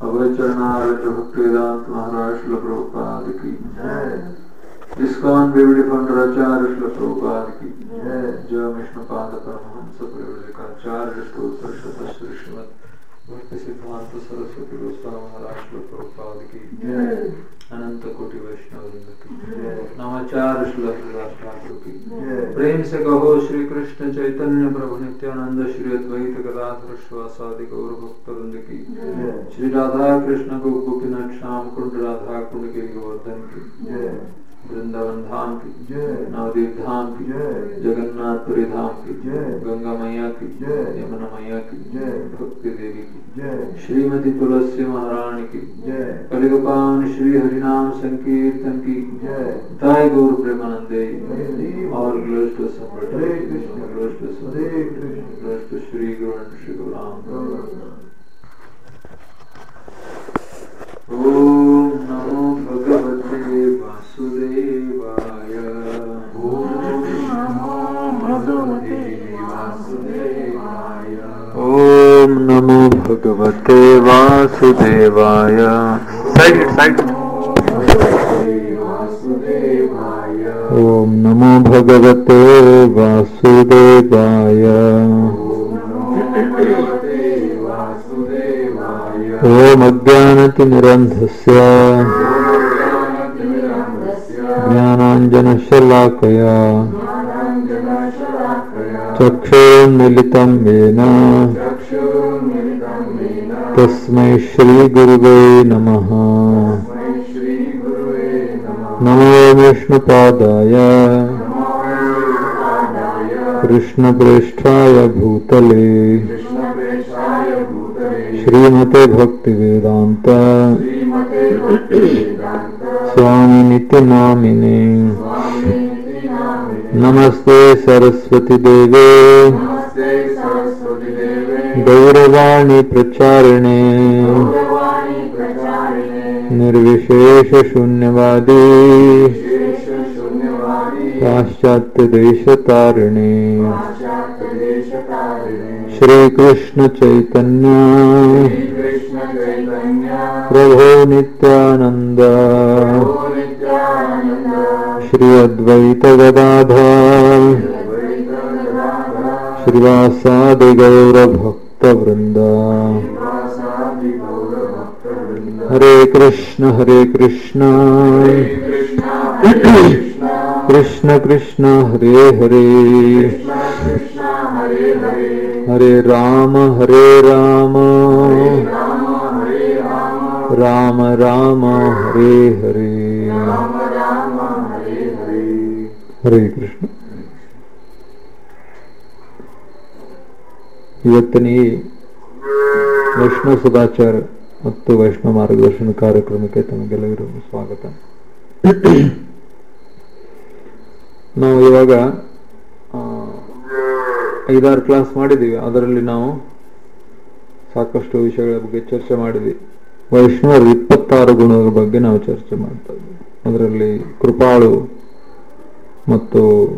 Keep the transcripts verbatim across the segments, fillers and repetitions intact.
अभयचरणारविंद भक्तिवेदांत महाराज श्रील प्रभुपाद की जय। इस्कॉन विविध फंडाचार्य श्रील प्रभुपाद की जय। जय विष्णुपाद परमहंस परिव्राजकाचार्य स्तोत्र शतश्री श्रीमद् भक्ति सिद्धांत सरस्वती गोस्वामी महाराज श्रील प्रभुपाद की जय। अनंत कोटि वैष्णव वृंद की जय। नमाचार्य श्रील हरिदास ठाकुर की जय। प्रेम से कहो श्री कृष्ण चैतन्य प्रभु नित्यानंद श्री अद्वैत गदाधर श्रीवासादि गौर भक्त वृंद की जय। श्री राधा कृष्ण गोपीनाथ श्याम कुंड राधा कुंड के गोवर्धन की जय। वृंदावन धाम की जय। नवदीप धाम की जय। जगन्नाथपुरी धाम की जय। गंगा मैया की जय। यमुना मैया की जय। भक्ति देवी की जय। श्रीमती तुलसी महारानी की जय। कलिगोपान श्री हरिनाम संकीर्तन की जय। ताई गौर प्रेमानंदे और glories to Hare Krishna glories to Hare Krishna glories to Shri Guru Shri Gururam. ओम नमो भगवते वासुदेवाय। ओम नमो भगवते वासुदेवाय। ओम नमो भगवते वासुदेवाय। Side side. ओम नमो भगवते वासुदेवाय। ओम अज्ञानतिमिरन्धस्य ज्ञानाञ्जनशलाकया चक्षुरुन्मीलितं येन तस्मै श्रीगुरुवे नमः। नमो विष्णुपादाय कृष्णप्रेष्ठाय भूतले श्रीमते भक्तिवेदांत स्वामिनिति नामिने। नमस्ते सरस्वती देवे गौरवाणी प्रचारिणे निर्विशेष शून्यवादी पाश्चात्य देश तारिणे। श्री कृष्ण चैतन्य प्रभु नित्यानंद श्री अद्वैत गदाधर श्रीवासादि गौर भक्त वृंद। हरे कृष्ण हरे कृष्ण कृष्ण कृष्ण हरे हरे हरे राम हरे राम राम राम हरे हरे। ಹರೇ ಕೃಷ್ಣ. ಇವತ್ತಿನ ಈ ವೈಷ್ಣವ ಸದಾಚಾರ ಮತ್ತು ವೈಷ್ಣವ ಮಾರ್ಗದರ್ಶನ ಕಾರ್ಯಕ್ರಮಕ್ಕೆ ತಮಗೆಲ್ಲರಿಗೂ ಸ್ವಾಗತ. ನಾವು ಇವಾಗ ಐದಾರು ಕ್ಲಾಸ್ ಮಾಡಿದ್ದೀವಿ. ಅದರಲ್ಲಿ ನಾವು ಸಾಕಷ್ಟು ವಿಷಯಗಳ ಬಗ್ಗೆ ಚರ್ಚೆ ಮಾಡಿದ್ವಿ. ವೈಷ್ಣವರ ಇಪ್ಪತ್ತಾರು ಗುಣಗಳ ಬಗ್ಗೆ ನಾವು ಚರ್ಚೆ ಮಾಡ್ತಾ ಇದ್ವಿ. ಅದರಲ್ಲಿ ಕೃಪಾಳು ಮತ್ತು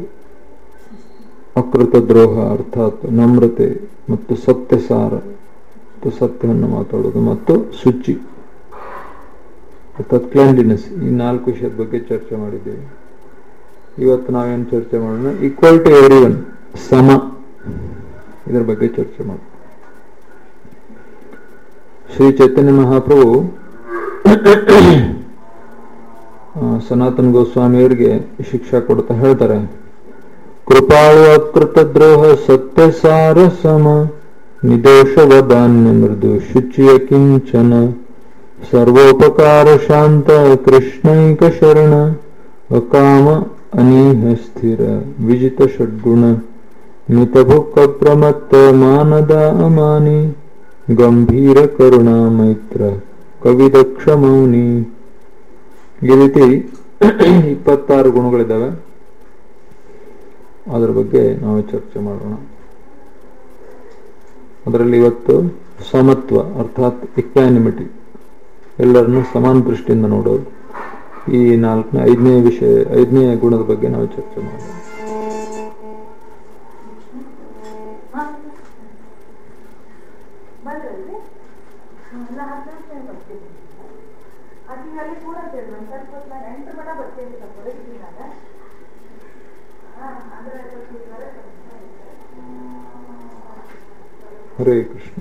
ಅಕೃತ ದ್ರೋಹ ಅರ್ಥಾತ್ ನಮ್ರತೆ ಮತ್ತು ಸತ್ಯಸಾರ ಮತ್ತು ಸತ್ಯವನ್ನು ಮಾತಾಡೋದು ಮತ್ತು ಶುಚಿ ಅರ್ಥಾತ್ ಕ್ಲೆನ್ಲಿನೆಸ್, ಈ ನಾಲ್ಕು ವಿಷಯದ ಬಗ್ಗೆ ಚರ್ಚೆ ಮಾಡಿದ್ದೇವೆ. ಇವತ್ತು ನಾವೇನು ಚರ್ಚೆ ಮಾಡೋಣ, ಈಕ್ವಲ್ ಟು ಎವ್ರಿ ಒನ್, ಸಮ, ಇದರ ಬಗ್ಗೆ ಚರ್ಚೆ ಮಾಡೋಣ. ಶ್ರೀ ಚೈತನ್ಯ ಮಹಾಪ್ರಭು ಸನಾತನ ಗೋಸ್ವಾಮಿಯವರಿಗೆ ಶಿಕ್ಷಾ ಕೊಡ್ತಾ ಹೇಳ್ತಾರೆ, ಕೃಪಾಳು ಅಕೃತ ದ್ರೋಹ ಸತ್ಯಸಾರ ಸಮ ನಿದೋಷವದಾನ್ಯ ಮೃದು ಶುಚಿಯ ಕಿಂಚನ ಸರ್ವೋಪಕಾರ ಶಾಂತ ಕೃಷ್ಣೈಕ ಶರಣ ಅಕಾಮ ಅನೀಹ ಸ್ಥಿರ ವಿಜಿತ ಷಡ್ಗುಣ ಮಿತಭುಕ್ಕ ಪ್ರಮತ್ತ ಮಾನದ ಅಮಾನಿ ಗಂಭೀರ ಕರುಣಾ ಮೈತ್ರ ಕವಿದಕ್ಷ ಮೌನಿ. ಈ ರೀತಿ ಇಪ್ಪತ್ತಾರು ಗುಣಗಳಿದ್ದಾವೆ. ಅದರ ಬಗ್ಗೆ ನಾವು ಚರ್ಚೆ ಮಾಡೋಣ. ಅದರಲ್ಲಿ ಇವತ್ತು ಸಮತ್ವ ಅರ್ಥಾತ್ ಇಕ್ವಾನಿಮಿಟಿ, ಎಲ್ಲರನ್ನು ಸಮಾನ ದೃಷ್ಟಿಯಿಂದ ನೋಡೋದು, ಈ ನಾಲ್ಕನೇ ಐದನೇ ವಿಷಯ ಐದನೇ ಗುಣದ ಬಗ್ಗೆ ನಾವು ಚರ್ಚೆ ಮಾಡೋಣ. ಬದಲಲ್ಲಿ ಬರ್ತೀನಿ. ಆಕೆ ಅಲ್ಲಿ ಕೂಡ ಒಂದು ಸ್ವಲ್ಪ ನಾನು ಎಂಟು ಮಡ ಬರ್ತೀನಿ ಸ್ವಲ್ಪ ಹೊರಗಿದ್ದೀನಾಗ ಅಂದ್ರೆ ಹರೇ ಕೃಷ್ಣ.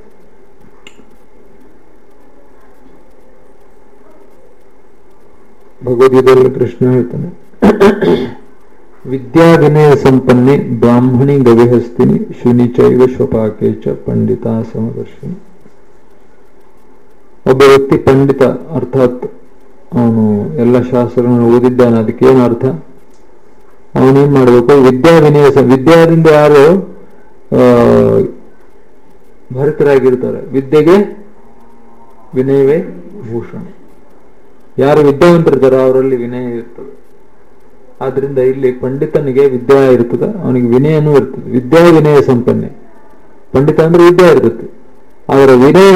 ಭಗವದ್ಗೀತೆಯಲ್ಲಿ ಕೃಷ್ಣ ಹೇಳ್ತಾನೆ, ವಿದ್ಯಾ ವಿನಯ ಸಂಪನ್ನೆ ಬ್ರಾಹ್ಮಣಿ ಗವಿಹಸ್ತಿನಿ ಶುನಿ ಚೈವ ಶ್ವಪಾಕೆ ಚ ಪಂಡಿತ ಸಮದರ್ಶಿನಿ. ಒಬ್ಬ ವ್ಯಕ್ತಿ ಪಂಡಿತ, ಅರ್ಥಾತ್ ಅವನು ಎಲ್ಲ ಶಾಸ್ತ್ರಗಳನ್ನು ಓದಿದ್ದಾನೆ. ಅದಕ್ಕೇನು ಅರ್ಥ? ಅವನೇನ್ ಮಾಡಬೇಕು? ವಿದ್ಯಾ ವಿನಯ, ವಿದ್ಯಾದಿಂದ ಯಾರು ಆ ಭರಿತರಾಗಿರ್ತಾರೆ, ವಿದ್ಯೆಗೆ ವಿನಯವೇ ಭೂಷಣ. ಯಾರು ವಿದ್ಯಾವಂತರಿರ್ತಾರೋ ಅವರಲ್ಲಿ ವಿನಯ ಇರ್ತದೆ. ಆದ್ರಿಂದ ಇಲ್ಲಿ ಪಂಡಿತನಿಗೆ ವಿದ್ಯಾ ಇರ್ತದೆ, ಅವನಿಗೆ ವಿನಯನೂ ಇರ್ತದೆ. ವಿದ್ಯಾ ವಿನಯ ಸಂಪನ್ನೆ. ಪಂಡಿತ ಅಂದ್ರೆ ವಿದ್ಯಾ ಇರ್ತದೆ, ಅವರ ವಿನಯ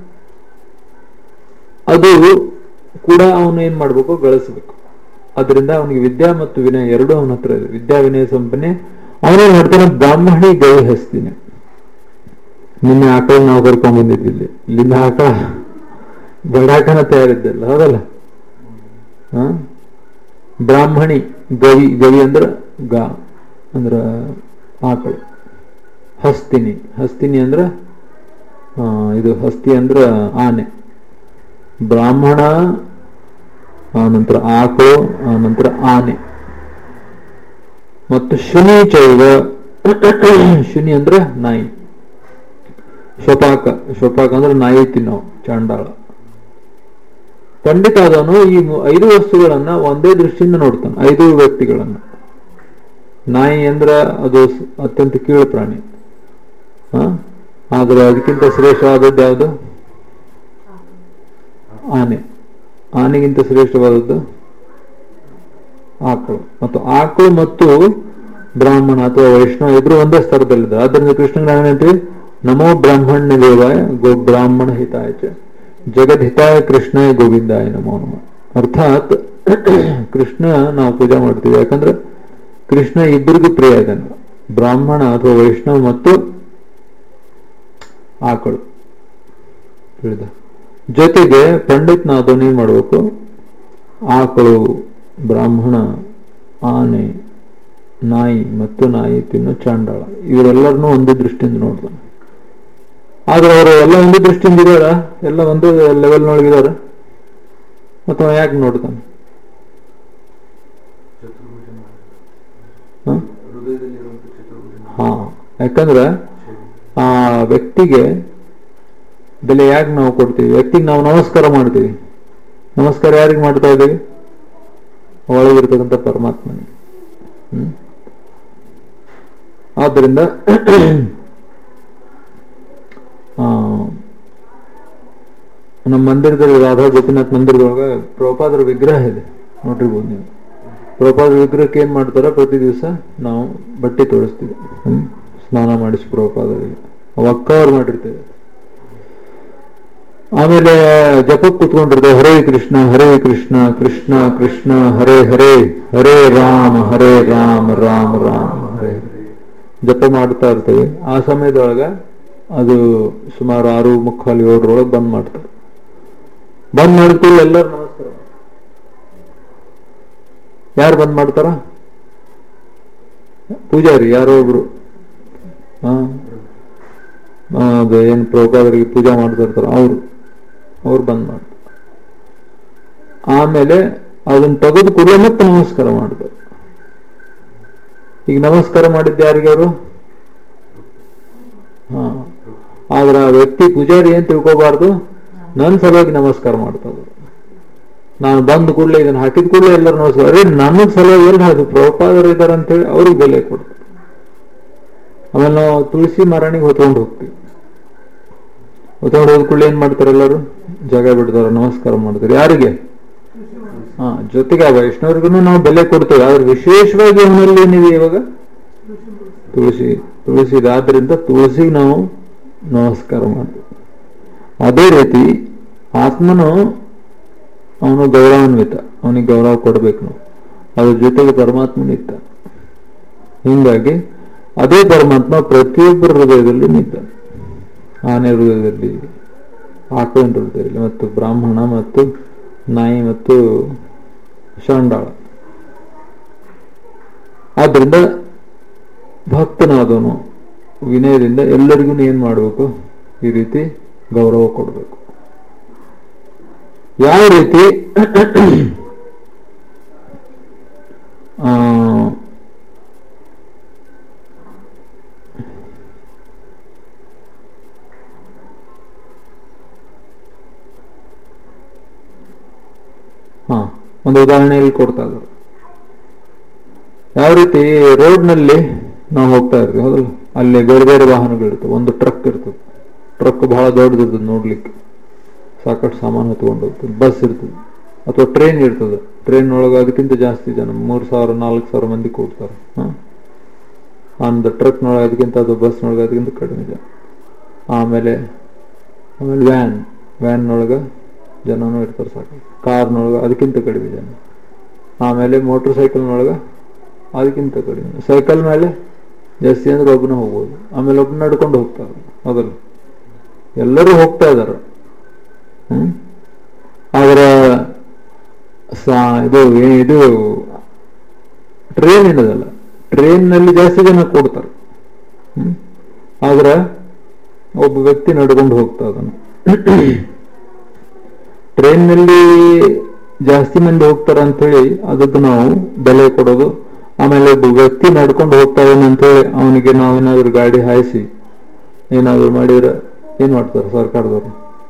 ಅದು ಕೂಡ ಅವನು ಏನ್ ಮಾಡ್ಬೇಕು? ಗಳಿಸ್ಬೇಕು. ಅದರಿಂದ ಅವನಿಗೆ ವಿದ್ಯಾ ಮತ್ತು ವಿನಯ ಎರಡು ಅವನ ಹತ್ರ ಇದೆ. ವಿದ್ಯಾ ವಿನಯ ಸಂಪನ್ನೆ. ಅವನೇನ್ ಮಾಡ್ತಾನೆ? ಬ್ರಾಹ್ಮಣಿ ಗವಿ ಹಸ್ತಿನಿ. ನಿನ್ನೆ ಆಕಳ ನಾವು ಕರ್ಕೊಂಡ್ ಬಂದಿದ್ವಿ. ಇಲ್ಲಿ ಇಲ್ಲಿಂದ ಆಕಳ ಬಡಾಕನ ತಯಾರಿದ್ದಲ್ಲ, ಹೌದಲ್ಲ? ಹ ಬ್ರಾಹ್ಮಣಿ ಗವಿ, ಗವಿ ಅಂದ್ರ ಗಾ ಅಂದ್ರ ಆಕಳು. ಹಸ್ತಿನಿ, ಹಸ್ತಿನಿ ಅಂದ್ರ ಇದು ಹಸ್ತಿ ಅಂದ್ರ ಆನೆ. ಬ್ರಾಹ್ಮಣ, ಆನಂತರ ಆಕಳು, ಆನಂತರ ಆನೆ. ಮತ್ತು ಶುನಿ ಚೈವ, ಶುನಿ ಅಂದ್ರ ನಾಯಿ. ಶ್ವಪಾಕ, ಶ್ವಪಾಕ ಅಂದ್ರೆ ನಾಯಿ ತಿನ್ನೋ ಚಾಂಡಾಳ. ಪಂಡಿತ ಆದವನು ಈ ಐದು ವಸ್ತುಗಳನ್ನ ಒಂದೇ ದೃಷ್ಟಿಯಿಂದ ನೋಡ್ತಾನೆ. ಐದು ವ್ಯಕ್ತಿಗಳನ್ನ. ನಾಯಿ ಅಂದ್ರ ಅದು ಅತ್ಯಂತ ಕೀಳು ಪ್ರಾಣಿ, ಹ ಆದ್ರೆ ಅದಕ್ಕಿಂತ ಶ್ರೇಷ್ಠವಾದದ್ದು ಯಾವುದು? ಆನೆ. ಆನೆಗಿಂತ ಶ್ರೇಷ್ಠವಾದದ್ದು ಆಕಳು. ಮತ್ತು ಆಕಳು ಮತ್ತು ಬ್ರಾಹ್ಮಣ ಅಥವಾ ವೈಷ್ಣವ ಇಬ್ರು ಒಂದೇ ಸ್ತರದಲ್ಲಿದ್ದಾರೆ. ಆದ್ದರಿಂದ ಕೃಷ್ಣನ ಏನಂತೀವಿ? ನಮೋ ಬ್ರಾಹ್ಮಣ್ಯ ದೇವಾಯ ಗೋ ಬ್ರಾಹ್ಮಣ ಹಿತಾಯ ಚ ಜಗದ್ಹಿತಾಯ ಕೃಷ್ಣಾಯ ಗೋವಿಂದಾಯ ನಮೋ ನಮಃ. ಅರ್ಥಾತ್ ಕೃಷ್ಣ ನಾವು ಪೂಜೆ ಮಾಡ್ತೀವಿ, ಯಾಕಂದ್ರೆ ಕೃಷ್ಣ ಇಬ್ಬರಿಗೂ ಪ್ರಿಯ ಇದ್ದಾನೆ. ಬ್ರಾಹ್ಮಣ ಅಥವಾ ವೈಷ್ಣವ ಮತ್ತು ಆಕಳು ತಿಳಿದ. ಜೊತೆಗೆ ಪಂಡಿತ್ನಾದವನು ಏನ್ ಮಾಡ್ಬೇಕು? ಆಕಳು, ಬ್ರಾಹ್ಮಣ, ಆನೆ, ನಾಯಿ ಮತ್ತು ನಾಯಿ ತಿನ್ನೋ ಚಾಂಡಾಳ ಇವರೆಲ್ಲರನ್ನೂ ಒಂದೇ ದೃಷ್ಟಿಯಿಂದ ನೋಡ್ತಾನೆ. ಆದ್ರೆ ಅವರು ಎಲ್ಲ ಒಂದೇ ದೃಷ್ಟಿಯಿಂದ ಇದಾರ? ಎಲ್ಲ ಒಂದೇ ಲೆವೆಲ್ನೊಳಗಿದಾರ? ಅಥವಾ ಯಾಕೆ ನೋಡ್ತಾನೆ? ಹಾ, ಯಾಕಂದ್ರೆ ಆ ವ್ಯಕ್ತಿಗೆ ಬೆಲೆ ಯಾಕೆ ನಾವು ಕೊಡ್ತೀವಿ? ವ್ಯಕ್ತಿಗೆ ನಾವು ನಮಸ್ಕಾರ ಮಾಡ್ತೀವಿ. ನಮಸ್ಕಾರ ಯಾರಿಗೆ ಮಾಡ್ತಾ ಇದ್ದೀವಿ? ಒಳಗಿರ್ತಕ್ಕಂಥ ಪರಮಾತ್ಮನಿಗೆ. ಹ್ಮ್ ಆದ್ದರಿಂದ ಆ ನಮ್ಮ ಮಂದಿರದಲ್ಲಿ, ರಾಧಾ ಗೋಪಿನಾಥ್ ಮಂದಿರದೊಳಗ ಪ್ರಭುಪಾದರ ವಿಗ್ರಹ ಇದೆ, ನೋಡಿರ್ಬೋದು ನೀವು. ಪ್ರಭುಪಾದರ ವಿಗ್ರಹಕ್ಕೆ ಏನ್ ಮಾಡ್ತಾರ? ಪ್ರತಿ ದಿವಸ ನಾವು ಬಟ್ಟೆ ತೋರಿಸ್ತೀವಿ, ಹ್ಮ್ ಸ್ನಾನ ಮಾಡಿಸಿ ಪ್ರಭುಪಾದರಿಗೆ ಒಕ್ಕವರ್ ಮಾಡಿರ್ತೇವೆ. ಆಮೇಲೆ ಜಪಕ್ಕೆ ಕುತ್ಕೊಂಡಿರ್ತೇವೆ, ಹರೇ ಕೃಷ್ಣ ಹರೇ ಕೃಷ್ಣ ಕೃಷ್ಣ ಕೃಷ್ಣ ಹರೇ ಹರೇ ಹರೇ ರಾಮ ಹರೇ ರಾಮ ರಾಮ ರಾಮ ಹರೇ ಹರೇ ಜಪ ಮಾಡ್ತಾ ಇರ್ತೇವೆ. ಆ ಸಮಯದೊಳಗ ಅದು ಸುಮಾರು ಆರು ಮುಕ್ಕಾಲು ಏಳರೊಳಗೆ ಬಂದ್ ಮಾಡ್ತಾರೆ. ಬಂದ್ ಮಾಡ್ತೀವಿ, ಎಲ್ಲರೂ ನಮಸ್ಕಾರ. ಯಾರು ಬಂದ್ ಮಾಡ್ತಾರ? ಪೂಜಾರಿ ಯಾರೋ ಒಬ್ರು. ಹ ಅದು ಏನ್ ಪ್ರಭುಪಾದರಿಗೆ ಪೂಜಾ ಮಾಡ್ತಾ ಇರ್ತಾರ ಅವರು ಅವ್ರು ಬಂದ್ ಮಾಡ್ತಾರೆ. ಆಮೇಲೆ ಅದನ್ನ ತೆಗೆದು ಕೂಡಲೇ ಮತ್ತೆ ನಮಸ್ಕಾರ ಮಾಡ್ತಾರೆ. ಈಗ ನಮಸ್ಕಾರ ಮಾಡಿದ್ದ ಯಾರಿಗೆ? ಅವರು ಹಾ ಆದ್ರೆ ಆ ವ್ಯಕ್ತಿ ಪೂಜಾರಿ ಏನ್ ತಿಳ್ಕೋಬಾರ್ದು, ನನ್ನ ಸಲುವಾಗಿ ನಮಸ್ಕಾರ ಮಾಡ್ತಾರೆ. ನಾನು ಬಂದ ಕೂಡಲೇ ಇದನ್ನ ಹಾಕಿದ ಕೂಡಲೇ ಎಲ್ಲರೂ ನಮಸ್ಕಾರ. ಅರೇ ನನ್ನ ಸಲುವಾಗಿ ಎಲ್ಲಿ ಹಾಕಿ ಪ್ರಭುಪಾದರು ಇದ್ದಾರೆ ಅಂತೇಳಿ ಅವ್ರಿಗೆ ಬೆಲೆ ಕೊಡ್ತಾರೆ. ಆಮೇಲೆ ನಾವು ತುಳಸಿ ಮರಣಿಗೆ ಹೊತ್ಕೊಂಡು ಹೋಗ್ತೀವಿ. ಹೊತ್ಕೊಂಡು ಹೋದ ಕೂಡಲೇ ಏನ್ ಮಾಡ್ತಾರೆ? ಎಲ್ಲರೂ ಜಾಗ ಬಿಡ್ತಾರೆ, ನಮಸ್ಕಾರ ಮಾಡ್ತಾರೆ. ಯಾರಿಗೆ? ಹಾ ಜೊತೆಗೆ ಆ ವೈಷ್ಣವರಿಗೂ ನಾವು ಬೆಲೆ ಕೊಡ್ತೇವೆ. ಆದ್ರೆ ವಿಶೇಷವಾಗಿ ಅವನಲ್ಲಿ ಏನಿದೆ ಇವಾಗ? ತುಳಸಿ. ತುಳಸಿ ಇದೆ. ಆದ್ರಿಂದ ತುಳಸಿಗೆ ನಾವು ನಮಸ್ಕಾರ ಮಾಡ್ತೇವೆ. ಅದೇ ರೀತಿ ಆತ್ಮನು ಅವನು ಗೌರವಾನ್ವಿತ, ಅವನಿಗೆ ಗೌರವ ಕೊಡ್ಬೇಕು ನಾವು. ಅದ್ರ ಜೊತೆಗೆ ಪರಮಾತ್ಮನಿತ್ತ. ಹಿಂಗಾಗಿ ಅದೇ ಪರಮಾತ್ಮ ಪ್ರತಿಯೊಬ್ಬರ ಹೃದಯದಲ್ಲಿ ನಿಂತ. ಆನೆ ಹೃದಯದಲ್ಲಿ, ಆಕಳು ಅಂತ ಹೇಳ್ತಾರೆ ಇಲ್ಲಿ, ಮತ್ತು ಬ್ರಾಹ್ಮಣ ಮತ್ತು ನಾಯಿ ಮತ್ತು ಶಾಂಡಾಳ. ಆದ್ರಿಂದ ಭಕ್ತನಾದವನು ವಿನಯದಿಂದ ಎಲ್ಲರಿಗೂ ಏನ್ ಮಾಡಬೇಕು, ಈ ರೀತಿ ಗೌರವ ಕೊಡಬೇಕು. ಯಾವ ರೀತಿ ಆ ಹಾ ಒಂದು ಉದಾಹರಣೆಯಲ್ಲಿ ಕೊಡ್ತಾ ಇದ್ದಾರೆ. ಯಾವ ರೀತಿ ರೋಡ್ ನಲ್ಲಿ ನಾವು ಹೋಗ್ತಾ ಇರ್ತೀವಿ ಹೌದಲ್ಲ, ಅಲ್ಲಿ ಬೇರೆ ಬೇರೆ ವಾಹನಗಳಿರ್ತವೆ. ಒಂದು ಟ್ರಕ್ ಇರ್ತದೆ, ಟ್ರಕ್ ಬಹಳ ದೊಡ್ಡದಿರ್ತದೆ ನೋಡ್ಲಿಕ್ಕೆ, ಸಾಕಷ್ಟು ಸಾಮಾನು ಹೊತ್ಕೊಂಡು ಹೋಗ್ತದೆ. ಬಸ್ ಇರ್ತದೆ ಅಥವಾ ಟ್ರೈನ್ ಇರ್ತದೆ, ಟ್ರೈನ್ ಒಳಗೆ ಅದಕ್ಕಿಂತ ಜಾಸ್ತಿ ಜನ, ಮೂರ್ ಸಾವಿರ ನಾಲ್ಕು ಸಾವಿರ ಮಂದಿ ಕೂಡ್ತಾರೆ. ಹ ಒಂದು ಟ್ರಕ್ನೊಳಗೆ ಅದಕ್ಕಿಂತ, ಅದು ಬಸ್ನೊಳಗೆ ಅದಕ್ಕಿಂತ ಕಡಿಮೆ ಜನ. ಆಮೇಲೆ ಆಮೇಲೆ ವ್ಯಾನ್ ವ್ಯಾನ್ನೊಳಗೆ ಜನನೂ ಇರ್ತಾರೆ ಸಾಕು. ಕಾರ್ನೊಳಗೆ ಅದಕ್ಕಿಂತ ಕಡಿಮೆ ಜನ. ಆಮೇಲೆ ಮೋಟರ್ ಸೈಕಲ್ನೊಳಗೆ ಅದಕ್ಕಿಂತ ಕಡಿಮೆ. ಸೈಕಲ್ ಮೇಲೆ ಜಾಸ್ತಿ ಅಂದ್ರೆ ಒಬ್ಬನ ಹೋಗ್ಬೋದು, ಆಮೇಲೆ ಒಬ್ಬನ ನಡ್ಕೊಂಡು ಹೋಗ್ತಾರೆ ಹೌದಲ್ಲ, ಎಲ್ಲರೂ ಹೋಗ್ತಾ ಇದಾರೆ. ಹ್ಮ್ ಆದ್ರೆ ಇದು ಇದು ಟ್ರೈನ್ ಏನದಲ್ಲ, ಟ್ರೈನ್ ನಲ್ಲಿ ಜಾಸ್ತಿ ಜನ ಕೊಡ್ತಾರೆ. ಹ್ಮ್ ಆದ್ರೆ ಒಬ್ಬ ವ್ಯಕ್ತಿ ನಡ್ಕೊಂಡು ಹೋಗ್ತಾ ಇದ್ದಾನೆ. ಟ್ರೈನ್ ನಲ್ಲಿ ಜಾಸ್ತಿ ಮಂದಿ ಹೋಗ್ತಾರ ಅಂತ ಹೇಳಿ ಅದಕ್ಕೆ ನಾವು ಬೆಲೆ ಕೊಡೋದು. ಆಮೇಲೆ ಒಬ್ಬ ವ್ಯಕ್ತಿ ನಡ್ಕೊಂಡು ಹೋಗ್ತಾ ಇದ್ದಾನೆ ಅಂತ ಹೇಳಿ ಅವನಿಗೆ ನಾವೇನಾದ್ರೂ ಗಾಡಿ ಹಾಯಿಸಿ ಏನಾದ್ರು ಮಾಡಿದ್ರೆ ಏನ್ ಮಾಡ್ತಾರೆ ಸರ್ಕಾರದವರು?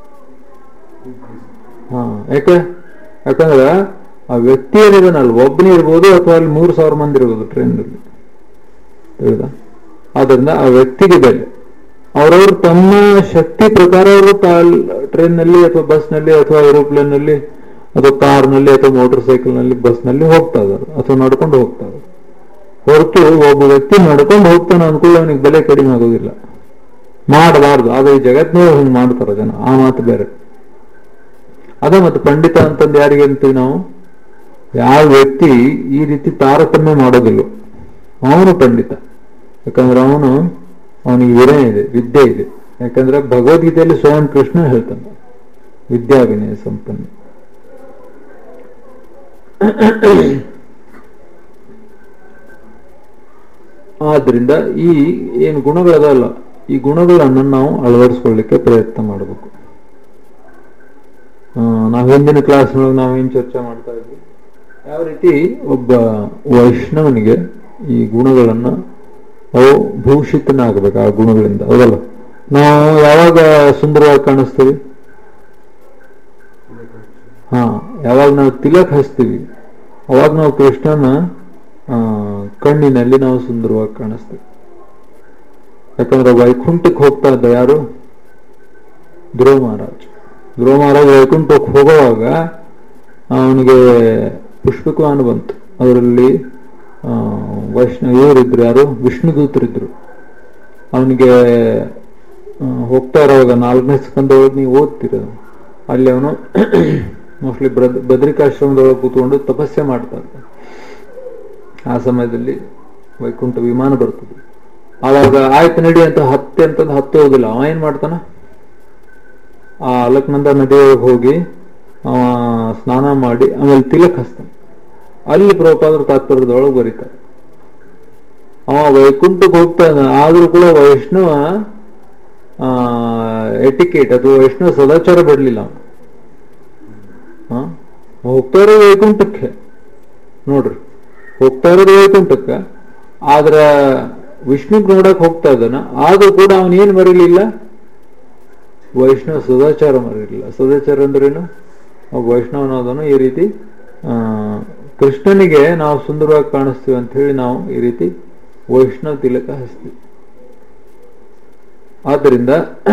ಹಾ ಯಾಕೆ ಯಾಕಂದ್ರೆ ಆ ವ್ಯಕ್ತಿ ಏನಿದಾನಲ್ಲ, ಒಬ್ಬನೇ ಇರ್ಬೋದು ಅಥವಾ ಅಲ್ಲಿ ಮೂರು ಸಾವಿರ ಮಂದಿ ಇರ್ಬೋದು ಟ್ರೈನ್ ನಲ್ಲಿ, ತಿಳಿದ? ಆದ್ರಿಂದ ಆ ವ್ಯಕ್ತಿಗೆ ಬೆಲೆ. ಅವರವರು ತಮ್ಮ ಶಕ್ತಿ ಪ್ರಕಾರ ಅವರು ಟ್ರೈನ್ ನಲ್ಲಿ ಅಥವಾ ಬಸ್ ನಲ್ಲಿ ಅಥವಾ ಏರೋಪ್ಲೇನ್ ನಲ್ಲಿ ಅಥವಾ ಕಾರ್ ನಲ್ಲಿ ಅಥವಾ ಮೋಟರ್ ಸೈಕಲ್ ನಲ್ಲಿ ಬಸ್ ನಲ್ಲಿ ಹೋಗ್ತಾ ಇದಾರೆ ಅಥವಾ ನಡ್ಕೊಂಡು ಹೋಗ್ತಾ ಇದಾರೆ. ಹೊರತು ಒಬ್ಬ ವ್ಯಕ್ತಿ ನಡ್ಕೊಂಡು ಹೋಗ್ತಾನೆ ಅನ್ಕೊಳ್ಳಿ ಅವನಿಗೆ ಬೆಲೆ ಕಡಿಮೆ ಆಗೋದಿಲ್ಲ. ಮಾಡಬಾರ್ದು, ಆದ್ರೆ ಈ ಜಗತ್ನವ್ರು ಹಿಂಗ್ ಮಾಡ್ತಾರ ಜನ, ಆ ಮಾತು ಬೇರೆ. ಅದ ಮತ್ತೆ ಪಂಡಿತ ಅಂತಂದು ಯಾರಿಗೆ ಅಂತೀವಿ ನಾವು? ಯಾವ ವ್ಯಕ್ತಿ ಈ ರೀತಿ ತಾರತಮ್ಯ ಮಾಡೋದಿಲ್ಲ ಅವನು ಪಂಡಿತ. ಯಾಕಂದ್ರೆ ಅವನು ಅವನಿಗೆ ವಿನಯ ಇದೆ, ವಿದ್ಯೆ ಇದೆ. ಯಾಕಂದ್ರೆ ಭಗವದ್ಗೀತೆಯಲ್ಲಿ ಸ್ವಯಂ ಕೃಷ್ಣ ಹೇಳ್ತಾನೆ, ವಿದ್ಯಾ ವಿನಯ ಸಂಪನ್ನ. ಆದ್ರಿಂದ ಈ ಏನು ಗುಣಗಳದಲ್ಲ, ಈ ಗುಣಗಳನ್ನು ನಾವು ಅಳವಡಿಸ್ಕೊಳ್ಳಿಕ್ಕೆ ಪ್ರಯತ್ನ ಮಾಡಬೇಕು. ನಾವು ಹಿಂದಿನ ಕ್ಲಾಸ್ನೊಳಗೆ ನಾವೇನ್ ಚರ್ಚೆ ಮಾಡ್ತಾ ಇದ್ವಿ, ಯಾವ ರೀತಿ ಒಬ್ಬ ವೈಷ್ಣವನಿಗೆ ಈ ಗುಣಗಳನ್ನ ಅವು ಭೂಷಿತನಾಗಬೇಕು ಆ ಗುಣಗಳಿಂದ, ಹೌದಲ್ಲ? ನಾವು ಯಾವಾಗ ಸುಂದರವಾಗಿ ಕಾಣಿಸ್ತೀವಿ? ಹಾ ಯಾವಾಗ ನಾವು ತಿಲಕ್ ಹಚ್ತೀವಿ ಅವಾಗ ನಾವು ಕೃಷ್ಣನ ಆ ಕಣ್ಣಿನಲ್ಲಿ ನಾವು ಸುಂದರವಾಗಿ ಕಾಣಿಸ್ತೀವಿ. ಯಾಕಂದ್ರೆ ವೈಕುಂಠಕ್ಕೆ ಹೋಗ್ತಾ ಇದ್ದ ಯಾರು? ಧ್ರುವ ಮಹಾರಾಜ್. ಧ್ರುವ ಮಹಾರಾಜ್ ವೈಕುಂಠಕ್ಕೆ ಹೋಗುವಾಗ ಅವನಿಗೆ ಪುಷ್ಪಕವಾನ ಬಂತು. ಅದರಲ್ಲಿ ಆ ವೈಷ್ಣವ ಇವರಿದ್ರು, ಯಾರು? ವಿಷ್ಣುದೂತರಿದ್ರು. ಅವನಿಗೆ ಹೋಗ್ತಾ ಇರೋವಾಗ ನಾಲ್ಕನೇ ಸ್ಕಂದೊಳಗೆ ನೀವು ಓದ್ತಿರ, ಅಲ್ಲಿ ಅವನು ಮೋಸ್ಟ್ಲಿ ಬದ್ರಿಕಾಶ್ರಮದೊಳಗೆ ಕೂತ್ಕೊಂಡು ತಪಸ್ಸೆ ಮಾಡ್ತಾ ಇದ್ದ. ಆ ಸಮಯದಲ್ಲಿ ವೈಕುಂಠ ವಿಮಾನ ಬರ್ತದೆ. ಆವಾಗ ಆಯ್ತು ನಡಿ ಅಂತ ಹತ್ತೆ ಅಂತಂದು ಹತ್ತು ಹೋಗಿಲ್ಲ. ಅವ ಏನ್ ಮಾಡ್ತಾನ, ಆ ಅಲಕ್ನಂದ ನದಿಯೊಳಗೆ ಹೋಗಿ ಅವ ಸ್ನಾನ ಮಾಡಿ ಆಮೇಲೆ ತಿಲಕ್ ಹಚ್ತಾನೆ. ಅಲ್ಲಿ ಪ್ರಭುಪಾದರು ತಾತ್ಪರ್ಯದೊಳಗೆ ಬರೀತಾರೆ, ಅವ ವೈಕುಂಠಕ್ಕೆ ಹೋಗ್ತಾ ಇದ್ದ, ಆದ್ರೂ ಕೂಡ ವೈಷ್ಣವ ಆ ಎಟಿಕೇಟ್ ಅಥವಾ ವೈಷ್ಣವ ಸದಾಚಾರ ಬಿಡ್ಲಿಲ್ಲ. ಹ ಹೋಗ್ತಾ ಇರೋದು ವೈಕುಂಠಕ್ಕೆ, ನೋಡ್ರಿ ಹೋಗ್ತಾ ಇರೋದು ವೈಕುಂಠಕ್ಕೆ, ಆದ್ರ ವಿಷ್ಣುಗ್ ನೋಡಕ್ ಹೋಗ್ತಾ ಇದ್ದಾನ, ಆದ್ರೂ ಕೂಡ ಅವನೇನ್ ಮರೀಲಿಲ್ಲ, ವೈಷ್ಣವ ಸದಾಚಾರ ಮರೀಲಿಲ್ಲ. ಸದಾಚಾರ ಅಂದ್ರೇನು? ವೈಷ್ಣವನಾದನು ಈ ರೀತಿ ಆ ಕೃಷ್ಣನಿಗೆ ನಾವು ಸುಂದರವಾಗಿ ಕಾಣಿಸ್ತೀವಿ ಅಂತ ಹೇಳಿ ನಾವು ಈ ರೀತಿ ವೈಷ್ಣವ ತಿಲಕ ಹಚ್ತೀವಿ. ಆದ್ದರಿಂದ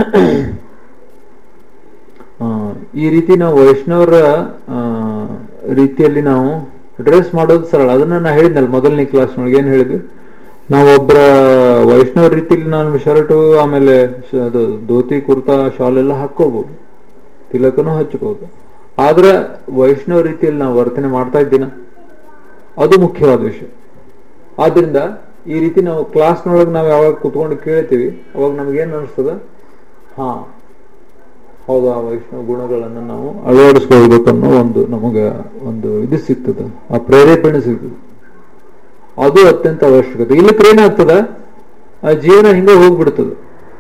ಈ ರೀತಿ ನಾವು ವೈಷ್ಣವರ ರೀತಿಯಲ್ಲಿ ನಾವು ಡ್ರೆಸ್ ಮಾಡೋದು ಸರಳ. ಅದನ್ನ ನಾ ಹೇಳಿದ್ನಲ್ಲ ಮೊದಲನೇ ಕ್ಲಾಸ್ನೊಳಗೆ. ಏನ್ ಹೇಳಿದ್ವಿ ನಾವು? ಒಬ್ಬರ ವೈಷ್ಣವ ರೀತಿಯಲ್ಲಿ ನಾನು ಶರ್ಟು ಆಮೇಲೆ ಅದು ಧೋತಿ ಕುರ್ತಾ ಶಾಲ್ ಎಲ್ಲ ಹಾಕೋಬಹುದು, ತಿಲಕನೂ ಹಚ್ಕೋಬಹುದು. ಆದ್ರೆ ವೈಷ್ಣವ ರೀತಿಯಲ್ಲಿ ನಾವು ವರ್ತನೆ ಮಾಡ್ತಾ ಇದ್ದೀನ, ಅದು ಮುಖ್ಯವಾದ ವಿಷಯ. ಆದ್ರಿಂದ ಈ ರೀತಿ ನಾವು ಕ್ಲಾಸ್ನೊಳಗೆ ನಾವು ಯಾವಾಗ ಕುತ್ಕೊಂಡು ಕೇಳ್ತೀವಿ ಅವಾಗ ನಮ್ಗೇನ್ ಅನಿಸ್ತದ? ಹಾ ಹೌದು, ಆ ವೈಷ್ಣವ ಗುಣಗಳನ್ನು ನಾವು ಅಳವಡಿಸ್ಕೊಳ್ಬೇಕನ್ನೋ ಒಂದು ನಮಗೆ ಒಂದು ಇದು ಸಿಗ್ತದೆ, ಆ ಪ್ರೇರೇಪಣೆ ಸಿಗ್ತದೆ. ಅದು ಅತ್ಯಂತ ಅವಶ್ಯಕತೆ. ಇಲ್ಲಕ್ಕೆ ಏನಾಗ್ತದ, ಆ ಜೀವನ ಹಿಂಗೆ ಹೋಗ್ಬಿಡ್ತದೆ.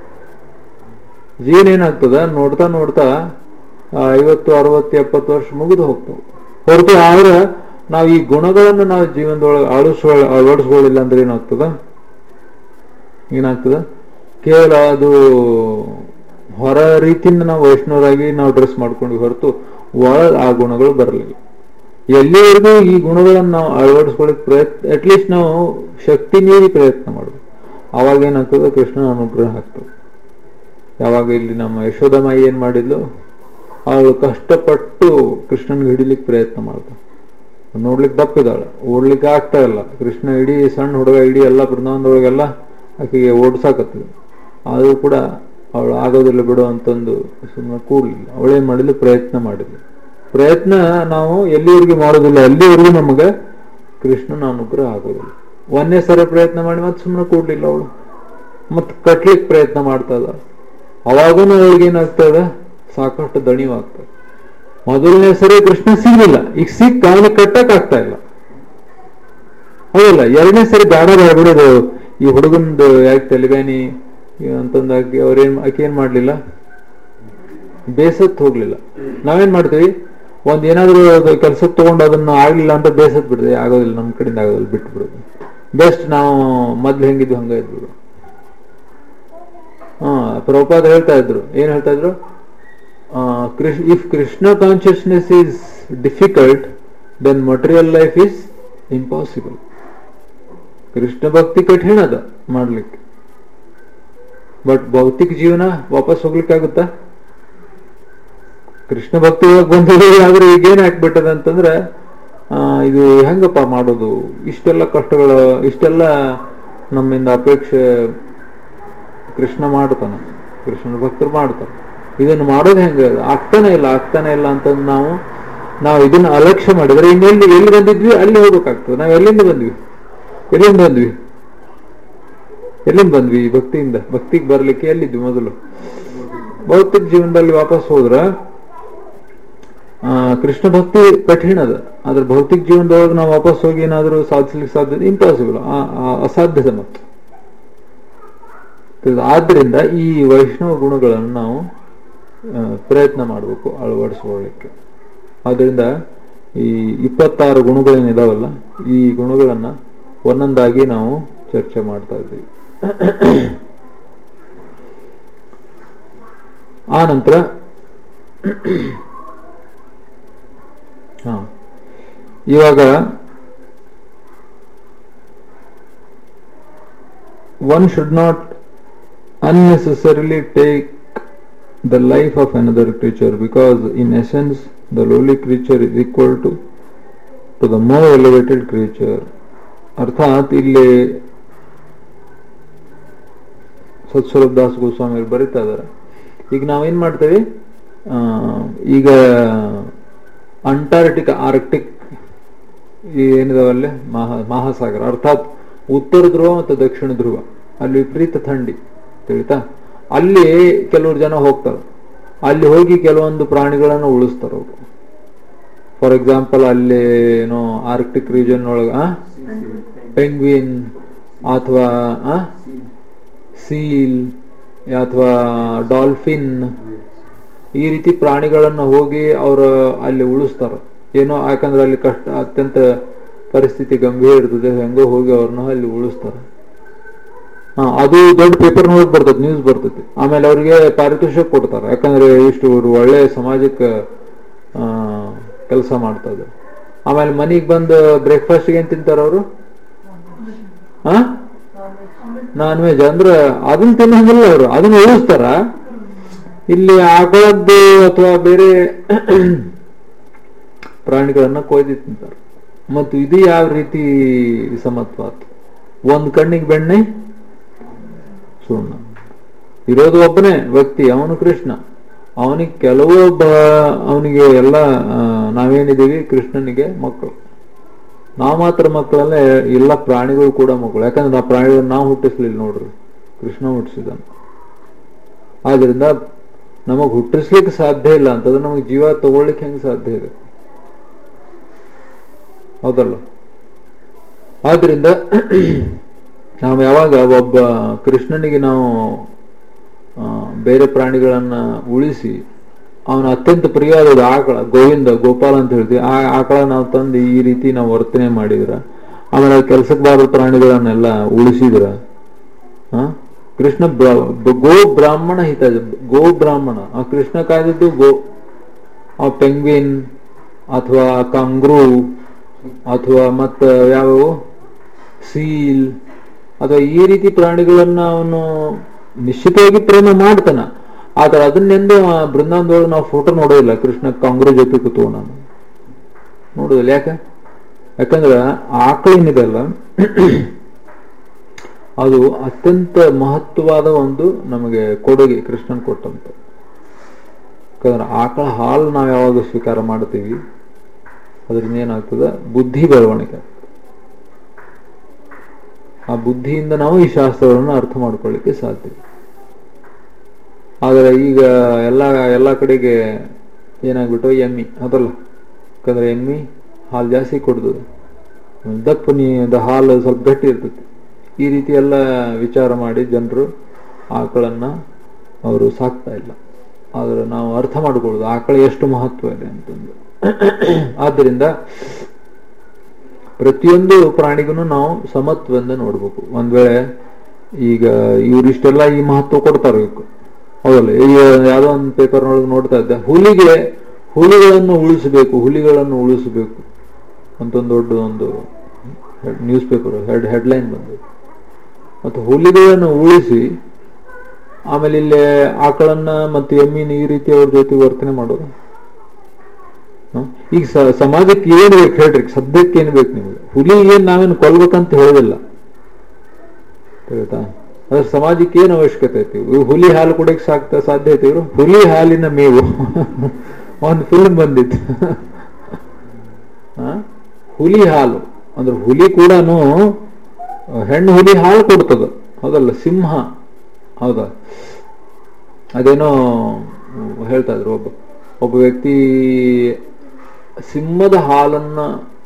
ಜೀವನ ಏನಾಗ್ತದ, ನೋಡ್ತಾ ನೋಡ್ತಾ ಐವತ್ತು ಅರವತ್ತು ಎಪ್ಪತ್ತು ವರ್ಷ ಮುಗಿದು ಹೋಗ್ತವೆ. ಹೊರತು ಆದ್ರೆ ನಾವು ಈ ಗುಣಗಳನ್ನು ನಾವು ಜೀವನದೊಳಗೆ ಅಳಿಸ್ಕೊ ಅಳವಡಿಸ್ಕೊಳ್ಳಿಲ್ಲ ಅಂದ್ರೆ ಏನಾಗ್ತದ ಏನಾಗ್ತದ ಕೇವಲ ಅದು ಹೊರ ರೀತಿಯಿಂದ ನಾವು ವೈಷ್ಣವರಾಗಿ ನಾವು ಡ್ರೆಸ್ ಮಾಡ್ಕೊಂಡ್ವಿ, ಹೊರತು ಒಳಗೆ ಆ ಗುಣಗಳು ಬರಲಿಲ್ಲ. ಎಲ್ಲಿವರೆಗೂ ಈ ಗುಣಗಳನ್ನು ನಾವು ಅಳವಡಿಸ್ಕೊಳ್ಳಿಕ್ ಪ್ರಯತ್ನ, ಅಟ್ಲೀಸ್ಟ್ ನಾವು ಶಕ್ತಿ ಮೀರಿ ಪ್ರಯತ್ನ ಮಾಡಬೇಕು. ಅವಾಗ ಏನಾಗ್ತದೆ, ಕೃಷ್ಣನ ಅನುಗ್ರಹ ಆಗ್ತದೆ. ಯಾವಾಗ ಇಲ್ಲಿ ನಮ್ಮ ಯಶೋದಮಾಯಿ ಏನ್ ಮಾಡಿದ್ಲು, ಅವಳು ಕಷ್ಟಪಟ್ಟು ಕೃಷ್ಣನ್ಗೆ ಹಿಡಿಲಿಕ್ಕೆ ಪ್ರಯತ್ನ ಮಾಡ್ತಾಳೆ. ನೋಡ್ಲಿಕ್ಕೆ ದಪ್ಪಿದಾಳೆ, ಓಡ್ಲಿಕ್ಕೆ ಆಗ್ತಾ ಇಲ್ಲ. ಕೃಷ್ಣ ಇಡೀ ಸಣ್ಣ ಹುಡುಗ ಇಡೀ ಎಲ್ಲ ಬೃಂದಾವನದೊಳಗೆಲ್ಲ ಆಕೆಗೆ ಓಡ್ಸಾಕತ್ತಿದ್ಲು. ಆದರೂ ಕೂಡ ಅವಳು ಆಗೋದಿಲ್ಲ ಬಿಡು ಅಂತಂದು ಸುಮ್ಮನೆ ಕೂಡ್ಲಿಲ್ಲ. ಅವಳೇನ್ ಮಾಡಿದ್ಲು, ಪ್ರಯತ್ನ ಮಾಡಿದ್ಲು. ಪ್ರಯತ್ನ ನಾವು ಎಲ್ಲಿವರೆಗೂ ಮಾಡೋದಿಲ್ಲ ಅಲ್ಲಿವರೆಗೂ ನಮಗೆ ಕೃಷ್ಣನ ಅನುಗ್ರಹ ಆಗೋದಿಲ್ಲ. ಒಂದೇ ಸರಿ ಪ್ರಯತ್ನ ಮಾಡಿ ಮತ್ತೆ ಸುಮ್ಮನೆ ಕೂಡ್ಲಿಲ್ಲ ಅವಳು, ಮತ್ತೆ ಕಟ್ಲಿಕ್ಕೆ ಪ್ರಯತ್ನ ಮಾಡ್ತಾ ಇದ್ದಾಳೆ. ಅವಾಗೂ ಅವಳಿಗೆ ಏನಾಗ್ತಾ ಇದೆ, ಸಾಕಷ್ಟು ದಣಿವಾಗ್ತದೆ. ಮೊದಲನೇ ಸರಿ ಕೃಷ್ಣ ಸಿಗ್ಲಿಲ್ಲ, ಈಗ ಸಿಕ್ಕ ಅವನಿಗೆ ಕಟ್ಟಕ್ ಆಗ್ತಾ ಇಲ್ಲ. ಹೌದಲ್ಲ, ಎರಡನೇ ಸರಿ ಬೇಡ ಬೇಡ ಬಿಡೋದು, ಈ ಹುಡುಗಂದು ಯಾಕೆ ತಲೆಬೇನಿ ಅಂತಂದ ಅವ್ರೇನ್ ಆಕೆ ಏನ್ ಮಾಡ್ಲಿಲ್ಲ, ಬೇಸತ್ ಹೋಗ್ಲಿಲ್ಲ. ನಾವೇನ್ ಮಾಡ್ತೀವಿ, ಒಂದ್ ಏನಾದ್ರು ಕೆಲ್ಸಕ್ಕೆ ತಗೊಂಡು ಅದನ್ನ ಆಗ್ಲಿಲ್ಲ ಅಂತ ಬೇಸತ್ ಬಿಡ್ತೀವಿ, ಆಗೋದಿಲ್ಲ ನಮ್ ಕಡೆಯಿಂದ ಆಗೋದಿಲ್ಲ, ಬಿಟ್ಟು ಬಿಡೋದು. ಬೆಸ್ಟ್ ನಾವು ಮೊದ್ಲು ಹೆಂಗಿದ್ವಿ ಹಂಗ ಇದ್ಬಿಡು. ಹಾ, ಪ್ರಭುಪಾದ ಹೇಳ್ತಾ ಇದ್ರು, ಏನ್ ಹೇಳ್ತಾ ಇದ್ರು, if Krishna consciousness is difficult then material life is impossible. Krishna ಭಕ್ತಿ ಕಠಿಣ ಅದ ಮಾಡ್ಲಿಕ್ಕೆ, ಬಟ್ ಭೌತಿಕ ಜೀವನ ವಾಪಸ್ ಹೋಗ್ಲಿಕ್ಕೆ ಆಗುತ್ತಾ? ಕೃಷ್ಣ ಭಕ್ತಿ ಬಂದಿದೆ, ಆದ್ರೆ ಈಗೇನ್ ಹಾಕ್ಬಿಟ್ಟದ ಅಂತಂದ್ರೆ, ಆ ಇದು ಹೆಂಗಪ್ಪ ಮಾಡೋದು, ಇಷ್ಟೆಲ್ಲ ಕಷ್ಟಗಳು, ಇಷ್ಟೆಲ್ಲ ನಮ್ಮಿಂದ ಅಪೇಕ್ಷೆ ಕೃಷ್ಣ ಮಾಡ್ತಾನ, ಕೃಷ್ಣನ ಭಕ್ತರು ಮಾಡ್ತಾನೆ. ಇದನ್ನು ಮಾಡೋದು ಹೆಂಗ, ಆಗ್ತಾನೆ ಇಲ್ಲ ಆಗ್ತಾನೆ ಇಲ್ಲ ಅಂತಂದು ನಾವು ನಾವು ಇದನ್ನ ಅಲಕ್ಷ್ಯ ಮಾಡಿದ್ರೆ ಇನ್ನೆಲ್ಲಿ ಎಲ್ಲಿ ಬಂದಿದ್ವಿ ಅಲ್ಲಿ ಹೋಗ್ಬೇಕಾಗ್ತದೆ. ನಾವು ಎಲ್ಲಿಂದ ಬಂದ್ವಿ ಎಲ್ಲಿಂದ ಬಂದ್ವಿ ಎಲ್ಲಿಂದ ಬಂದ್ವಿ ಭಕ್ತಿಯಿಂದ. ಭಕ್ತಿಗೆ ಬರ್ಲಿಕ್ಕೆ ಎಲ್ಲಿದ್ವಿ ಮೊದಲು? ಭೌತಿಕ ಜೀವನದಲ್ಲಿ ವಾಪಸ್ ಹೋದ್ರ ಆ ಕೃಷ್ಣ ಭಕ್ತಿ ಕಠಿಣ ಅದ, ಆದ್ರೆ ಭೌತಿಕ ಜೀವನದೊಳಗೆ ನಾವು ವಾಪಸ್ ಹೋಗಿ ಏನಾದ್ರೂ ಸಾಧಿಸ್ಲಿಕ್ಕೆ ಸಾಧ್ಯತೆ ಇಂಪಾಸಿಬಲ್, ಅಸಾಧ್ಯತೆ. ಮತ್ತು ಆದ್ರಿಂದ ಈ ವೈಷ್ಣವ ಗುಣಗಳನ್ನು ನಾವು ಪ್ರಯತ್ನ ಮಾಡಬೇಕು ಅಳವಡಿಸ್ಕೊಳ್ಳಿಕ್ಕೆ. ಆದ್ರಿಂದ ಈ ಇಪ್ಪತ್ತಾರು ಗುಣಗಳೇನಿದಾವಲ್ಲ, ಈ ಗುಣಗಳನ್ನ ಒಂದೊಂದಾಗಿ ನಾವು ಚರ್ಚೆ ಮಾಡ್ತಾ ಇದ್ದೀವಿ. ಆ ನಂತರ ಹಾ ಇವಾಗ one should not unnecessarily take the life of another creature, because in essence the lowly creature is equal to to the more elevated creature. ಅರ್ಥಾತ್ ಇಲ್ಲಿ ಸತ್ಸ್ವರೂಪ್ ದಾಸ್ ಗೋಸ್ವಾಮಿ ಬರೀತಾ ಇದ್ದಾರೆ, ಈಗ ನಾವೇನ್ ಮಾಡ್ತೇವೆ, ಈಗ ಅಂಟಾರ್ಟಿಕ್ ಆರ್ಕ್ಟಿಕ್ ಏನಿದಾವಲ್ಲೇ ಮಹಾ ಮಹಾಸಾಗರ, ಅರ್ಥಾತ್ ಉತ್ತರ ಧ್ರುವ ಮತ್ತು ದಕ್ಷಿಣ ಧ್ರುವ, ಅಲ್ಲಿ ವಿಪರೀತ ಥಂಡಿ ತಿಳಿತಾ. ಅಲ್ಲಿ ಕೆಲವರು ಜನ ಹೋಗ್ತಾರೆ, ಅಲ್ಲಿ ಹೋಗಿ ಕೆಲವೊಂದು ಪ್ರಾಣಿಗಳನ್ನು ಉಳಿಸ್ತಾರೆ ಅವರು. ಫಾರ್ ಎಕ್ಸಾಂಪಲ್ ಅಲ್ಲಿ ಏನೋ ಆರ್ಕ್ಟಿಕ್ ರೀಜನ್ ಒಳಗ ಪೆಂಗ್ವಿನ್ ಅಥವಾ ಸೀಲ್ ಅಥವಾ ಡಾಲ್ಫಿನ್ ಈ ರೀತಿ ಪ್ರಾಣಿಗಳನ್ನು ಹೋಗಿ ಅವರು ಅಲ್ಲಿ ಉಳಿಸ್ತಾರ. ಏನೋ ಯಾಕಂದ್ರೆ ಅಲ್ಲಿ ಕಷ್ಟ, ಅತ್ಯಂತ ಪರಿಸ್ಥಿತಿ ಗಂಭೀರ ಇರ್ತದೆ, ಹೆಂಗೋ ಹೋಗಿ ಅವ್ರನ್ನ ಅಲ್ಲಿ ಉಳಿಸ್ತಾರೆ. ಹಾ, ಅದು ದೊಡ್ಡ ಪೇಪರ್ ನೋಡಿ ಬರ್ತದೆ, ನ್ಯೂಸ್ ಬರ್ತೈತಿ. ಆಮೇಲೆ ಅವ್ರಿಗೆ ಪಾರಿತೋಷಕ ಕೊಡ್ತಾರೆ, ಯಾಕಂದ್ರೆ ಇಷ್ಟು ಒಳ್ಳೆ ಸಮಾಜಕ್ಕೆ ಆ ಕೆಲಸ ಮಾಡ್ತಾ ಇದ್ದಾರೆ. ಆಮೇಲೆ ಮನಿಗ್ ಬಂದು ಬ್ರೇಕ್ಫಾಸ್ಟ್ ಏನ್ ತಿಂತಾರ ಅವರು? ಹಾ, ನಾನ್ ವೆಜ್. ಅಂದ್ರೆ ಅದನ್ನ ತಿನ್ನಂಗಿಲ್ಲ ಅವರು, ಅದನ್ನ ಉಳಿಸ್ತಾರ. ಇಲ್ಲಿ ಆಕಳದ್ದು ಅಥವಾ ಬೇರೆ ಪ್ರಾಣಿಗಳನ್ನ ಕೊಯ್ದು ತಿಂತಾರೆ. ಮತ್ತು ಇದು ಯಾವ ರೀತಿ ಸಮತ್ವಾತ್? ಒಂದ್ ಕಣ್ಣಿಗೆ ಬೆಣ್ಣೆ ಸುಣ್ಣ. ಇರೋದು ಒಬ್ಬನೇ ವ್ಯಕ್ತಿ, ಅವನು ಕೃಷ್ಣ. ಅವನಿಗೆ ಕೆಲವೊಬ್ಬ ಅವನಿಗೆ ಎಲ್ಲ ನಾವೇನಿದ್ದೀವಿ ಕೃಷ್ಣನಿಗೆ ಮಕ್ಕಳು. ನಾವು ಮಾತ್ರ ಮಕ್ಕಳಲ್ಲ, ಎಲ್ಲ ಪ್ರಾಣಿಗಳು ಕೂಡ ಮಕ್ಕಳು. ಯಾಕಂದ್ರೆ ನಾವು ಪ್ರಾಣಿಗಳನ್ನ ನಾವು ಹುಟ್ಟಿಸ್ಲಿಲ್ಲ ನೋಡ್ರಿ, ಕೃಷ್ಣ ಹುಟ್ಟಿಸಿದ. ಆದ್ರಿಂದ ನಮಗ್ ಹುಟ್ಟಿಸ್ಲಿಕ್ಕೆ ಸಾಧ್ಯ ಇಲ್ಲ ಅಂತಂದ್ರೆ ನಮಗ್ ಜೀವ ತಗೊಳ್ಲಿಕ್ಕೆ ಹೆಂಗ್ ಸಾಧ್ಯ ಇದೆ? ಹೌದಲ್ಲ? ಆದ್ರಿಂದ ನಾವು ಯಾವಾಗ ಒಬ್ಬ ಕೃಷ್ಣನಿಗೆ ನಾವು ಬೇರೆ ಪ್ರಾಣಿಗಳನ್ನ ಉಳಿಸಿ ಅವನ ಅತ್ಯಂತ ಪ್ರಿಯವಾದ ಆಕಳ ಗೋವಿಂದ ಗೋಪಾಲ ಅಂತ ಹೇಳ್ತೀವಿ, ಆ ಆಕಳ ನಾವು ತಂದು ಈ ರೀತಿ ನಾವು ವರ್ತನೆ ಮಾಡಿದ್ರ, ಆಮೇಲೆ ಕೆಲ್ಸಕ್ಕೆ ಬಾರದ ಪ್ರಾಣಿಗಳನ್ನೆಲ್ಲ ಉಳಿಸಿದ್ರ, ಹ ಕೃಷ್ಣ ಗೋ ಬ್ರಾಹ್ಮಣ ಹಿತ, ಗೋ ಬ್ರಾಹ್ಮಣ ಆ ಕೃಷ್ಣ ಕಾಯ್ದದ್ದು ಗೋ, ಆ ಪೆಂಗ್ವಿನ್ ಅಥವಾ ಕಾಂಗ್ರೂ ಅಥವಾ ಮತ್ತ ಯಾವ್ಯಾವು ಸೀಲ್ ಅಥವಾ ಈ ರೀತಿ ಪ್ರಾಣಿಗಳನ್ನ ಅವನು ನಿಶ್ಚಿತವಾಗಿ ಪ್ರೇಮ ಮಾಡ್ತಾನ. ಆದ್ರೆ ಅದನ್ನೆಂದು ಬೃಂದಾವನದೊಳಗೆ ನಾವು ಫೋಟೋ ನೋಡೋದಿಲ್ಲ, ಕೃಷ್ಣ ಕಾಂಗ್ರೂ ಜೊತೆ ಕೂತ್ಕೊಂಡ ನೋಡುದಿಲ್ಲ. ಯಾಕೆ? ಯಾಕಂದ್ರ ಆಕಳಿನಿದೆಲ್ಲ ಅದು ಅತ್ಯಂತ ಮಹತ್ವವಾದ ಒಂದು ನಮಗೆ ಕೊಡುಗೆ ಕೃಷ್ಣನ್ ಕೊಟ್ಟಂತ. ಯಾಕಂದ್ರೆ ಆಕಳ ಹಾಲು ನಾವು ಯಾವಾಗ ಸ್ವೀಕಾರ ಮಾಡ್ತೀವಿ ಅದರಿಂದ ಏನಾಗ್ತದ? ಬುದ್ಧಿ ಬೆಳವಣಿಗೆ. ಆ ಬುದ್ಧಿಯಿಂದ ನಾವು ಈ ಶಾಸ್ತ್ರಗಳನ್ನು ಅರ್ಥ ಮಾಡ್ಕೊಳ್ಳಿಕ್ಕೆ ಸಾಧ್ಯ. ಆದ್ರೆ ಈಗ ಎಲ್ಲ ಎಲ್ಲ ಕಡೆಗೆ ಏನಾಗ್ಬಿಟ್ಟು ಎಮ್ಮಿ ಅದಲ್ಲ, ಯಾಕಂದ್ರೆ ಎಮ್ಮಿ ಹಾಲು ಜಾಸ್ತಿ ಕೊಡ್ತದೆ, ದಪ್ಪನಿ ಹಾಲು ಸ್ವಲ್ಪ ಗಟ್ಟಿ ಇರ್ತೈತಿ. ಈ ರೀತಿ ಎಲ್ಲ ವಿಚಾರ ಮಾಡಿ ಜನರು ಆಕಳನ್ನ ಅವರು ಸಾಕ್ತಾ ಇಲ್ಲ. ಆದ್ರೆ ನಾವು ಅರ್ಥ ಮಾಡ್ಕೊಳ್ಳೋದು ಆಕಳ ಎಷ್ಟು ಮಹತ್ವ ಇದೆ ಅಂತಂದು. ಆದ್ದರಿಂದ ಪ್ರತಿಯೊಂದು ಪ್ರಾಣಿಗೂ ನಾವು ಸಮತ್ವದಿಂದ ನೋಡ್ಬೇಕು. ಒಂದ್ ವೇಳೆ ಈಗ ಇವ್ರಿಷ್ಟೆಲ್ಲ ಈ ಮಹತ್ವ ಕೊಡ್ತಾರೆ, ಹೌದಲ್ಲ? ಈಗ ಯಾವ್ದೋ ಒಂದು ಪೇಪರ್ನೊಳಗೆ ನೋಡ್ತಾ ಇದ್ದೆ, ಹುಲಿಗೆ ಹುಲಿಗಳನ್ನು ಉಳಿಸಬೇಕು ಹುಲಿಗಳನ್ನು ಉಳಿಸಬೇಕು ಅಂತ ಒಂದು ದೊಡ್ಡ ಒಂದು ನ್ಯೂಸ್ ಪೇಪರ್ ಹೆಡ್ ಹೆಡ್ಲೈನ್ ಬಂದು, ಮತ್ತು ಹುಲಿಗಳನ್ನು ಉಳಿಸಿ ಆಮೇಲೆ ಇಲ್ಲೇ ಆಕಳನ್ನ ಮತ್ತು ಎಮ್ಮಿನ ಈ ರೀತಿ ಅವ್ರ ಜೊತೆ ವರ್ತನೆ ಮಾಡೋದು. ಈಗ ಸಮಾಜಕ್ಕೆ ಏನ್ ಬೇಕು ಹೇಳ್ರಿ? ಸದ್ಯಕ್ಕೆ ಏನ್ ಬೇಕು ನಿಮಗೆ? ಹುಲಿ ಏನ್ ನಾವೇನು ಕೊಲ್ಬೇಕಂತ ಹೇಳೋದಿಲ್ಲ, ಆಯ್ತಾ? ಅದ್ರ ಸಮಾಜಕ್ಕೆ ಏನ್ ಅವಶ್ಯಕತೆ ಐತಿ? ಹುಲಿ ಹಾಲು ಕುಡಿಯಕ್ಕೆ ಸಾಕ್ತಾ ಸಾಧ್ಯ ಐತಿ? ಇವರು ಹುಲಿ ಹಾಲಿನ ಮೇವು ಒಂದು ಫಿಲ್ಮ್ ಬಂದಿತ್ತು. ಹುಲಿ ಹಾಲು ಅಂದ್ರೆ ಹುಲಿ ಕೂಡ ಹೆಣ್ಣು ಹುಲಿ ಹಾಲು ಕೊಡ್ತದ, ಹೌದಲ್ಲ? ಸಿಂಹ, ಹೌದಾ? ಅದೇನೋ ಹೇಳ್ತಾ ಇದ್ರು, ಒಬ್ಬ ಒಬ್ಬ ವ್ಯಕ್ತಿ ಸಿಂಹದ ಹಾಲನ್ನ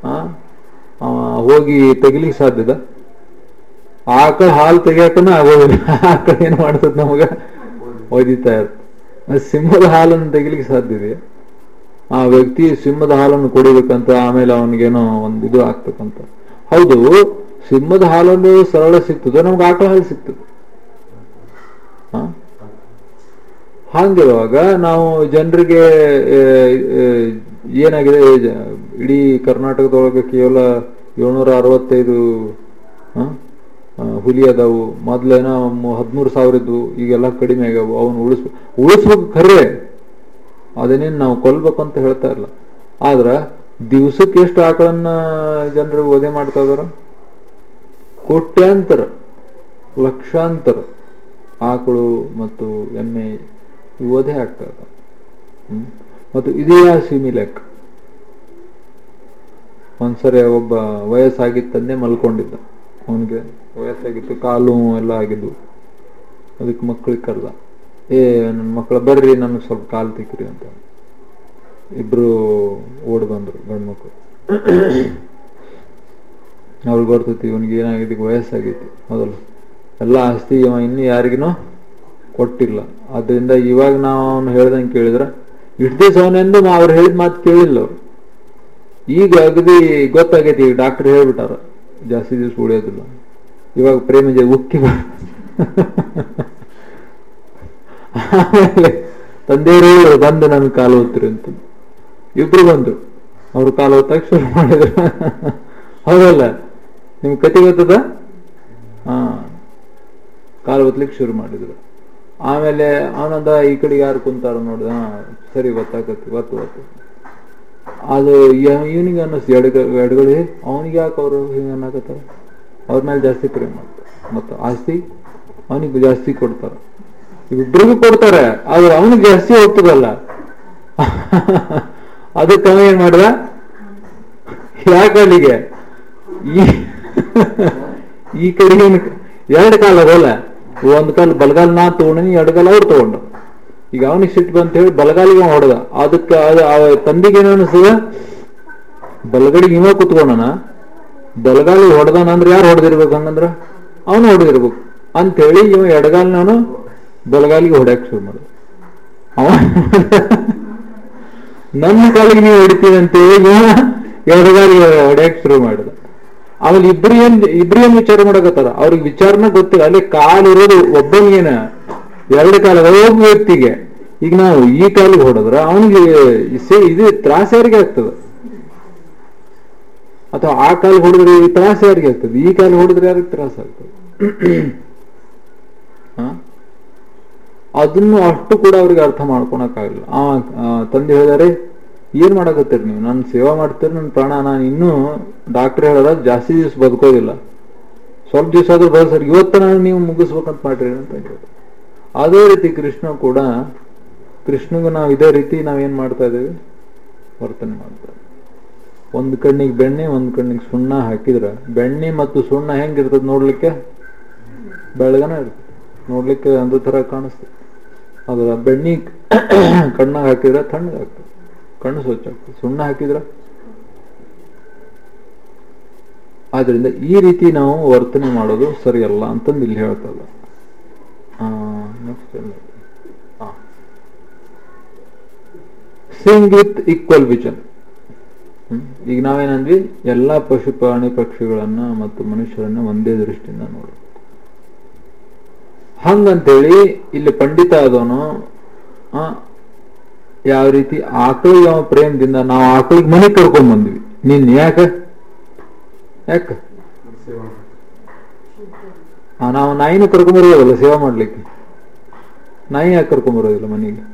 ಹೋಗಿ ತೆಗಿಲಿಕ್ಕೆ ಸಾಧ್ಯದ? ಆಕಳ ಹಾಲು ತೆಗಿಯಕನ ಆಗೋದಿಲ್ಲ. ಆಕಳ ಏನ್ ಮಾಡ್ತದ? ನಮಗ ಒದಿತಾ ಇರ್ತದೆ. ಸಿಂಹದ ಹಾಲನ್ನು ತೆಗಿಲಿಕ್ಕೆ ಸಾಧ್ಯ ಇದೆ? ಆ ವ್ಯಕ್ತಿ ಸಿಂಹದ ಹಾಲನ್ನು ಕುಡಿಬೇಕಂತ, ಆಮೇಲೆ ಅವನಿಗೇನೋ ಒಂದು ಇದು ಆಗ್ತಕ್ಕಂತ. ಹೌದು, ಸಿಂಹದ ಹಾಲನ್ನು ಸರಳ ಸಿಗ್ತದೆ, ನಮ್ಗೆ ಆಕಳ ಹಾಲು ಸಿಗ್ತದೆ. ಹ ಹಾಗಿರುವಾಗ ನಾವು ಜನರಿಗೆ ಏನಾಗಿದೆ, ಇಡೀ ಕರ್ನಾಟಕದೊಳಗೆ ಕೇವಲ ಏಳ್ನೂರ ಅರವತ್ತೈದು ಹುಲಿ ಅದಾವು. ಮೊದ್ಲೇನ ಹದಿಮೂರು ಸಾವಿರ ಇದ್ವು, ಈಗೆಲ್ಲ ಕಡಿಮೆ ಆಗ್ಯಾವು. ಅವನು ಉಳಿಸ್ ಉಳಿಸ್ಬೇಕು ಖರೆ, ಅದನ್ನೇನು ನಾವು ಕೊಲ್ಬೇಕಂತ ಹೇಳ್ತಾ ಇಲ್ಲ. ಆದ್ರ ದಿವ್ಸಕ್ಕೆ ಎಷ್ಟು ಆಕಳನ್ನ ಜನರು ವಧೆ ಮಾಡ್ತಾ ಇದಾರ? ಕೋಟ್ಯಾಂತರ ಲಕ್ಷಾಂತರ ಆಕಳು ಮತ್ತು ಎಮ್ಮೆ ವಧೆ ಆಗ್ತಾ ಇದಾವ. ಹ್ಮ್ ಮತ್ತು ಇದೇ ಸೀಮಿ ಲೆಕ್ಕ. ಒಂದ್ಸರಿ ಒಬ್ಬ ವಯಸ್ಸಾಗಿತ್ತನ್ನೇ ಮಲ್ಕೊಂಡಿದ್ದ, ಅವನಿಗೆ ವಯಸ್ಸಾಗಿತ್ತು, ಕಾಲು ಎಲ್ಲ ಆಗಿದ್ವು. ಅದಕ್ಕೆ ಮಕ್ಕಳಿಗೆ ಕರೆದ, ಏ ನನ್ನ ಮಕ್ಕಳ ಬರ್ರಿ ನನಗೆ ಸ್ವಲ್ಪ ಕಾಲು ತಿಕ್ಕ್ರಿ ಅಂತ. ಇಬ್ರು ಓಡ್ ಬಂದ್ರು ಗಂಡು ಮಕ್ಕಳು. ಅವ್ರಿಗೆ ಗೊತ್ತೈತಿ ಇವನಿಗೆ ಏನಾಗಿದೆ, ವಯಸ್ಸಾಗೈತಿ, ಹೌದಲ್ಲ? ಎಲ್ಲ ಆಸ್ತಿ ಇವ ಇನ್ನು ಯಾರಿಗಿನೋ ಕೊಟ್ಟಿಲ್ಲ. ಆದ್ರಿಂದ ಇವಾಗ ನಾವು ಅವನು ಹೇಳ್ದಂಗೆ ಕೇಳಿದ್ರ ಇಷ್ಟು ದಿವಸ ಅವನೆಂದು ಅವ್ರು ಹೇಳಿದ ಮಾತು ಕೇಳಿಲ್ಲ ಅವ್ರು. ಈಗ ಅಗದಿ ಗೊತ್ತಾಗೈತಿ, ಈಗ ಡಾಕ್ಟರ್ ಹೇಳ್ಬಿಟ್ಟಾರ ಜಾಸ್ತಿ ದಿವಸ ಉಳಿಯೋದಿಲ್ಲ. ಇವಾಗ ಪ್ರೇಮ ಜ ಉಕ್ಕಿ ಆಮೇಲೆ ತಂದೆಯವರು ಬಂದು ನನ್ ಕಾಲು ಓದ್ತಿರಿ ಅಂತ ಇಬ್ರು ಬಂದ್ರು. ಅವ್ರು ಕಾಲು ಓದ್ತಾಗ ಶುರು ಮಾಡಿದ್ರು. ಹೌದಲ್ಲ? ನಿಮ್ ಕತೆ ಗೊತ್ತದ? ಹಾ, ಕಾಲು ಓದ್ಲಿಕ್ಕೆ ಶುರು ಮಾಡಿದ್ರು. ಆಮೇಲೆ ಅವನದ ಈ ಕಡೆಗೆ ಯಾರು ಕುಂತಾರ ನೋಡ್ದ, ಹಾ ಸರಿ ಗೊತ್ತಾಗತ್ತಿ, ಗೊತ್ತು ಗೊತ್ತು. ಅದು ಇವನಿಗೆ ಅನ್ನಿಸ್ತು, ಎಡಗ ಎಡಗಳಿ ಅವನಿಗೆ ಯಾಕೆ ಅವರು ಹಿಂಗ ಅನ್ನಕತ್ತಾರ? ಅವ್ರ ಮೇಲೆ ಜಾಸ್ತಿ ಪ್ರೇಮ ಮಾಡ್ತಾರೆ, ಮತ್ತು ಆಸ್ತಿ ಅವನಿಗೆ ಜಾಸ್ತಿ ಕೊಡ್ತಾರ, ಇಬ್ಬರಿಗೂ ಕೊಡ್ತಾರೆ. ಆದ್ರೆ ಅವನಿಗೆ ಜಾಸ್ತಿ ಹೋಗ್ತದಲ್ಲ, ಅದಕ್ಕೆ ಅವ ಏನ್ ಮಾಡ್ದ? ಯಾಕೆ ಅಲ್ಲಿಗೆ ಈ ಕಡೆಗೆ ಎರಡು ಕಾಲ ಹೋಲ, ಒಂದ್ ಕಾಲ ಬಲಗಾಲ ನಾ ತಗೊಂಡಿನಿ, ಎರಡು ಕಾಲ ಅವ್ರು ತಗೊಂಡು ಈಗ ಅವನಿಗೆ ಸಿಟ್ಟು ಬಂತ ಹೇಳಿ ಬಲಗಾಲಿಗೆ ಹೊಡೆದ, ಅದಕ್ಕೆ ಅದು ತಂದೆಗೆ ಏನು ಅನಿಸ್ತದ, ಬಲಗಡಿಗೆ ಇವ ಕುತ್ಕೊಂಡನ, ಬಲಗಾಲಿಗೆ ಹೊಡೆದಾನ ಅಂದ್ರೆ ಯಾರು ಹೊಡೆದಿರ್ಬೇಕು ಹಂಗಂದ್ರ ಅವನು ಹೊಡೆದಿರ್ಬೇಕು ಅಂತೇಳಿ ಇವ ಎಡಗಾಲಿನವನು ಬಲಗಾಲಿಗೆ ಹೊಡ್ಯಾಕ್ ಶುರು ಮಾಡ. ಅವ ನನ್ನ ಕಾಲಿಗೆ ನೀವು ಹೊಡಿತೀವಿ ಅಂತೇಳಿ ಇವ ಎಡಗಾಲಿಗೆ ಹೊಡ್ಯಾಕ್ ಶುರು ಮಾಡಿದ. ಆಮೇಲೆ ಇಬ್ರು ಏನ್ ಇಬ್ರು ಏನ್ ವಿಚಾರ ಮಾಡಕತ್ತಾರ, ಅವ್ರಿಗೆ ವಿಚಾರನ ಗೊತ್ತಿಲ್ಲ. ಅಲ್ಲಿ ಕಾಲು ಇರೋದು ಒಬ್ಬನಿಗೇನ, ಎರಡು ಕಾಲ ಒಬ್ಬ ವ್ಯಕ್ತಿಗೆ. ಈಗ ನಾವು ಈ ಕಾಲಿಗೆ ಹೊಡೆದ್ರ ಅವನಿಗೆ ಇದು ತ್ರಾಸ ಯಾರಿಗೆ ಆಗ್ತದ, ಅಥವಾ ಆ ಕಾಲಿಗೆ ಹೊಡೆದ್ರೆ ಈ ತ್ರಾಸ ಯಾರಿಗೆ ಆಗ್ತದೆ, ಈ ಕಾಲಿಗೆ ಹೊಡೆದ್ರೆ ಯಾರಿಗೆ ತ್ರಾಸ ಆಗ್ತದೆ. ಅದನ್ನು ಅಷ್ಟು ಕೂಡ ಅವ್ರಿಗೆ ಅರ್ಥ ಮಾಡ್ಕೊಳಕ್ಕಾಗಲ್ಲ. ಆ ತಂದೆ ಹೇಳಿದಾರೆ, ಏನ್ ಮಾಡಕತ್ತೀರಿ ನೀವು, ನಾನು ಸೇವಾ ಮಾಡ್ತೀರಿ, ನನ್ನ ಪ್ರಾಣ, ನಾನು ಇನ್ನೂ ಡಾಕ್ಟರ್ ಹೇಳದ ಜಾಸ್ತಿ ದಿವಸ ಬದುಕೋದಿಲ್ಲ, ಸ್ವಲ್ಪ ದಿವಸ ಆದ್ರೂ ಬದುಕ್ಸರ್, ಇವತ್ತ ನಾನು ನೀವು ಮುಗಿಸ್ಬೇಕಂತ ಮಾಡ್ರಿ ಅಂತ ಹೇಳಿದ್ರು. ಅದೇ ರೀತಿ ಕೃಷ್ಣ ಕೂಡ, ಕೃಷ್ಣಗೂ ನಾವು ಇದೇ ರೀತಿ ನಾವೇನ್ ಮಾಡ್ತಾ ಇದ್ದೇವೆ, ವರ್ತನೆ ಮಾಡ್ತಾರೆ. ಒಂದ್ ಕಣ್ಣಿಗೆ ಬೆಣ್ಣೆ, ಒಂದ್ ಕಣ್ಣಿಗೆ ಸುಣ್ಣ ಹಾಕಿದ್ರ ಬೆಣ್ಣೆ ಮತ್ತು ಸುಣ್ಣ ಹೆಂಗಿರ್ತದೆ ನೋಡ್ಲಿಕ್ಕೆ, ಬೆಳಗನ ಇರ್ತದೆ, ನೋಡ್ಲಿಕ್ಕೆ ಒಂದು ತರ ಕಾಣಿಸ್ತದೆ. ಅದ್ರ ಬೆಣ್ಣೆ ಕಣ್ಣಾಗ ಹಾಕಿದ್ರೆ ತಣ್ಣಗಾಗ್ತದೆ, ಕಣ್ಣು ಸ್ವಚ್ಛ ಆಗ್ತದೆ. ಸುಣ್ಣ ಹಾಕಿದ್ರ, ಆದ್ರಿಂದ ಈ ರೀತಿ ನಾವು ವರ್ತನೆ ಮಾಡೋದು ಸರಿಯಲ್ಲ ಅಂತಂದು ಇಲ್ಲಿ ಹೇಳ್ತಲ್ಲ. Seeing with equal vision. ಈಗ ನಾವೇನಂದ್ವಿ, ಎಲ್ಲಾ ಪಶು ಪ್ರಾಣಿ ಪಕ್ಷಿಗಳನ್ನ ಮತ್ತು ಮನುಷ್ಯರನ್ನ ಒಂದೇ ದೃಷ್ಟಿಯಿಂದ ನೋಡು. ಹಂಗಂತೇಳಿ ಇಲ್ಲಿ ಪಂಡಿತ ಆದವನು ಯಾವ ರೀತಿ ಆಕಳಿಗೆ ಯಾವ ಪ್ರೇಮದಿಂದ ನಾವು ಆಕಳಿಗೆ ಮನೆ ಕರ್ಕೊಂಡ್ ಬಂದ್ವಿ, ನೀನ್ ಯಾಕ ಯಾಕ ನಾವು ನಾಯಿನೂ ಕರ್ಕೊಂಡ್ಬರೋದಲ್ಲ ಸೇವಾ ಮಾಡ್ಲಿಕ್ಕೆ, ನಾಯಿ ಯಾಕೆ ಕರ್ಕೊಂಡ್ಬರೋದಿಲ್ಲ ಮನೆಗೆ?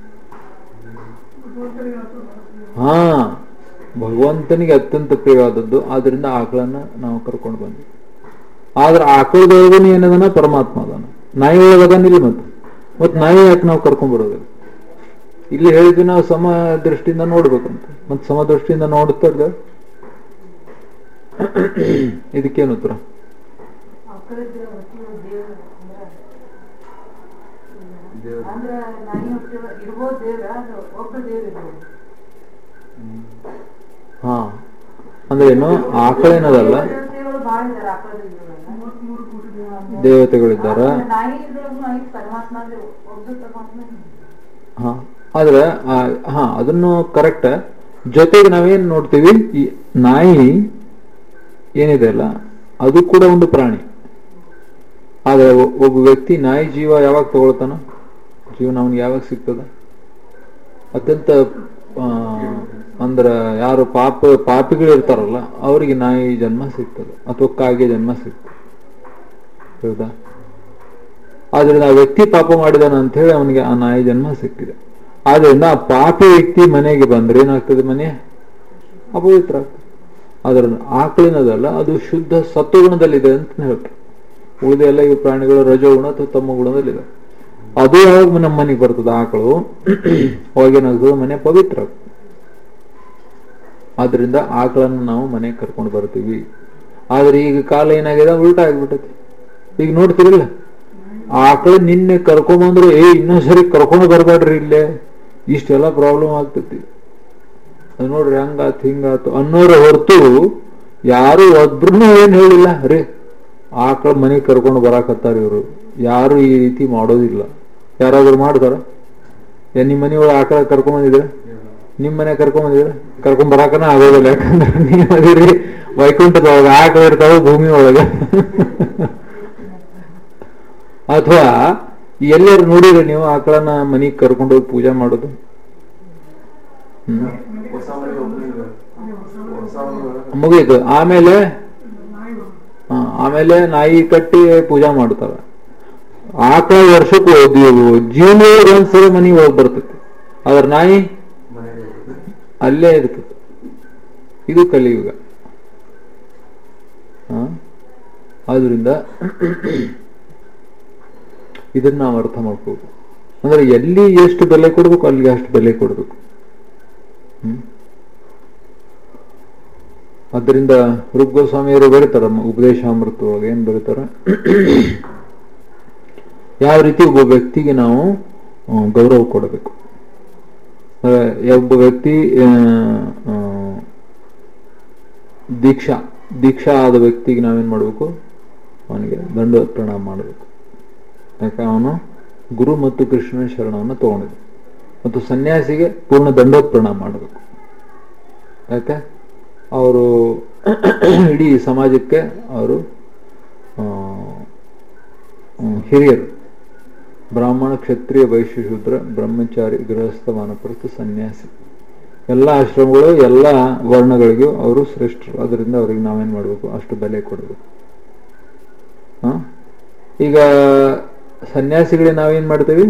ಹಾ, ಭಗವಂತನಿಗೆ ಅತ್ಯಂತ ಪ್ರಿಯವಾದದ್ದು, ಆದ್ರಿಂದ ಆಕಳನ್ನ ನಾವು ಕರ್ಕೊಂಡು ಬಂದ್ವಿ. ಆದ್ರೆ ಆಕಳದೊಳಗನು ಏನದನ ಪರಮಾತ್ಮ ಅದಾನ, ನಾಯಿ ಒಳಗದಾನಿಲ್ಲ. ಮತ್ತೆ ಮತ್ ನಾಯಿ ಯಾಕೆ ನಾವು ಕರ್ಕೊಂಡ್ ಬರೋದಿಲ್ಲ? ಇಲ್ಲಿ ಹೇಳಿದ್ವಿ ನಾವು ಸಮ ದೃಷ್ಟಿಯಿಂದ ನೋಡ್ಬೇಕಂತ, ಮತ್ ಸಮ ದೃಷ್ಟಿಯಿಂದ ನೋಡ್ತಾ ಇದ್ದ. ಇದಕ್ಕೇನು ಉತ್ತರ? ಹಾ, ಅಂದ್ರೆ ಏನು, ಆಕಳೇನದಲ್ಲ, ದೇವತೆಗಳಿದ್ದಾರ. ಹಾ, ಆದ್ರೆ ಹಾ ಅದನ್ನು ಕರೆಕ್ಟ್. ಜೊತೆಗೆ ನಾವೇನ್ ನೋಡ್ತೀವಿ, ಈ ನಾಯಿ ಏನಿದೆ ಅಲ್ಲ ಅದು ಕೂಡ ಒಂದು ಪ್ರಾಣಿ. ಆದ್ರೆ ಒಬ್ಬ ವ್ಯಕ್ತಿ ನಾಯಿ ಜೀವ ಯಾವಾಗ ತಗೊಳ್ತಾನ, ಜೀವನ ಅವನಿಗೆ ಯಾವಾಗ ಸಿಗ್ತದ? ಅತ್ಯಂತ ಅಂದ್ರ ಯಾರು ಪಾಪ ಪಾಪಿಗಳು ಇರ್ತಾರಲ್ಲ ಅವರಿಗೆ ನಾಯಿ ಜನ್ಮ ಸಿಗ್ತದೆ, ಅಥವಾ ಕಾಗೆ ಜನ್ಮ ಸಿಗ್ತದೆ, ಹೌದಾ? ಆದ್ರಿಂದ ಆ ವ್ಯಕ್ತಿ ಪಾಪ ಮಾಡಿದಾನ ಅಂತ ಹೇಳಿ ಅವನಿಗೆ ಆ ನಾಯಿ ಜನ್ಮ ಸಿಕ್ಕಿದೆ. ಆದ್ರಿಂದ ಆ ಪಾಪಿ ವ್ಯಕ್ತಿ ಮನೆಗೆ ಬಂದ್ರೆ ಏನಾಗ್ತದೆ, ಮನೆ ಅಪವಿತ್ರ ಆಗ್ತದೆ. ಅದರ ಆಕಳಿನದಲ್ಲ, ಅದು ಶುದ್ಧ ಸತ್ವಗುಣದಲ್ಲಿದೆ ಅಂತ ಹೇಳ್ತಾರೆ. ಉಳಿದ ಎಲ್ಲ ಇವು ಪ್ರಾಣಿಗಳು ರಜೋಗುಣ ಅಥವಾ ತಮ್ಮ ಗುಣದಲ್ಲಿದೆ. ಅದು ಯಾವಾಗ ನಮ್ಮ ಮನೆಗೆ ಬರ್ತದೆ ಆಕಳು, ಅವಾಗೇನಾಗ್ತದೆ, ಮನೆ ಪವಿತ್ರ ಆಗ್ತದೆ. ಆದ್ರಿಂದ ಆಕಳನ್ನು ನಾವು ಮನೆಗೆ ಕರ್ಕೊಂಡು ಬರ್ತೀವಿ. ಆದ್ರೆ ಈಗ ಕಾಲ ಏನಾಗಿದೆ, ಉಲ್ಟಾ ಆಗ್ಬಿಟ್ಟೈತಿ. ಈಗ ನೋಡ್ತಿರಲ್ಲ, ಆಕಳ ನಿನ್ನೆ ಕರ್ಕೊಂಬಂದ್ರು, ಏ ಇನ್ನೊಂದ್ಸರಿ ಕರ್ಕೊಂಡು ಬರ್ಬೇಡ್ರಿ, ಇಲ್ಲೇ ಇಷ್ಟೆಲ್ಲ ಪ್ರಾಬ್ಲಮ್ ಆಗ್ತೈತಿ, ಅದು ನೋಡ್ರಿ ಹಂಗಾತ್ ಹಿಂಗಾತು ಅನ್ನೋರ ಹೊರತು ಯಾರು ಒಬ್ರು ಏನ್ ಹೇಳಿಲ್ಲ, ಅರೇ ಆಕಳ ಮನೆಗೆ ಕರ್ಕೊಂಡು ಬರಾಕತ್ತಾರ ಇವರು, ಯಾರು ಈ ರೀತಿ ಮಾಡೋದಿಲ್ಲ. ಯಾರಾದ್ರೂ ಮಾಡ್ತಾರ? ನಿಮ್ ಮನೆಯೊಳಗೆ ಆಕಳ ಕರ್ಕೊಂಡ್ ಬಂದಿದ್ರೆ, ನಿಮ್ ಮನೆ ಕರ್ಕೊಂಡ್ ಬಂದಿದ್ರೆ ಕರ್ಕೊಂಡ್ ಬರಾಕನ ಆಗೋದಿಲ್ಲ. ಯಾಕಂದ್ರೆ ನೀವ್ ಅದಿರಿ ವೈಕುಂಠದೊಳಗ, ಆಕಳ ಇರ್ತಾವ ಭೂಮಿ ಒಳಗ. ಅಥವಾ ಎಲ್ಲರೂ ನೋಡಿದ್ರೆ ನೀವು ಆಕಳನ್ನ ಮನೆಗೆ ಕರ್ಕೊಂಡು ಹೋಗಿ ಪೂಜೆ ಮಾಡೋದು? ಹ್ಮ್ ಮುಗೀತು. ಆಮೇಲೆ ಆಮೇಲೆ ನಾಯಿ ಕಟ್ಟಿ ಪೂಜಾ ಮಾಡ್ತಾರ. ಆಕಳ ವರ್ಷಕ್ಕೂ ಜೀವನದೊಳಗೆ ಒಂದ್ಸಲ ಮನೆಗೆ ಹೋಗಿ ಬರ್ತೈತಿ, ಅದ್ರ ನಾಯಿ ಅಲ್ಲೇ ಇರ್ತದೆ. ಇದು ಕಲಿಯುಗ. ಆದ್ರಿಂದ ಇದನ್ನ ನಾವು ಅರ್ಥ ಮಾಡ್ಕೋಬೇಕು. ಅಂದ್ರೆ ಎಲ್ಲಿ ಎಷ್ಟು ಬೆಲೆ ಕೊಡ್ಬೇಕು ಅಲ್ಲಿಗೆ ಅಷ್ಟು ಬೆಲೆ ಕೊಡ್ಬೇಕು. ಹ್ಮ್ ಅದರಿಂದ ರೂಪ ಗೋಸ್ವಾಮಿಯವರು ಬರೀತಾರ ಉಪದೇಶಾಮೃತ ಒಳಗೆ, ಏನ್ ಬರೀತಾರ, ಯಾವ ರೀತಿ ಒಬ್ಬ ವ್ಯಕ್ತಿಗೆ ನಾವು ಗೌರವ ಕೊಡಬೇಕು. ಒಬ್ಬ ವ್ಯಕ್ತಿ ದೀಕ್ಷಾ ದೀಕ್ಷಾ ಆದ ವ್ಯಕ್ತಿಗೆ ನಾವೇನ್ ಮಾಡಬೇಕು, ಅವನಿಗೆ ದಂಡ ಪ್ರಣಾಮ ಮಾಡಬೇಕು. ಯಾಕೆ ಅವನು ಗುರು ಮತ್ತು ಕೃಷ್ಣನ ಶರಣವನ್ನು ತಗೊಂಡಿದ್ದ. ಮತ್ತು ಸನ್ಯಾಸಿಗೆ ಪೂರ್ಣ ದಂಡ ಪ್ರಣಾಮ ಮಾಡಬೇಕು. ಯಾಕೆ ಅವರು ಇಡೀ ಸಮಾಜಕ್ಕೆ ಅವರು ಹಿರಿಯರು. ಬ್ರಾಹ್ಮಣ, ಕ್ಷತ್ರಿಯ, ವೈಶ್ಯ, ಶೂದ್ರ, ಬ್ರಹ್ಮಚಾರಿ, ಗೃಹಸ್ಥ, ವಾನಪ್ರಸ್ಥ, ಸನ್ಯಾಸಿ, ಎಲ್ಲ ಆಶ್ರಮಗಳು ಎಲ್ಲ ವರ್ಣಗಳಿಗೂ ಅವರು ಶ್ರೇಷ್ಠರು. ಅದರಿಂದ ಅವ್ರಿಗೆ ನಾವೇನ್ ಮಾಡಬೇಕು, ಅಷ್ಟು ಬೆಲೆ ಕೊಡಬೇಕು. ಹ ಈಗ ಸನ್ಯಾಸಿಗಳಿಗೆ ನಾವೇನ್ ಮಾಡ್ತೀವಿ,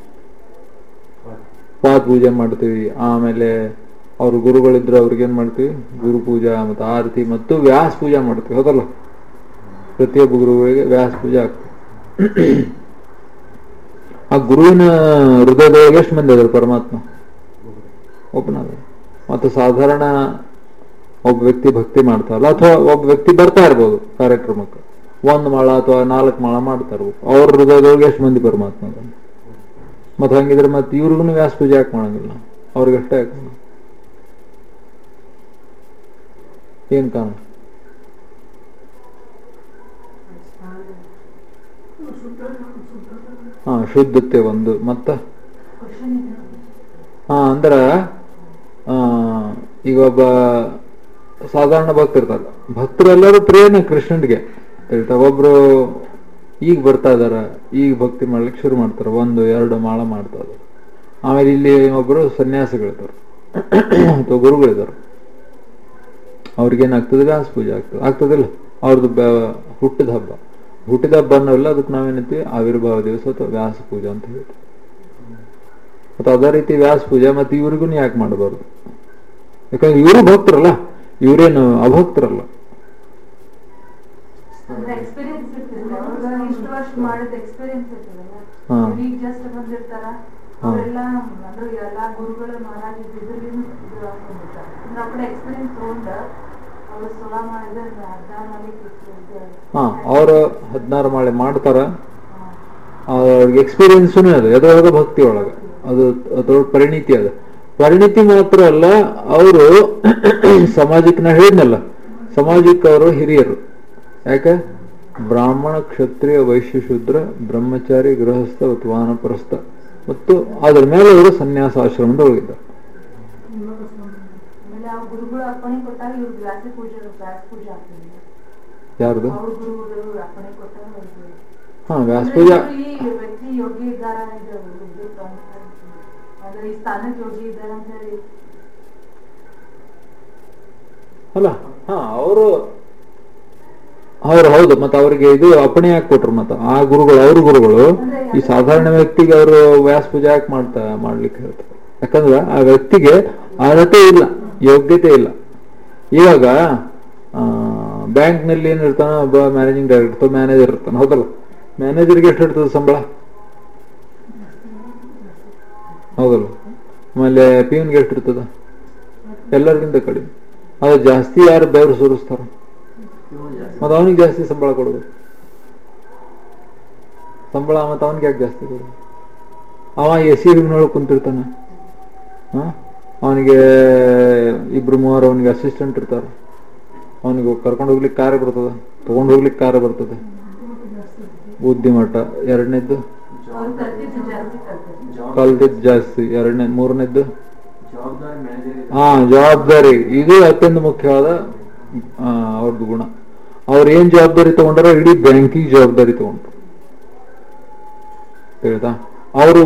ಪಾದ ಪೂಜೆ ಮಾಡ್ತೀವಿ. ಆಮೇಲೆ ಅವ್ರ ಗುರುಗಳಿದ್ರೆ ಅವ್ರಿಗೇನ್ ಮಾಡ್ತೀವಿ, ಗುರು ಪೂಜಾ ಮತ್ತು ಆರತಿ ಮತ್ತು ವ್ಯಾಸ ಪೂಜಾ ಮಾಡ್ತೀವಿ. ಹೌದಲ್ಲ, ಪ್ರತಿಯೊಬ್ಬ ಗುರುಗಳಿಗೆ ವ್ಯಾಸ ಪೂಜೆ ಆಗ್ತದೆ. ಆ ಗುರುವಿನ ಹೃದಯದೊಳಗೆ ಎಷ್ಟು ಮಂದಿ ಅದ್ರ ಪರಮಾತ್ಮ ಒಬ್ಬನಾದ. ಮತ್ತು ಸಾಧಾರಣ ಒಬ್ಬ ವ್ಯಕ್ತಿ ಭಕ್ತಿ ಮಾಡ್ತಾರಲ್ಲ, ಅಥವಾ ಒಬ್ಬ ವ್ಯಕ್ತಿ ಬರ್ತಾ ಇರ್ಬೋದು ಕಾರ್ಯಕ್ರಮಕ್ಕೆ, ಒಂದ್ ಮಾಳ ಅಥವಾ ನಾಲ್ಕು ಮಾಳ ಮಾಡ್ತಾ ಇರ್ಬೋದು. ಅವ್ರ ಹೃದಯದೊಳಗೆ ಎಷ್ಟು ಮಂದಿ ಪರಮಾತ್ಮ ಅದ. ಮತ್ತೆ ಹಂಗಿದ್ರೆ ಮತ್ತೆ ಇವ್ರಿಗೂ ವ್ಯಾಸ ಪೂಜೆ ಯಾಕೆ ಮಾಡಂಗಿಲ್ಲ, ಅವ್ರಿಗಷ್ಟೇ ಯಾಕೆ ಮಾಡ, ಏನ್ ಕಾರಣ? ಹಾ ಶುದ್ಧತೆ ಒಂದು. ಮತ್ತ ಹಾ ಅಂದ್ರ ಆ ಈಗ ಒಬ್ಬ ಸಾಧಾರಣ ಭಕ್ತರಿರ್ತಾರ, ಭಕ್ತರೆಲ್ಲರೂ ಪ್ರೇರಣೆ ಕೃಷ್ಣನ್ಗೆ ಹೇಳ್ತಾರ. ಒಬ್ರು ಈಗ ಬರ್ತಾ ಇದಾರ, ಈಗ ಭಕ್ತಿ ಮಾಡ್ಲಿಕ್ಕೆ ಶುರು ಮಾಡ್ತಾರ, ಒಂದು ಎರಡು ಮಾಳ ಮಾಡ್ತಾ ಇದಾರೆ. ಆಮೇಲೆ ಇಲ್ಲಿ ಒಬ್ರು ಸನ್ಯಾಸಿಗಳಿರ್ತಾರೆ ಅಥವಾ ಗುರುಗಳಿದಾರೆ, ಅವ್ರಿಗೇನಾಗ್ತದೆ, ವ್ಯಾಸ ಪೂಜೆ ಆಗ್ತದೆ. ಆಗ್ತದಿಲ್ಲ, ಅವ್ರದ್ದು ಹುಟ್ಟಿದ ಹಬ್ಬ ಹುಟ್ಟಿದ ಹಬ್ಬ ಅನ್ನೋಲ್ಲ, ಅದಕ್ಕೆ ನಾವೇನಂತೀವಿ ಆವಿರ್ಭಾವ ದಿವಸ ಅಥವಾ ವ್ಯಾಸ ಪೂಜಾ ಅಂತ ಹೇಳ್ತೀವಿ. ಮತ್ತು ಅದೇ ರೀತಿ ವ್ಯಾಸ ಪೂಜೆ ಮತ್ತೆ ಇವ್ರಿಗೂ ಯಾಕೆ ಮಾಡಬಾರ್ದು? ಯಾಕಂದ್ರೆ ಇವರು ಭಕ್ತರಲ್ಲ, ಇವರೇನು ಅಭಕ್ತರಲ್ಲ. ಹಾ ಅವರು ಹದಿನಾರು ಮಾಳೆ ಮಾಡ್ತಾರ, ಅವ್ರಿಗೆ ಎಕ್ಸ್ಪೀರಿಯನ್ಸೂ ಅದ, ಎದ್ರೊಳಗ ಭಕ್ತಿ ಒಳಗ ಅದು ಅದ್ರೊಳಗೆ ಪರಿಣಿತಿ ಅದ. ಪರಿಣಿತಿ ಮಾತ್ರ ಅಲ್ಲ, ಅವರು ಸಮಾಜಕ್ಕೆ ನಾ ಹೇಳಿದ್ನಲ್ಲ, ಸಮಾಜಕ್ಕೆ ಅವರು ಹಿರಿಯರು. ಯಾಕೆ ಬ್ರಾಹ್ಮಣ, ಕ್ಷತ್ರಿಯ, ವೈಶ್ಯ, ಶೂದ್ರ, ಬ್ರಹ್ಮಚಾರಿ, ಗೃಹಸ್ಥ ಮತ್ತು ವಾನಪ್ರಸ್ಥ, ಮತ್ತು ಅದ್ರ ಮೇಲೆ ಅವರು ಸನ್ಯಾಸ ಆಶ್ರಮದ ಒಳಗಿದ್ದಾರೆ. ಯಾರ್ದು? ಹಾ ವ್ಯಾಸ ಪೂಜಾ ಅಲ್ಲ. ಹಾ ಅವರು ಅವ್ರು ಹೌದು. ಮತ್ತ ಅವ್ರಿಗೆ ಇದು ಅಪ್ಪಣೆ ಯಾಕೆ ಕೊಟ್ರು? ಮತ್ತ ಆ ಗುರುಗಳು, ಅವ್ರ ಗುರುಗಳು ಈ ಸಾಧಾರಣ ವ್ಯಕ್ತಿಗೆ ಅವರು ವ್ಯಾಸ ಪೂಜೆ ಯಾಕೆ ಮಾಡ್ತಾ ಮಾಡ್ಲಿಕ್ಕೆ ಹೇಳ್ತಾರೆ? ಯಾಕಂದ್ರೆ ಆ ವ್ಯಕ್ತಿಗೆ ಅರ್ಹತೆ ಇಲ್ಲ, ಯೋಗ್ಯತೆ ಇಲ್ಲ. ಇವಾಗ ಬ್ಯಾಂಕ್ ನಲ್ಲಿ ಏನ್ ಇರ್ತಾನ, ಒಬ್ಬ ಮ್ಯಾನೇಜಿಂಗ್ ಡೈರೆಕ್ಟರ್ ಮ್ಯಾನೇಜರ್ ಇರ್ತಾನೆ, ಹೌದಲ್ಲ? ಮ್ಯಾನೇಜರ್ಗೆ ಎಷ್ಟು ಇರ್ತದೆ ಸಂಬಳ? ಹೌದಲ್ಲ? ಆಮೇಲೆ ಪಿಎನ್ಗೆ ಎಷ್ಟು ಇರ್ತದ? ಎಲ್ಲರಿಗಿಂತ ಕಡಿಮೆ. ಅದು ಜಾಸ್ತಿ ಯಾರು ಬೆವರು ಸುರಿಸ್ತಾರ, ಮತ್ತ ಅವನಿಗೆ ಜಾಸ್ತಿ ಸಂಬಳ ಕೊಡ್ಬೇಕು. ಸಂಬಳ ಮತ್ತ ಅವನಿಗೆ ಯಾಕೆ ಜಾಸ್ತಿ ಕೊಡ್ಬೇಕು? ಅವ ಎ ಸಿ ರೂಮ್ನೊಳಗೆ ಕುಂತಿರ್ತಾನ, ಹ ಅವನಿಗೆ ಇಬ್ರು ಮೂವರು ಅವನಿಗೆ ಅಸಿಸ್ಟೆಂಟ್ ಇರ್ತಾರ. ಅವನಿಗೆ ಕರ್ಕೊಂಡು ಹೋಗ್ಲಿಕ್ಕೆ ಕಾರ ಬರ್ತದ, ತಗೊಂಡು ಹೋಗ್ಲಿಕ್ಕೆ ಕಾರ ಬರ್ತದೆ. ಬುದ್ಧಿಮಟ್ಟ ಎರಡನೇದ್ದು, ಕಲ್ತಿದ್ ಜಾಸ್ತಿ ಎರಡನೇ. ಮೂರನೇದ್ದು ಹಾ ಜವಾಬ್ದಾರಿ. ಇದು ಅತ್ಯಂತ ಮುಖ್ಯವಾದ ಅವ್ರದ್ದು ಗುಣ. ಅವ್ರು ಏನ್ ಜವಾಬ್ದಾರಿ ತಗೊಂಡಾರ, ಇಡೀ ಬ್ಯಾಂಕಿಗೆ ಜವಾಬ್ದಾರಿ ತಗೊಂಡ್ರು. ಹೇಳ್ತಾ ಅವರು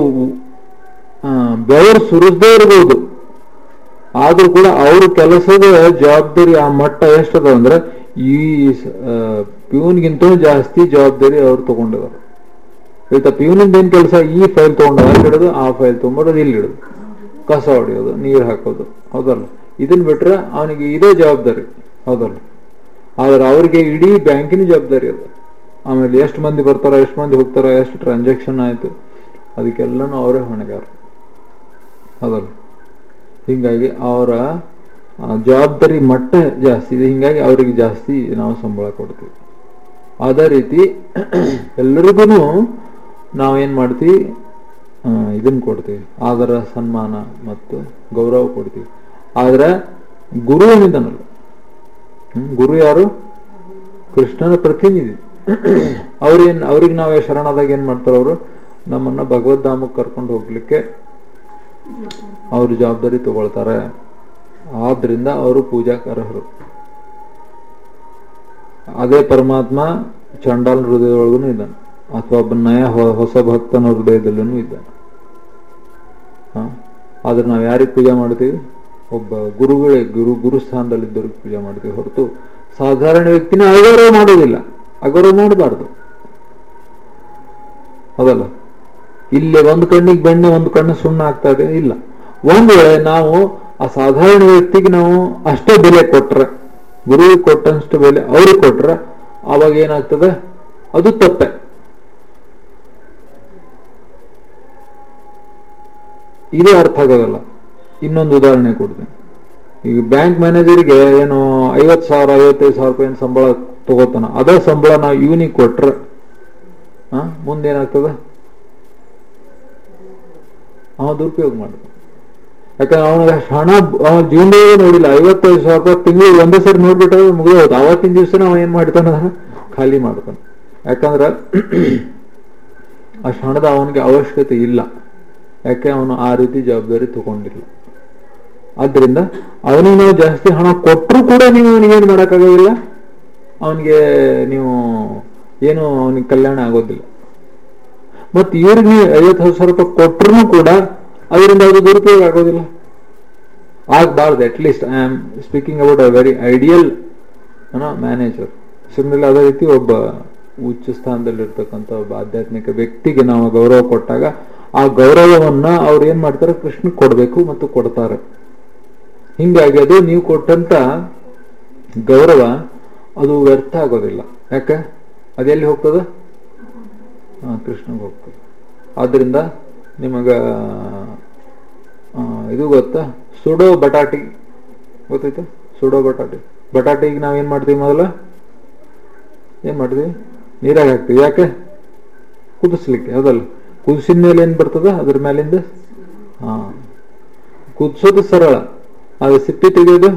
ಬೆವರು ಸುರಿಸದೇ ಇರಬಹುದು, ಆದ್ರೂ ಕೂಡ ಅವ್ರ ಕೆಲಸದ ಜವಾಬ್ದಾರಿ ಆ ಮಟ್ಟ ಎಷ್ಟದ ಅಂದ್ರೆ ಈ ಪ್ಯೂನ್ಗಿಂತ ಜಾಸ್ತಿ ಜವಾಬ್ದಾರಿ ಅವ್ರು ತಗೊಂಡಿದಾರೆ. ಆಯ್ತಾ? ಪ್ಯೂನಿಂದ ಏನ್ ಕೆಲಸ, ಈ ಫೈಲ್ ತಗೊಂಡು ಅಲ್ಲಿ ಇಡೋದು, ಆ ಫೈಲ್ ತಗೊಂಡು ಇಲ್ಲಿ ಇಡೋದು, ಕಸ ಹೊಡೆಯೋದು, ನೀರು ಹಾಕೋದು, ಹೌದಲ್ಲ? ಇದನ್ ಬಿಟ್ರೆ ಅವನಿಗೆ ಇದೇ ಜವಾಬ್ದಾರಿ, ಹೌದಲ್ಲ? ಆದ್ರೆ ಅವ್ರಿಗೆ ಇಡೀ ಬ್ಯಾಂಕಿನ ಜವಾಬ್ದಾರಿ ಅದು. ಆಮೇಲೆ ಎಷ್ಟು ಮಂದಿ ಬರ್ತಾರ, ಎಷ್ಟು ಮಂದಿ ಹೋಗ್ತಾರ, ಎಷ್ಟು ಟ್ರಾನ್ಸಾಕ್ಷನ್ ಆಯ್ತು, ಅದಕ್ಕೆಲ್ಲನೂ ಅವರೇ ಹೊಣೆಗಾರ, ಹೌದಲ್ಲ? ಹಿಂಗಾಗಿ ಅವರ ಜವಾಬ್ದಾರಿ ಮಟ್ಟ ಜಾಸ್ತಿ ಇದೆ. ಹಿಂಗಾಗಿ ಅವರಿಗೆ ಜಾಸ್ತಿ ನಾವು ಸಂಬಳ ಕೊಡ್ತೀವಿ. ಅದೇ ರೀತಿ ಎಲ್ಲರಿಗೂ ನಾವೇನ್ ಮಾಡ್ತೀವಿ, ಇದನ್ನ ಕೊಡ್ತೀವಿ, ಆದರ ಸನ್ಮಾನ ಮತ್ತು ಗೌರವ ಕೊಡ್ತೀವಿ. ಆದ್ರೆ ಗುರು ಏನಿದ್ದಾನಲ್ಲ, ಗುರು ಯಾರು? ಕೃಷ್ಣನ ಪ್ರತಿನಿಧಿ. ಅವ್ರೇನ್ ಅವ್ರಿಗೆ ನಾವೇ ಶರಣಾದಾಗ ಏನ್ ಮಾಡ್ತಾರ, ಅವರು ನಮ್ಮನ್ನ ಭಗವದ್ಧಾಮಕ್ಕೆ ಕರ್ಕೊಂಡು ಹೋಗ್ಲಿಕ್ಕೆ ಅವ್ರ ಜವಾಬ್ದಾರಿ ತಗೊಳ್ತಾರೆ. ಆದ್ರಿಂದ ಅವರು ಪೂಜಾಕರ್ಹರು. ಅದೇ ಪರಮಾತ್ಮ ಚಂಡಾಲ ಹೃದಯದೊಳಗೂ ಇದ್ದಾನೆ, ಅಥವಾ ಒಬ್ಬ ನಯ ಹೊಸ ಭಕ್ತನ ಹೃದಯದಲ್ಲೂ ಇದ್ದಾನೆ. ಹ ಆದ್ರೆ ನಾವ್ ಯಾರಿಗೆ ಪೂಜೆ ಮಾಡ್ತೀವಿ? ಒಬ್ಬ ಗುರುಗಳೇ, ಗುರು ಗುರುಸ್ಥಾನದಲ್ಲಿದ್ದವ್ರಿಗೆ ಪೂಜೆ ಮಾಡ್ತೀವಿ ಹೊರತು ಸಾಧಾರಣ ವ್ಯಕ್ತಿನ ಅಗೌರವ ಮಾಡೋದಿಲ್ಲ. ಅಗೌರವ ಮಾಡಬಾರ್ದು, ಹೌದಲ್ಲ? ಇಲ್ಲಿ ಒಂದು ಕಣ್ಣಿಗೆ ಬೆಣ್ಣೆ, ಒಂದು ಕಣ್ಣು ಸುಣ್ಣ ಆಗ್ತಾ ಇದೆ ಇಲ್ಲ. ಒಂದ್ ವೇಳೆ ನಾವು ಆ ಸಾಧಾರಣ ವ್ಯಕ್ತಿಗೆ ನಾವು ಅಷ್ಟೇ ಬೆಲೆ ಕೊಟ್ರೆ, ಗುರುವಿಗೆ ಕೊಟ್ಟಷ್ಟು ಬೆಲೆ ಅವ್ರಿಗೆ ಕೊಟ್ರೆ, ಅವಾಗ ಏನಾಗ್ತದೆ? ಅದು ತಪ್ಪೆ. ಇದು ಅರ್ಥ ಆಗೋದಲ್ಲ. ಇನ್ನೊಂದು ಉದಾಹರಣೆ ಕೊಡ್ತೀನಿ. ಈಗ ಬ್ಯಾಂಕ್ ಮ್ಯಾನೇಜರ್ಗೆ ಏನು ಐವತ್ ಸಾವಿರ ಐವತ್ತೈದು ಸಾವಿರ ರೂಪಾಯಿ ಸಂಬಳ ತಗೋತಾನ, ಅದೇ ಸಂಬಳ ನಾವು ಇವನಿಗೆ ಕೊಟ್ರೆ ಹ ಮುಂದೇನಾಗ್ತದ? ಅವ ದುರುಪಯೋಗ ಮಾಡ್ತಾನೆ. ಯಾಕಂದ್ರೆ ಅವನಿಗೆ ಹಣ ಅವನ ಜೀವನದಾಗ ನೋಡಿಲ್ಲ. ಐವತ್ತೈದು ಸಾವಿರ ರೂಪಾಯಿ ತಿಂಗಳಿಗೆ ಒಂದೇ ಸರಿ ನೋಡ್ಬಿಟ್ರೆ ಮುಗಿದೋದು. ಅವತ್ತಿನ ದಿವಸನೇ ಅವ ಏನ್ ಮಾಡ್ತಾನ? ಖಾಲಿ ಮಾಡ್ತಾನೆ. ಯಾಕಂದ್ರ ಅಷ್ಟು ಹಣದ ಅವನಿಗೆ ಅವಶ್ಯಕತೆ ಇಲ್ಲ. ಯಾಕೆ ಅವನು ಆ ರೀತಿ ಜವಾಬ್ದಾರಿ ತಗೊಂಡಿಲ್ಲ. ಆದ್ರಿಂದ ಅವನಿಗೆ ನಾವು ಜಾಸ್ತಿ ಹಣ ಕೊಟ್ಟರು ಕೂಡ ನೀವು ಅವನಿಗೇನು ಮಾಡೋಕ್ಕಾಗೋದಿಲ್ಲ, ಅವನಿಗೆ ನೀವು ಏನು ಅವನಿಗೆ ಕಲ್ಯಾಣ ಆಗೋದಿಲ್ಲ. ಮತ್ತೆ ಇವ್ರಿಗೆ ನೀವು ಐವತ್ತು ಸಾವಿರ ರೂಪಾಯಿ ಕೊಟ್ಟರು ಕೂಡ ಅದರಿಂದ ಅದು ದುರುಪಯೋಗ ಆಗೋದಿಲ್ಲ, ಆಗ್ಬಾರ್ದು. At least I am speaking about a very ideal manager. ಸುಮ್ಮನೆ ಅದೇ ರೀತಿ ಒಬ್ಬ ಉಚ್ಚ ಸ್ಥಾನದಲ್ಲಿರ್ತಕ್ಕಂಥ ಒಬ್ಬ ಆಧ್ಯಾತ್ಮಿಕ ವ್ಯಕ್ತಿಗೆ ನಾವು ಗೌರವ ಕೊಟ್ಟಾಗ ಆ ಗೌರವವನ್ನ ಅವ್ರು ಏನ್ ಮಾಡ್ತಾರೆ? ಕೃಷ್ಣ ಕೊಡ್ಬೇಕು ಮತ್ತು ಕೊಡ್ತಾರೆ. ಹಿಂಗಾಗಿ ಅದು ನೀವು ಕೊಟ್ಟಂತ ಗೌರವ ಅದು ವ್ಯರ್ಥ ಆಗೋದಿಲ್ಲ. ಯಾಕೆ? ಅದೆಲ್ಲಿ ಹೋಗ್ತದ? ಹಾ, ಕೃಷ್ಣಗೆ ಹೋಗ್ತದೆ. ಆದ್ರಿಂದ ನಿಮಗ ಇದು ಗೊತ್ತಾ? ಸುಡೋ ಬಟಾಟಿ ಗೊತ್ತೈತೆ? ಸುಡೋ ಬಟಾಟಿ ಬಟಾಟಿಗೆ ನಾವೇನ್ ಮಾಡ್ತೀವಿ? ಮೊದಲ ಏನ್ ಮಾಡ್ತೀವಿ? ನೀರಾಗ ಹಾಕ್ತೀವಿ. ಯಾಕೆ? ಕುದಿಸ್ಲಿಕ್ಕೆ, ಹೌದಲ್ಲ? ಕುದಿಸಿದ ಮೇಲೆ ಏನ್ ಬರ್ತದ ಅದ್ರ ಮೇಲಿಂದ? ಹಾ, ಕುದಿಸೋದು ಸರಳ, ಅದು ಸಿಪ್ಪಿ ತೆಗೆಯೋದು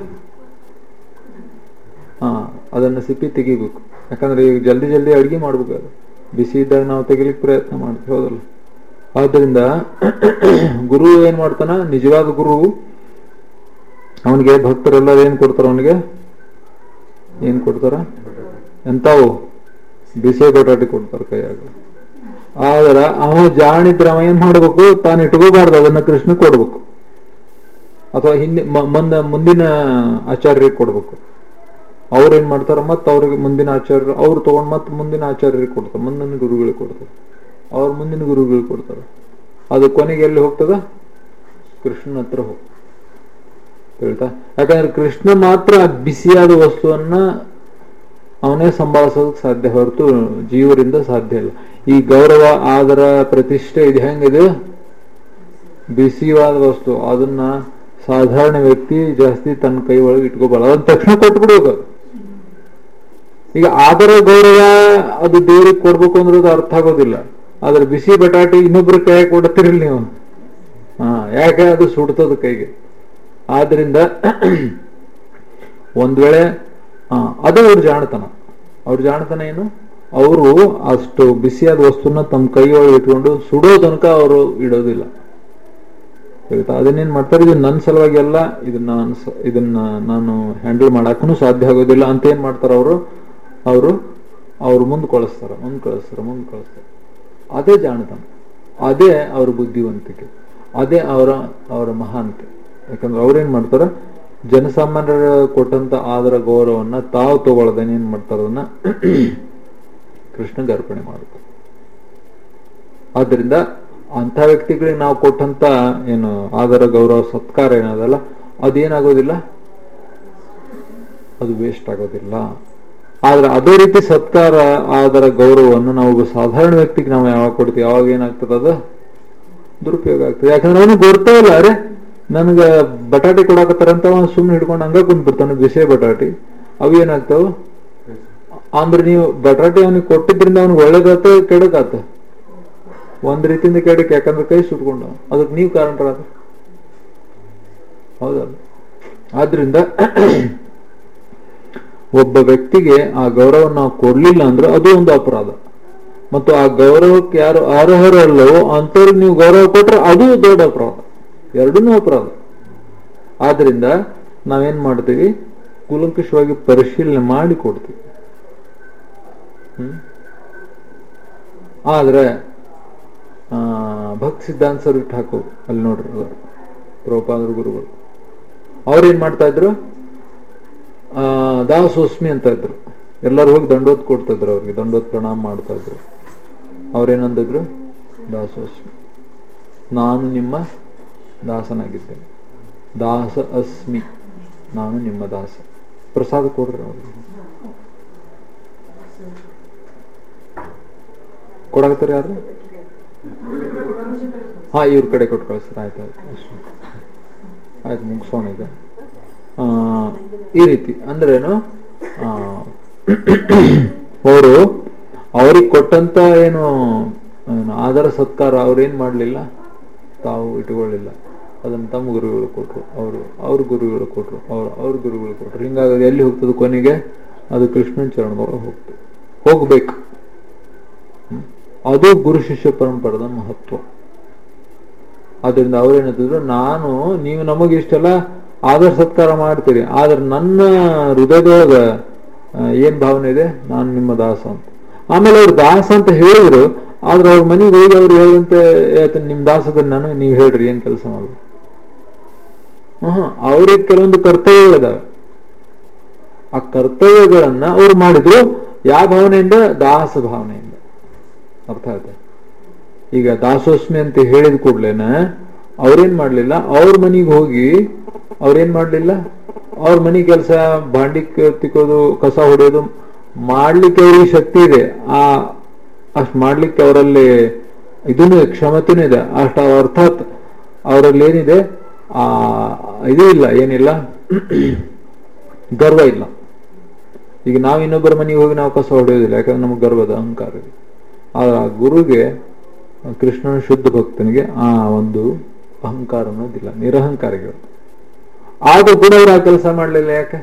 ಹಾ ಅದನ್ನ ಸಿಪ್ಪಿ ತೆಗಿಬೇಕು. ಯಾಕಂದ್ರೆ ಈಗ ಜಲ್ದಿ ಜಲ್ದಿ ಅಡ್ಗೆ ಮಾಡ್ಬೇಕು. ಅದು ಬಿಸಿ ಇದ್ದಾಗ ನಾವು ತೆಗಿಲಿಕ್ಕೆ ಪ್ರಯತ್ನ ಮಾಡ್ತೀವಿ, ಹೌದಲ್ಲ? ಆದ್ರಿಂದ ಗುರು ಏನ್ ಮಾಡ್ತಾನ? ನಿಜವಾದ ಗುರು ಅವನಿಗೆ ಭಕ್ತರೆಲ್ಲ ಏನ್ ಕೊಡ್ತಾರ? ಅವನಿಗೆ ಏನ್ ಕೊಡ್ತಾರ? ಎಂತಾವು? ಬಿಸಿ ಬಟಾಟಿ ಕೊಡ್ತಾರ ಕೈಯಾಗ. ಆದ್ರ ಅವ ಜಾಣಿದ್ರೆ ಅವ ಏನ್ ಮಾಡ್ಬೇಕು? ತಾನು ಇಟ್ಕೋಬಾರ್ದು, ಅದನ್ನ ಕೃಷ್ಣ ಕೊಡ್ಬೇಕು, ಅಥವಾ ಹಿಂದೆ ಮುಂದ ಮುಂದಿನ ಆಚಾರ್ಯರಿಗೆ ಕೊಡ್ಬೇಕು. ಅವ್ರೇನ್ ಮಾಡ್ತಾರ? ಮತ್ ಅವ್ರಿಗೆ ಮುಂದಿನ ಆಚಾರ್ಯರು ಅವ್ರು ತಗೊಂಡ್ ಮತ್ ಮುಂದಿನ ಆಚಾರ್ಯರಿಗೆ ಕೊಡ್ತಾರೆ, ಮುಂದಿನ ಗುರುಗಳಿಗೆ ಕೊಡ್ತಾರೆ, ಅವ್ರ ಮುಂದಿನ ಗುರುಗಳಿಗೆ ಕೊಡ್ತಾರೆ. ಅದು ಕೊನೆಗೆ ಎಲ್ಲಿ ಹೋಗ್ತದ? ಕೃಷ್ಣನ ಹತ್ರ ಹೋಗ ಹೇಳ್ತಾ. ಯಾಕಂದ್ರೆ ಕೃಷ್ಣ ಮಾತ್ರ ಬಿಸಿಯಾದ ವಸ್ತುವನ್ನ ಅವನೇ ಸಂಭಾಳಿಸೋದಕ್ಕೆ ಸಾಧ್ಯ, ಹೊರತು ಜೀವರಿಂದ ಸಾಧ್ಯ ಇಲ್ಲ. ಈ ಗೌರವ, ಆದರ, ಪ್ರತಿಷ್ಠೆ ಇದು ಹೆಂಗಿದೆ? ಬಿಸಿಯಾದ ವಸ್ತು. ಅದನ್ನ ಸಾಧಾರಣ ವ್ಯಕ್ತಿ ಜಾಸ್ತಿ ತನ್ನ ಕೈ ಒಳಗೆ ಇಟ್ಕೋಬಾರ್ದು, ಅದನ್ನ ತಕ್ಷಣ ಕೊಟ್ಬಿಡ್ಬೇಕು. ಈಗ ಆದರ ಗೌರವ ಅದು ದೇವರಿಗೆ ಕೊಡ್ಬೇಕು ಅಂದ್ರೆ ಅದು ಅರ್ಥ ಆಗೋದಿಲ್ಲ. ಆದ್ರೆ ಬಿಸಿ ಬಟಾಟಿ ಇನ್ನೊಬ್ರ ಕೈ ಕೊಡ್ತಿರಲಿ ನೀವು, ಹಾ ಯಾಕೆ? ಅದು ಸುಡ್ತದ ಕೈಗೆ. ಆದ್ರಿಂದ ಒಂದ್ ವೇಳೆ ಅದು ಅವ್ರ ಜಾಣತನ. ಅವ್ರ ಜಾಣತನ ಏನು? ಅವರು ಅಷ್ಟು ಬಿಸಿಯಾದ ವಸ್ತುನ ತಮ್ಮ ಕೈ ಒಳಗೆ ಇಟ್ಕೊಂಡು ಸುಡೋ ತನಕ ಅವರು ಇಡೋದಿಲ್ಲ. ಹೇಳ್ತಾ ಅದನ್ನೇನ್ ಮಾಡ್ತಾರೆ? ಇದು ನನ್ನ ಸಲುವಾಗಿ ಅಲ್ಲ, ಇದನ್ನ ಇದನ್ನ ನಾನು ಹ್ಯಾಂಡಲ್ ಮಾಡಕ್ಕೂ ಸಾಧ್ಯ ಆಗೋದಿಲ್ಲ ಅಂತ ಏನ್ ಮಾಡ್ತಾರ? ಅವರು ಅವರು ಅವ್ರು ಮುಂದ್ ಕಳಿಸ್ತಾರ, ಮುಂದ್ ಕಳಿಸ್ತಾರ, ಮುಂದ್ ಕಳಿಸ್ತಾರ. ಅದೇ ಜಾಣತನ, ಅದೇ ಅವ್ರ ಬುದ್ಧಿವಂತಿಕೆ, ಅದೇ ಅವರ ಅವರ ಮಹಾನತೆ. ಯಾಕಂದ್ರೆ ಅವ್ರೇನ್ ಮಾಡ್ತಾರ? ಜನಸಾಮಾನ್ಯರ ಕೊಟ್ಟಂತ ಆದರ ಗೌರವನ್ನ ತಾವು ತಗೊಳ್ಳದೇನೆ ಏನ್ ಮಾಡ್ತಾರ? ಅದನ್ನ ಕೃಷ್ಣಗೆ ಅರ್ಪಣೆ ಮಾಡ್ತಾರೆ. ಆದ್ರಿಂದ ಅಂತ ವ್ಯಕ್ತಿಗಳಿಗೆ ನಾವು ಕೊಟ್ಟಂತ ಏನು ಆದರ ಗೌರವ ಸತ್ಕಾರ ಏನದಲ್ಲ, ಅದೇನಾಗೋದಿಲ್ಲ, ಅದು ವೇಸ್ಟ್ ಆಗೋದಿಲ್ಲ. ಆದ್ರೆ ಅದೇ ರೀತಿ ಸತ್ಕಾರ, ಆದರ ಗೌರವವನ್ನು ನಾವು ಸಾಧಾರಣ ವ್ಯಕ್ತಿಗೆ ನಾವು ಯಾವಾಗ ಕೊಡ್ತೀವಿ ಅವಾಗ ಏನಾಗ್ತದ? ಅದು ದುರುಪಯೋಗ ಆಗ್ತದೆ. ಯಾಕಂದ್ರೆ ಅವನಿಗೆ ಗೊತ್ತಾಗಲ್ಲ, ಅರೆ ನನ್ಗ ಬಟಾಟಿ ಕೊಡಾಕತ್ತಾರಂತ ಅವನು ಸುಮ್ಮನೆ ಹಿಡ್ಕೊಂಡು ಹಂಗ ಕುಂದ್ಬಿಡ್ತಾನೆ. ಬಿಸಿ ಬಟಾಟಿ ಅವು ಏನಾಗ್ತಾವ? ಅಂದ್ರೆ ನೀವು ಬಟಾಟಿ ಅವನಿಗೆ ಕೊಟ್ಟಿದ್ರಿಂದ ಅವ್ನಿಗೆ ಒಳ್ಳೇದಾತ ಕೆಡಕಾತ? ಒಂದ್ ರೀತಿಯಿಂದ ಕೇಳಕ್ಕೆ, ಯಾಕಂದ್ರೆ ಕೈ ಸುಟ್ಕೊಂಡ, ಅದಕ್ಕೆ ನೀವು ಕಾರಣರಾದ, ಹೌದಲ್ಲ? ಆದ್ರಿಂದ ಒಬ್ಬ ವ್ಯಕ್ತಿಗೆ ಆ ಗೌರವ ನಾವು ಕೊಡ್ಲಿಲ್ಲ ಅಂದ್ರೆ ಅದು ಒಂದು ಅಪರಾಧ. ಮತ್ತು ಆ ಗೌರವಕ್ಕೆ ಯಾರು ಅರ್ಹರಲ್ಲವೋ ಅಂಥವ್ರಿಗೆ ನೀವು ಗೌರವ ಕೊಟ್ರೆ ಅದು ದೊಡ್ಡ ಅಪರಾಧ, ಎರಡನ್ನೂ ಅಪರಾಧ. ಆದ್ರಿಂದ ನಾವೇನ್ ಮಾಡ್ತೀವಿ, ಕೂಲಂಕಷವಾಗಿ ಪರಿಶೀಲನೆ ಮಾಡಿ ಕೊಡ್ತೀವಿ. ಹ್ಮ್ ಆದ್ರೆ ಆ ಭಕ್ತಿ ಸಿದ್ಧಾಂತ ಸರ್ವಿ ಠಾಕೂರ್ ಅಲ್ಲಿ ನೋಡ್ರಿ, ಪ್ರಭುಪಾದರು ಗುರುಗಳು ಅವ್ರೇನ್ ಮಾಡ್ತಾ ಇದ್ರು, ಆ ದಾಸೋಸ್ಮಿ ಅಂತ ಇದ್ರು. ಎಲ್ಲರೂ ಹೋಗಿ ದಂಡೋತ್ ಕೊಡ್ತಾ ಇದ್ರು, ಅವ್ರಿಗೆ ದಂಡೋತ್ ಪ್ರಣಾಮ ಮಾಡ್ತಾ ಇದ್ರು. ಅವ್ರೇನಂದಿದ್ರು, ದಾಸೋಸ್ಮಿ, ನಾನು ನಿಮ್ಮ ದಾಸನಾಗಿದ್ದೇನೆ, ದಾಸ ಅಸ್ಮಿ, ನಾನು ನಿಮ್ಮ ದಾಸ. ಪ್ರಸಾದ ಕೊಡ್ರಿ ಅವ್ರಿಗೆ, ಕೊಡಾಕತ್ತಾರ ಯಾರು? ಹಾ, ಇವ್ರ ಕಡೆ ಕೊಟ್ಟು ಕಳಿಸ್ತಾರೆ. ಆಯ್ತು ಆಯ್ತು ಆಯ್ತು ಮುಗಿಸೋಣ ಈಗ. ಆ ಈ ರೀತಿ ಅಂದ್ರೇನು, ಅವರು ಅವ್ರಿಗೆ ಕೊಟ್ಟಂತ ಏನು ಆದರ ಸತ್ಕಾರ ಅವ್ರೇನ್ ಮಾಡ್ಲಿಲ್ಲ, ತಾವು ಇಟ್ಕೊಳ್ಳಿಲ್ಲ. ಅದನ್ನ ತಮ್ಮ ಗುರುಗಳು ಕೊಟ್ರು, ಅವರು ಅವ್ರ ಗುರುಗಳು ಕೊಟ್ರು, ಅವ್ರ ಅವ್ರ ಗುರುಗಳು ಕೊಟ್ರು. ಹಿಂಗಾಗಿ ಎಲ್ಲಿ ಹೋಗ್ತದೆ ಕೊನೆಗೆ? ಅದು ಕೃಷ್ಣನ ಚರಣದೊಳಗೆ ಹೋಗ್ತದೆ, ಹೋಗ್ಬೇಕು. ಅದು ಗುರು ಶಿಷ್ಯ ಪರಂಪರದ ಮಹತ್ವ. ಆದ್ರಿಂದ ಅವ್ರೇನಂತಿದ್ರು, ನಾನು ನೀವು ನಮಗೆ ಇಷ್ಟೆಲ್ಲ ಆದರ ಸತ್ಕಾರ ಮಾಡ್ತೀರಿ, ಆದ್ರೆ ನನ್ನ ಹೃದಯದೊಳಗ ಏನ್ ಭಾವನೆ ಇದೆ, ನಾನು ನಿಮ್ಮ ದಾಸ ಅಂತ. ಆಮೇಲೆ ಅವ್ರು ದಾಸ ಅಂತ ಹೇಳಿದ್ರು, ಆದ್ರೆ ಅವ್ರ ಮನೆಗೆ ಹೋಗಿ ಅವ್ರು ಹೇಳಿದಂತೆ ನಿಮ್ ದಾಸದ ನಾನು, ನೀವು ಹೇಳ್ರಿ ಏನ್ ಕೆಲಸ ಮಾಡುದು. ಹ್ಮ್ ಅವ್ರಿಗೆ ಕೆಲವೊಂದು ಕರ್ತವ್ಯಗಳಿದಾವೆ, ಆ ಕರ್ತವ್ಯಗಳನ್ನ ಅವ್ರು ಮಾಡಿದ್ರು ಯಾವ ಭಾವನೆಯಿಂದ? ದಾಸ ಭಾವನೆಯಿಂದ. ಅರ್ಥ ಆಯ್ತಾ? ಈಗ ದಾಸೋಸ್ಮಿ ಅಂತ ಹೇಳಿದ ಕೂಡ್ಲೇನ ಅವ್ರೇನ್ ಮಾಡ್ಲಿಲ್ಲ, ಅವ್ರ ಮನೆಗೆ ಹೋಗಿ ಅವ್ರೇನ್ ಮಾಡ್ಲಿಲ್ಲ, ಅವ್ರ ಮನೆ ಕೆಲಸ, ಬಾಂಡಿ ತಿಕ್ಕೋದು, ಕಸ ಹೊಡೆಯೋದು ಮಾಡ್ಲಿಕ್ಕೆ ಅವ್ರಿಗೆ ಶಕ್ತಿ ಇದೆ, ಆ ಅಷ್ಟ್ ಮಾಡ್ಲಿಕ್ಕೆ ಅವರಲ್ಲಿ ಇದನ್ನು ಕ್ಷಮತೆನೂ ಇದೆ. ಅಷ್ಟ ಅರ್ಥಾತ್ ಅವರಲ್ಲಿ ಏನಿದೆ, ಆ ಇದು ಇಲ್ಲ, ಏನಿಲ್ಲ, ಗರ್ವ ಇಲ್ಲ. ಈಗ ನಾವು ಇನ್ನೊಬ್ಬರ ಮನೆಗೆ ಹೋಗಿ ನಾವು ಕಸ ಹೊಡೆಯೋದಿಲ್ಲ, ಯಾಕಂದ್ರೆ ನಮ್ಗೆ ಗರ್ವದ ಅಹಂಕಾರ ಇದೆ. ಆ ಗುರುಗೆ, ಕೃಷ್ಣನ ಶುದ್ಧ ಭಕ್ತನಿಗೆ ಆ ಒಂದು ಅಹಂಕಾರ ಅನ್ನೋದಿಲ್ಲ, ನಿರಹಂಕಾರಿಗಳು. ಆದ್ರೂ ಕೂಡ ಅವ್ರು ಆ ಕೆಲಸ ಮಾಡ್ಲಿಲ್ಲ. ಯಾಕೆ?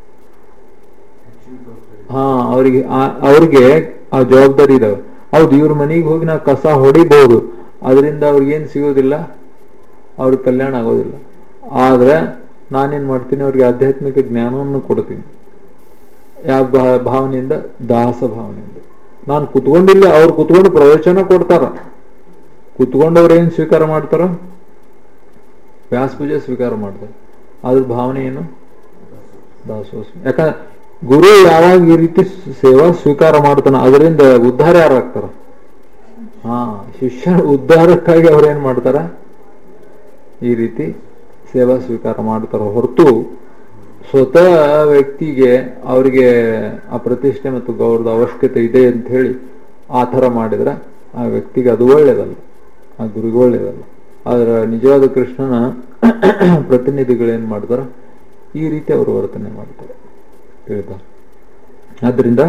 ಹಾ ಅವ್ರಿಗೆ ಅವ್ರಿಗೆ ಆ ಜವಾಬ್ದಾರಿ ಇದಾವೆ. ಹೌದು, ಇವ್ರ ಮನೆಗೆ ಹೋಗಿ ನಾವು ಕಸ ಹೊಡಿಬಹುದು, ಅದರಿಂದ ಅವ್ರಿಗೇನ್ ಸಿಗೋದಿಲ್ಲ, ಅವ್ರಿಗೆ ಕಲ್ಯಾಣ ಆಗೋದಿಲ್ಲ. ಆದ್ರೆ ನಾನೇನ್ ಮಾಡ್ತೀನಿ, ಅವ್ರಿಗೆ ಆಧ್ಯಾತ್ಮಿಕ ಜ್ಞಾನವನ್ನು ಕೊಡ್ತೀನಿ. ಯಾವ ಭಾವನೆಯಿಂದ? ದಾಸ ಭಾವನೆಯಿಂದ. ನಾನು ಕುತ್ಕೊಂಡಿಲ್ಲ, ಅವ್ರು ಕುತ್ಕೊಂಡು ಪ್ರವಚನ ಕೊಡ್ತಾರ, ಕುತ್ಕೊಂಡು ಅವ್ರು ಏನ್ ಸ್ವೀಕಾರ ಮಾಡ್ತಾರ? ವ್ಯಾಸ ಪೂಜೆ ಸ್ವೀಕಾರ ಮಾಡ್ತಾರೆ. ಅದ್ರ ಭಾವನೆ ಏನು? ದಾಸೋಸ್ಮಿ. ಯಾಕಂದ್ರೆ ಗುರು ಯಾವಾಗ ಈ ರೀತಿ ಸೇವಾ ಸ್ವೀಕಾರ ಮಾಡ್ತಾನ, ಅದರಿಂದ ಉದ್ಧಾರ ಯಾರಾಗ್ತಾರ? ಹಾ ಶಿಷ್ಯ ಉದ್ಧಾರಕ್ಕಾಗಿ ಅವ್ರೇನ್ ಮಾಡ್ತಾರ? ಈ ರೀತಿ ಸೇವಾ ಸ್ವೀಕಾರ ಮಾಡ್ತಾರ. ಹೊರತು ಸ್ವತಃ ವ್ಯಕ್ತಿಗೆ ಅವರಿಗೆ ಆ ಪ್ರತಿಷ್ಠೆ ಮತ್ತು ಗೌರವದ ಅವಶ್ಯಕತೆ ಇದೆ ಅಂತ ಹೇಳಿ ಆ ಥರ ಮಾಡಿದ್ರೆ ಆ ವ್ಯಕ್ತಿಗೆ ಅದು ಒಳ್ಳೇದಲ್ಲ, ಆ ಗುರಿಗೆ ಒಳ್ಳೇದಲ್ಲ. ಆದ್ರೆ ನಿಜವಾದ ಕೃಷ್ಣನ ಪ್ರತಿನಿಧಿಗಳೇನ್ ಮಾಡ್ತಾರ? ಈ ರೀತಿ ಅವರು ವರ್ತನೆ ಮಾಡ್ತಾರೆ, ತಿಳಿದ? ಆದ್ರಿಂದ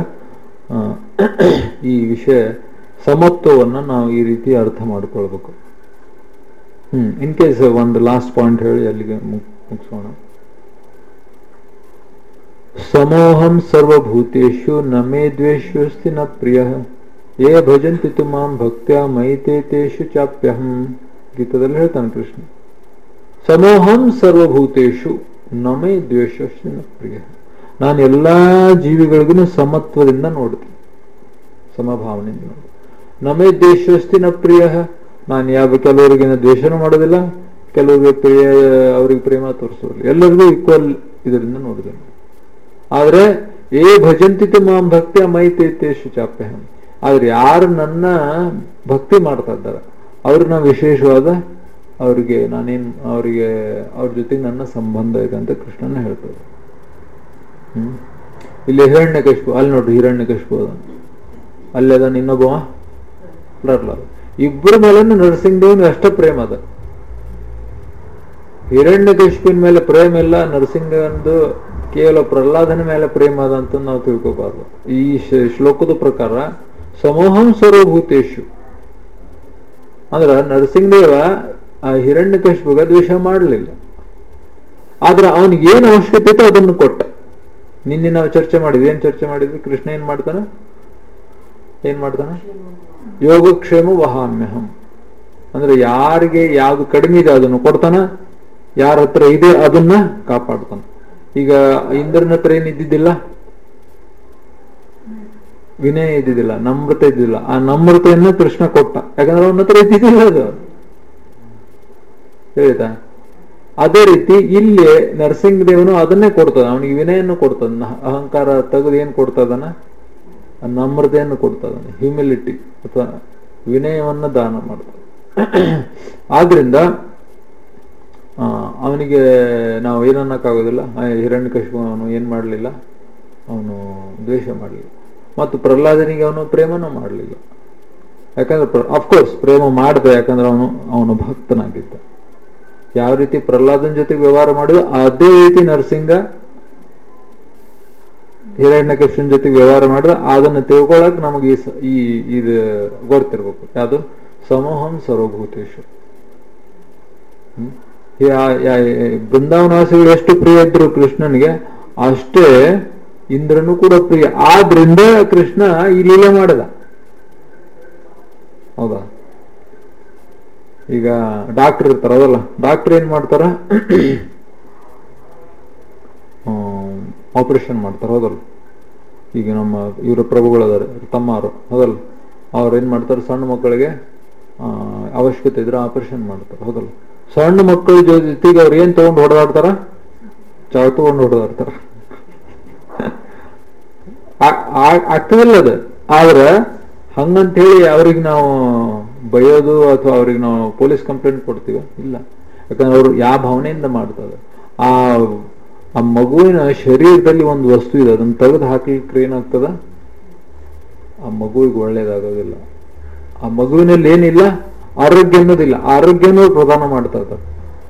ಈ ವಿಷಯ ಸಮತ್ವವನ್ನ ನಾವು ಈ ರೀತಿ ಅರ್ಥ ಮಾಡ್ಕೊಳ್ಬೇಕು. ಹ್ಮ್ ಇನ್ ಕೇಸ್ ಒಂದು ಲಾಸ್ಟ್ ಪಾಯಿಂಟ್ ಹೇಳಿ ಅಲ್ಲಿಗೆ ಮುಗಿಸೋಣ. ಸಮೋಹಂ ಸರ್ವಭೂತೇಷು ನ ಮೇ ದ್ವೇಷ್ಯೋಸ್ತಿ ನ ಪ್ರಿಯ ಯೇ ಭಜಂತಿ ತು ಮಾಂ ಭಕ್ತ್ಯಾ ಮೈತೆ ತೇಷು ಚಾಪ್ಯಹಂ. ಗೀತದಲ್ಲಿ ಹೇಳ್ತಾನೆ ಕೃಷ್ಣ, ಸಮೋಹಂ ಸರ್ವಭೂತೇಷು ನ ಮೇ ದ್ವೇಷ್ಯೋಸ್ತಿ ನ ಪ್ರಿಯ. ನಾನು ಎಲ್ಲಾ ಜೀವಿಗಳಿಗೂ ಸಮತ್ವದಿಂದ ನೋಡ್ತೀನಿ, ಸಮಭಾವನೆಯಿಂದ ನೋಡ್ತೀನಿ. ನಮೇ ದ್ವೇಷೋಸ್ತಿ ನ ಪ್ರಿಯ, ನಾನು ಯಾವ ಕೆಲವರಿಗೆ ದ್ವೇಷನೂ ಮಾಡೋದಿಲ್ಲ, ಕೆಲವರಿಗೆ ಪ್ರಿಯ ಅವ್ರಿಗೆ ಪ್ರೇಮ ತೋರಿಸೋದಿಲ್ಲ, ಎಲ್ಲರಿಗೂ ಈಕ್ವಲ್ ಇದರಿಂದ ನೋಡಿದೆ. ಆದ್ರೆ ಏ ಭಜಂತಿತು ಮಾಂ ಭಕ್ತಿಯ ಮೈತೇತೇಷು ಚಾಪ್ಯಹಂ. ಆದ್ರೆ ಯಾರು ನನ್ನ ಭಕ್ತಿ ಮಾಡ್ತಾ ಇದ್ದಾರೆ ಅವ್ರನ್ನ ವಿಶೇಷವಾದ ಅವ್ರಿಗೆ ನಾನೇನ್ ಅವರಿಗೆ ಅವ್ರ ಜೊತೆಗೆ ನನ್ನ ಸಂಬಂಧ ಇದೆ ಅಂತ ಕೃಷ್ಣನ ಹೇಳ್ತಾರೆ. ಹ್ಮ್ ಇಲ್ಲಿ ಹಿರಣ್ಯಕಶಿಪು, ಅಲ್ಲಿ ನೋಡ್ರಿ ಹಿರಣ್ಯಕಶಿಪು ಅದ, ಅಲ್ಲಿ ಅದ ಇನ್ನೊಬ್ಬ ಪ್ರಹ್ಲಾದ. ಇಬ್ಬರ ಮೇಲೆ ನರಸಿಂಹದೇವನ್ ಅಷ್ಟ ಪ್ರೇಮ ಅದ. ಹಿರಣ್ಯಕಶಿಪಿನ ಮೇಲೆ ಪ್ರೇಮ ಇಲ್ಲ, ನರಸಿಂಹದೇವಂದು ಕೇವಲ ಪ್ರಹ್ಲಾದನ ಮೇಲೆ ಪ್ರೇಮ ಅದ ಅಂತ ನಾವು ತಿಳ್ಕೋಬಾರ್ದು. ಈ ಶ್ಲೋಕದ ಪ್ರಕಾರ ಸಮೂಹಂ ಸರ್ವಭೂತೇಶು, ಅಂದ್ರ ನರಸಿಂಹದೇವ ಆ ಹಿರಣ್ಯಕಶಿಪುಗ ದ್ವೇಷ ಮಾಡಲಿಲ್ಲ. ಆದ್ರೆ ಅವನಿಗೆ ಏನು ಅವಶ್ಯಕತೆ ಇತ್ತು ಅದನ್ನು ಕೊಟ್ಟ. ನಿನ್ನೆ ನಾವು ಚರ್ಚೆ ಮಾಡಿದ್ವಿ. ಏನ್ ಚರ್ಚೆ ಮಾಡಿದ್ವಿ? ಕೃಷ್ಣ ಏನ್ ಮಾಡ್ತಾನ ಏನ್ ಮಾಡ್ತಾನ ಯೋಗಕ್ಷೇಮ ವಹಾಮ್ಯಹಂ ಅಂದ್ರೆ ಯಾರಿಗೆ ಯಾವ್ದು ಕಡಿಮೆ ಇದೆ ಅದನ್ನು ಕೊಡ್ತಾನ, ಯಾರ ಹತ್ರ ಇದೆ ಅದನ್ನ ಕಾಪಾಡ್ತಾನ. ಈಗ ಇಂದ್ರನ ಹತ್ರ ಏನ್ ಇದ್ದಿದ್ದಿಲ್ಲ? ವಿನಯ ಇದ್ದಿದ್ದಿಲ್ಲ, ನಮ್ರತೆ ಇದ್ದಿಲ್ಲ. ಆ ನಮ್ರತೆಯನ್ನ ಕೃಷ್ಣ ಕೊಟ್ಟ, ಯಾಕಂದ್ರೆ ಅವನ ಹತ್ರ ಇದ್ದಿದ್ದಿಲ್ಲ ಅದು. ಹೇಳಿದ. ಅದೇ ರೀತಿ ಇಲ್ಲಿ ನರಸಿಂಹದೇವನು ಅದನ್ನೇ ಕೊಡ್ತದ, ಅವನಿಗೆ ವಿನಯನ್ನು ಕೊಡ್ತದ. ಅಹಂಕಾರ ತೆಗೆದು ಏನ್ ಕೊಡ್ತದನ? ನಮ್ರತೆಯನ್ನು ಕೊಡ್ತದಾನೆ, ಹ್ಯೂಮಿಲಿಟಿ ಅಥವಾ ವಿನಯವನ್ನ ದಾನ ಮಾಡ್ತದ. ಆದ್ರಿಂದ ಆ ಅವನಿಗೆ ನಾವು ಏನನ್ನಕ್ಕಾಗೋದಿಲ್ಲ. ಹಿರಣ್ಯಕಶಿಪು ಅವನು ಏನ್ ಮಾಡ್ಲಿಲ್ಲ, ಅವನು ದ್ವೇಷ ಮಾಡಲಿಲ್ಲ. ಮತ್ತು ಪ್ರಹ್ಲಾದನಿಗೆ ಅವನು ಪ್ರೇಮನ ಮಾಡಲಿಲ್ಲ. ಯಾಕಂದ್ರೆ ಅಫ್ಕೋರ್ಸ್ ಪ್ರೇಮ ಮಾಡ್ದ, ಯಾಕಂದ್ರೆ ಅವನು ಅವನು ಭಕ್ತನಾಗಿದ್ದ. ಯಾವ ರೀತಿ ಪ್ರಹ್ಲಾದನ ಜೊತೆಗೆ ವ್ಯವಹಾರ ಮಾಡಿದ ಅದೇ ರೀತಿ ನರಸಿಂಹ ಹಿರಣ್ಯಕಶಿಪುವಿನ ಜೊತೆಗೆ ವ್ಯವಹಾರ ಮಾಡಿದ್ರೆ ಅದನ್ನ ತಿಳ್ಕೊಳಕ್ ನಮಗೆ ಈ ಇದು ಗೊತ್ತಿರ್ಬೇಕು. ಯಾವುದು? ಸಮೂಹಂ ಸರ್ವಭೂತೇಶು. ಹ್ಮ್ ಬೃಂದಾವನವಾಸಿಗಳು ಎಷ್ಟು ಪ್ರಿಯ ಇದ್ರು ಕೃಷ್ಣನಿಗೆ, ಅಷ್ಟೇ ಇಂದ್ರನು ಕೂಡ ಪ್ರಿಯ. ಆದ್ರಿಂದ ಕೃಷ್ಣ ಈ ಲೀಲೆ ಮಾಡಿದ. ಹೌದಾ? ಈಗ ಡಾಕ್ಟರ್ ಇರ್ತಾರ, ಅದಲ್ಲ ಡಾಕ್ಟರ್ ಏನ್ ಮಾಡ್ತಾರ? ಆಪರೇಷನ್ ಮಾಡ್ತಾರ, ಹೌದಲ್ಲ? ಈಗ ನಮ್ಮ ಇವರ ಪ್ರಭುಗಳದಾರೆ, ತಮ್ಮರು, ಹೌದಲ್ಲ? ಅವ್ರು ಏನ್ ಮಾಡ್ತಾರೆ? ಸಣ್ಣ ಮಕ್ಕಳಿಗೆ ಆ ಅವಶ್ಯಕತೆ ಇದ್ರೆ ಆಪರೇಷನ್ ಮಾಡ್ತಾರೆ, ಹೌದಲ್ಲ? ಸಣ್ಣ ಮಕ್ಕಳ ಜೊತೆಗೆ ಅವ್ರು ಏನ್ ತಗೊಂಡು ಹೊಡೆದಾಡ್ತಾರ? ಚಾವ್ ತಗೊಂಡು ಹೊಡೆದಾಡ್ತಾರ. ಆಗ್ತದಿಲ್ಲ ಅದು. ಆದ್ರೆ ಹಂಗಂತ ಹೇಳಿ ಅವ್ರಿಗೆ ನಾವು ಬಯೋದು ಅಥವಾ ಅವ್ರಿಗೆ ನಾವು ಪೊಲೀಸ್ ಕಂಪ್ಲೇಂಟ್ ಕೊಡ್ತೀವ? ಇಲ್ಲ. ಯಾಕಂದ್ರೆ ಅವ್ರು ಯಾವ ಭಾವನೆಯಿಂದ ಮಾಡ್ತಾರೆ. ಆ ಆ ಮಗುವಿನ ಶರೀರದಲ್ಲಿ ಒಂದು ವಸ್ತು ಇದೆ, ಅದನ್ನ ತೆಗೆದು ಹಾಕ್ಲಿಕ್ಕೆ ಏನಾಗ್ತದ? ಆ ಮಗುವಿಗೆ ಒಳ್ಳೇದಾಗೋದಿಲ್ಲ. ಆ ಮಗುವಿನಲ್ಲಿ ಏನಿಲ್ಲ? ಆರೋಗ್ಯ ಅನ್ನೋದಿಲ್ಲ. ಆರೋಗ್ಯನೂ ಪ್ರದಾನ ಮಾಡ್ತಾ ಇದ್ದಾರೆ.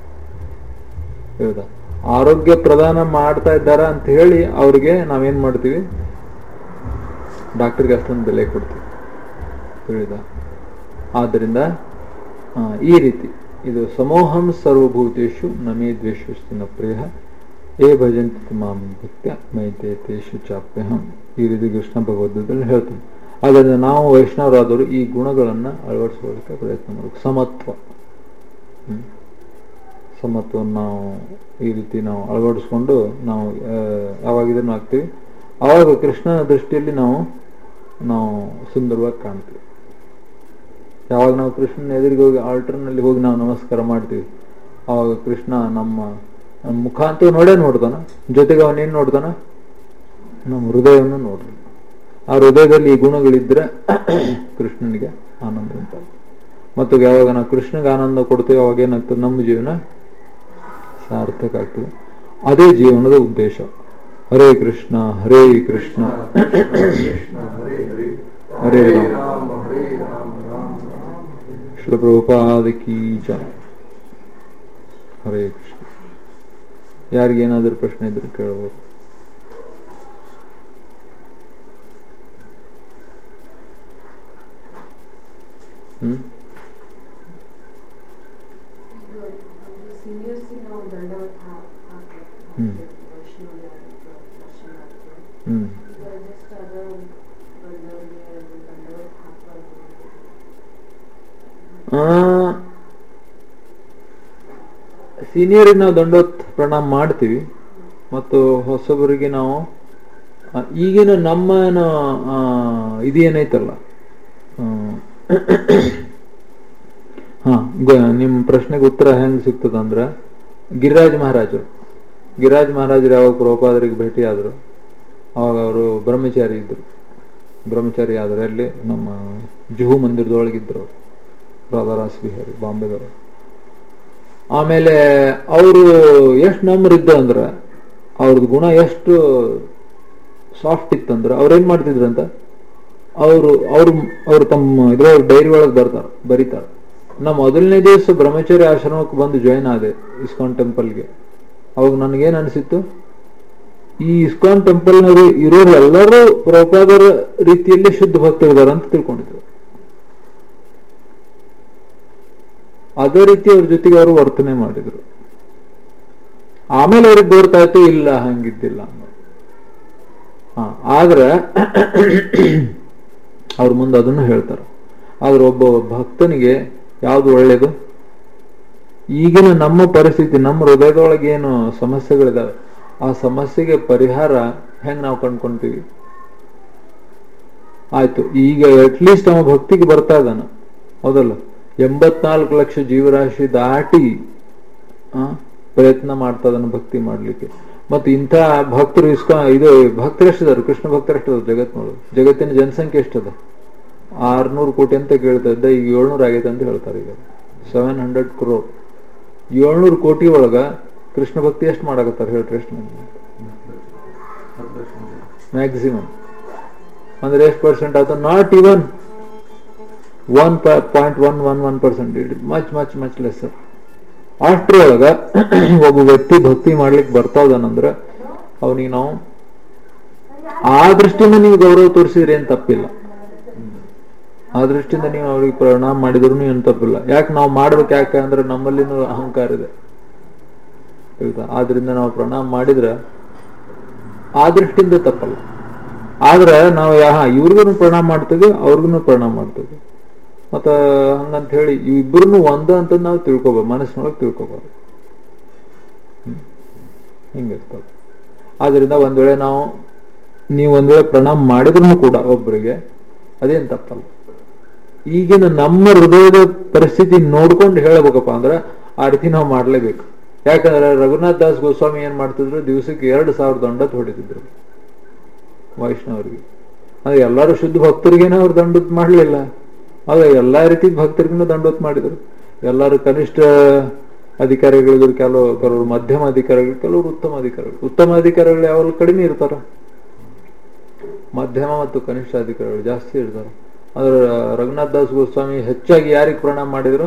ಹೌದಾ? ಆರೋಗ್ಯ ಪ್ರದಾನ ಮಾಡ್ತಾ ಇದ್ದಾರ ಅಂತ ಹೇಳಿ ಅವ್ರಿಗೆ ನಾವೇನ್ ಮಾಡ್ತೀವಿ? ಡಾಕ್ಟರ್ಗೆ ಅಷ್ಟೊಂದು ಬೆಲೆ ಕೊಡ್ತೀವಿ. ತಿಳಿದ? ಆದ್ದರಿಂದ ಈ ರೀತಿ ಇದು ಸಮೂಹಂ ಸರ್ವಭೂತೇಶು ನಮೇ ದ್ವೇಷಸ್ತಿನ ಪ್ರಿಯ ಏ ಭಜಂತಿ ಮಾಂ ಭಕ್ತ್ಯ ಮೈತೇತೇಶು ಚಾಪ್ಯಹಂ. ಈ ರೀತಿ ಕೃಷ್ಣ ಭಗವದ್ಗೀತೆಯಲ್ಲಿ ಹೇಳ್ತಾನೆ. ಆದ್ದರಿಂದ ನಾವು ವೈಷ್ಣವರಾದವರು ಈ ಗುಣಗಳನ್ನ ಅಳವಡಿಸ್ಕೊಳ್ಳಿಕ್ಕೆ ಪ್ರಯತ್ನ ಮಾಡಬೇಕು. ಸಮತ್ವ, ಹ್ಮ್ ಸಮತ್ವವನ್ನು ನಾವು ಈ ರೀತಿ ನಾವು ಅಳವಡಿಸ್ಕೊಂಡು ನಾವು ಯಾವಾಗ ಇದನ್ನು ಆಗ್ತೀವಿ, ಆವಾಗ ಕೃಷ್ಣನ ದೃಷ್ಟಿಯಲ್ಲಿ ನಾವು ನಾವು ಸುಂದರವಾಗಿ ಕಾಣ್ತೀವಿ. ಯಾವಾಗ ನಾವು ಕೃಷ್ಣನ ಎದುರಿಗೆ ಹೋಗಿ ಆಲ್ಟರ್ನಲ್ಲಿ ಹೋಗಿ ನಾವು ನಮಸ್ಕಾರ ಮಾಡ್ತೀವಿ, ಆವಾಗ ಕೃಷ್ಣ ನಮ್ಮ ನಮ್ಮ ಮುಖ ಅಂತೂ ನೋಡೇ ನೋಡ್ತಾನ, ಜೊತೆಗೆ ಅವನೇನ್ ನೋಡ್ತಾನ? ನಮ್ಮ ಹೃದಯವನ್ನು ನೋಡ್ತಾನೆ. ಆ ಹೃದಯದಲ್ಲಿ ಈ ಗುಣಗಳಿದ್ರೆ ಕೃಷ್ಣನಿಗೆ ಆನಂದ ಉಂಟಾಗ. ಮತ್ತು ಯಾವಾಗ ನಾವು ಕೃಷ್ಣಗೆ ಆನಂದ ಕೊಡ್ತೀವಿ ಅವಾಗ ಏನಾಗ್ತದೆ? ನಮ್ಮ ಜೀವನ ಸಾರ್ಥಕ ಆಗ್ತದೆ. ಅದೇ ಜೀವನದ ಉದ್ದೇಶ. ಹರೇ ಕೃಷ್ಣ ಹರೇ ಕೃಷ್ಣ ಹರೇ ರಾಮ ಶ್ರೀ ಪ್ರಭುಪಾದ ಕೀ ಜಯ. ಹರೇ ಕೃಷ್ಣ. ಯಾರಿಗೇನಾದ್ರೂ ಪ್ರಶ್ನೆ ಇದ್ರೆ ಕೇಳಬಹುದು. ಹ್ಮ್ ಹ್ಮ್ ಹ್ಮ್ ಸೀನಿಯರಿಗೆ ನಾವು ದಂಡೋತ್ ಪ್ರಣಾಮ ಮಾಡ್ತೀವಿ. ಮತ್ತು ಹೊಸಬರಿಗೆ ನಾವು ಈಗಿನ ನಮ್ಮ ಇದೇನೈತಲ್ಲ, ಹಾ ನಿಮ್ ಪ್ರಶ್ನೆಗೆ ಉತ್ತರ ಹೆಂಗ್ ಸಿಗ್ತದಂದ್ರ, ಗಿರಿರಾಜ್ ಮಹಾರಾಜರು ಗಿರಿರಾಜ್ ಮಹಾರಾಜರು ಯಾವಾಗ ಪ್ರಭುಪಾದರಿಗೆ ಭೇಟಿ ಆದ್ರು ಅವಾಗ ಅವರು ಬ್ರಹ್ಮಚಾರಿ ಇದ್ರು. ಬ್ರಹ್ಮಚಾರಿ ಆದ್ರೆ ಅಲ್ಲಿ ನಮ್ಮ ಜುಹು ಮಂದಿರದೊಳಗಿದ್ರು ರಾಧಾರಾಸ್ ಬಿಹಾರಿ ಬಾಂಬೆದವರು. ಆಮೇಲೆ ಅವರು ಎಷ್ಟು ನಮ್ರಿದ್ದ ಅಂದ್ರ, ಅವ್ರದ್ದು ಗುಣ ಎಷ್ಟು ಸಾಫ್ಟ್ ಇತ್ತಂದ್ರ ಅವ್ರೇನ್ ಮಾಡ್ತಿದ್ರಂತ, ಅವರು ಅವ್ರು ಅವ್ರು ತಮ್ಮ ಇದ್ರೊಳಗೆ ಡೈರಿ ಒಳಗೆ ಬರ್ತಾರ ಬರೀತಾರ, ನಾ ಮೊದಲನೇ ದಿವಸ ಬ್ರಹ್ಮಚಾರಿ ಆಶ್ರಮಕ್ಕೆ ಬಂದು ಜಾಯಿನ್ ಆದೆ ಇಸ್ಕಾನ್ ಟೆಂಪಲ್ಗೆ. ಅವಾಗ ನನಗೇನ್ ಅನಿಸಿತ್ತು, ಈ ಇಸ್ಕಾನ್ ಟೆಂಪಲ್ ನವರು ಇರೋರು ಎಲ್ಲರೂ ಪ್ರಭುಪಾದರ ರೀತಿಯಲ್ಲಿ ಶುದ್ಧ ಭಕ್ತರಿದ್ದಾರೆ ಅಂತ ತಿಳ್ಕೊಂಡಿದ್ರು. ಅದೇ ರೀತಿ ಅವ್ರ ಜೊತೆಗೆ ಅವರು ವರ್ತನೆ ಮಾಡಿದ್ರು. ಆಮೇಲೆ ಅವ್ರಿಗೆ ಗೊತ್ತಾಯ್ತು ಇಲ್ಲ ಹಂಗಿದ್ದಿಲ್ಲ ಅನ್ನೋದು. ಹ ಆದ್ರೆ ಅವ್ರ ಮುಂದೆ ಅದನ್ನು ಹೇಳ್ತಾರೆ. ಆದ್ರೆ ಒಬ್ಬ ಭಕ್ತನಿಗೆ ಯಾವ್ದು ಒಳ್ಳೇದು? ಈಗಿನ ನಮ್ಮ ಪರಿಸ್ಥಿತಿ, ನಮ್ಮ ಹೃದಯದೊಳಗೆ ಏನು ಸಮಸ್ಯೆಗಳಿದಾವೆ ಆ ಸಮಸ್ಯೆಗೆ ಪರಿಹಾರ ಹೆಂಗ್ ನಾವು ಕಂಡ್ಕೊಂತೀವಿ? ಆಯ್ತು, ಈಗ ಅಟ್ಲೀಸ್ಟ್ ಅವ ಭಕ್ತಿಗೆ ಬರ್ತಾ ಇದ್ದಾನ, ಹೌದಲ್ಲ? ಎಂಬತ್ನಾಲ್ಕು ಲಕ್ಷ ಜೀವರಾಶಿ ದಾಟಿ ಆ ಪ್ರಯತ್ನ ಮಾಡ್ತಾ ಇದ್ದಾನ ಭಕ್ತಿ ಮಾಡ್ಲಿಕ್ಕೆ. ಮತ್ತೆ ಇಂಥ ಭಕ್ತರು ಇಸ್ಕ ಇದು ಭಕ್ತರು ಎಷ್ಟಿದಾರೆ? ಕೃಷ್ಣ ಭಕ್ತರು ಎಷ್ಟದ ಜಗತ್ನೊಳಗೆ? ಜಗತ್ತಿನ ಜನಸಂಖ್ಯೆ ಎಷ್ಟದ? ಆರ್ನೂರು ಕೋಟಿ ಅಂತ ಕೇಳ್ತಾ ಇದ್ದ, ಈಗ ಏಳ್ನೂರು ಆಗೈತೆ ಅಂತ ಹೇಳ್ತಾರೆ. ಈಗ ಸೆವೆನ್ ಹಂಡ್ರೆಡ್ ಕ್ರೋರ್. ಏಳ್ನೂರು ಕೋಟಿ ಒಳಗ ಕೃಷ್ಣ ಭಕ್ತಿ ಎಷ್ಟು ಮಾಡಕತ್ತಾರ ಹೇಳ್ರಿ? ಎಷ್ಟು ಮ್ಯಾಕ್ಸಿಮಮ್ ಅಂದ್ರೆ ಎಷ್ಟು ಪರ್ಸೆಂಟ್ ಆಯ್ತು? Not even one point one one one percent. It much much much less. ಅಷ್ಟ್ರೊಳಗ ಒಬ್ಬ ವ್ಯಕ್ತಿ ಭಕ್ತಿ ಮಾಡ್ಲಿಕ್ಕೆ ಬರ್ತಾ ಇದಾನಂದ್ರ ಅವನಿಗೆ ನಾವು ಆ ದೃಷ್ಟಿಯಿಂದ ನೀವು ಗೌರವ ತೋರಿಸಿದ್ರಿ ಏನ್ ತಪ್ಪಿಲ್ಲ. ಆ ದೃಷ್ಟಿಯಿಂದ ನೀವು ಅವ್ರಿಗೆ ಪ್ರಣಾಮ ಮಾಡಿದ್ರು ಏನು ತಪ್ಪಿಲ್ಲ. ಯಾಕೆ ನಾವು ಮಾಡ್ಬೇಕು? ಯಾಕೆ ಅಂದ್ರೆ ನಮ್ಮಲ್ಲಿನೂ ಅಹಂಕಾರ ಇದೆ, ಆಯ್ತಾ? ಆದ್ರಿಂದ ನಾವು ಪ್ರಣಾಮ ಮಾಡಿದ್ರೆ ಆ ದೃಷ್ಟಿಯಿಂದ ತಪ್ಪಲ್ಲ. ಆದ್ರೆ ನಾವು ಯಾ ಇವ್ರಿಗೂ ಪ್ರಣಾಮ ಮಾಡ್ತೀವಿ, ಅವ್ರಿಗೂ ಪ್ರಣಾಮ ಮಾಡ್ತೀವಿ. ಮತ್ತ ಹಂಗಂತ ಹೇಳಿ ಇಬ್ಬರನ್ನು ಒಂದ ಅಂತ ನಾವು ತಿಳ್ಕೊಬೋದು, ಮನಸ್ಸಿನೊಳಗೆ ತಿಳ್ಕೊಬೋದು. ಹ್ಮ್ ಹಿಂಗಿರ್ತದೆ. ಆದ್ರಿಂದ ಒಂದ್ ವೇಳೆ ನಾವು ನೀವು ಒಂದ್ ವೇಳೆ ಪ್ರಣಾಮ ಮಾಡಿದ್ರು ಕೂಡ ಒಬ್ಬರಿಗೆ ಅದೇನ್ ತಪ್ಪಲ್ಲ. ಈಗಿನ ನಮ್ಮ ಹೃದಯದ ಪರಿಸ್ಥಿತಿ ನೋಡ್ಕೊಂಡು ಹೇಳಬೇಕಪ್ಪ ಅಂದ್ರೆ ಆ ರೀತಿ ನಾವು ಮಾಡ್ಲೇಬೇಕು. ಯಾಕಂದ್ರೆ ರಘುನಾಥ್ ದಾಸ್ ಗೋಸ್ವಾಮಿ ಏನ್ ಮಾಡ್ತಿದ್ರು? ದಿವಸಕ್ಕೆ ಎರಡು ಸಾವಿರ ದಂಡತ್ ಹೊಡಿತಿದ್ರು ವೈಷ್ಣವರಿಗೆ. ಅಂದ್ರೆ ಎಲ್ಲರೂ ಶುದ್ಧ ಭಕ್ತರಿಗೇನ ಅವ್ರು ದಂಡತ್ ಮಾಡ್ಲಿಲ್ಲ, ಆಗ ಎಲ್ಲಾ ರೀತಿ ಭಕ್ತರಿಗೂ ದಂಡೋತ್ ಮಾಡಿದ್ರು. ಎಲ್ಲರೂ ಕನಿಷ್ಠ ಅಧಿಕಾರಿಗಳಿದ್ರು, ಕೆಲವು ಕೆಲವರು ಮಧ್ಯಮ ಅಧಿಕಾರಿಗಳು, ಕೆಲವರು ಉತ್ತಮ ಅಧಿಕಾರಿಗಳು. ಉತ್ತಮ ಅಧಿಕಾರಿಗಳು ಯಾವಾಗಲೂ ಕಡಿಮೆ ಇರ್ತಾರ, ಮಧ್ಯಮ ಮತ್ತು ಕನಿಷ್ಠ ಅಧಿಕಾರಿಗಳು ಜಾಸ್ತಿ ಇರ್ತಾರ. ಆದ್ರೆ ರಘುನಾಥ್ ದಾಸ್ ಗೋಸ್ವಾಮಿ ಹೆಚ್ಚಾಗಿ ಯಾರಿಗೆ ಪ್ರಣಾಮ ಮಾಡಿದ್ರು?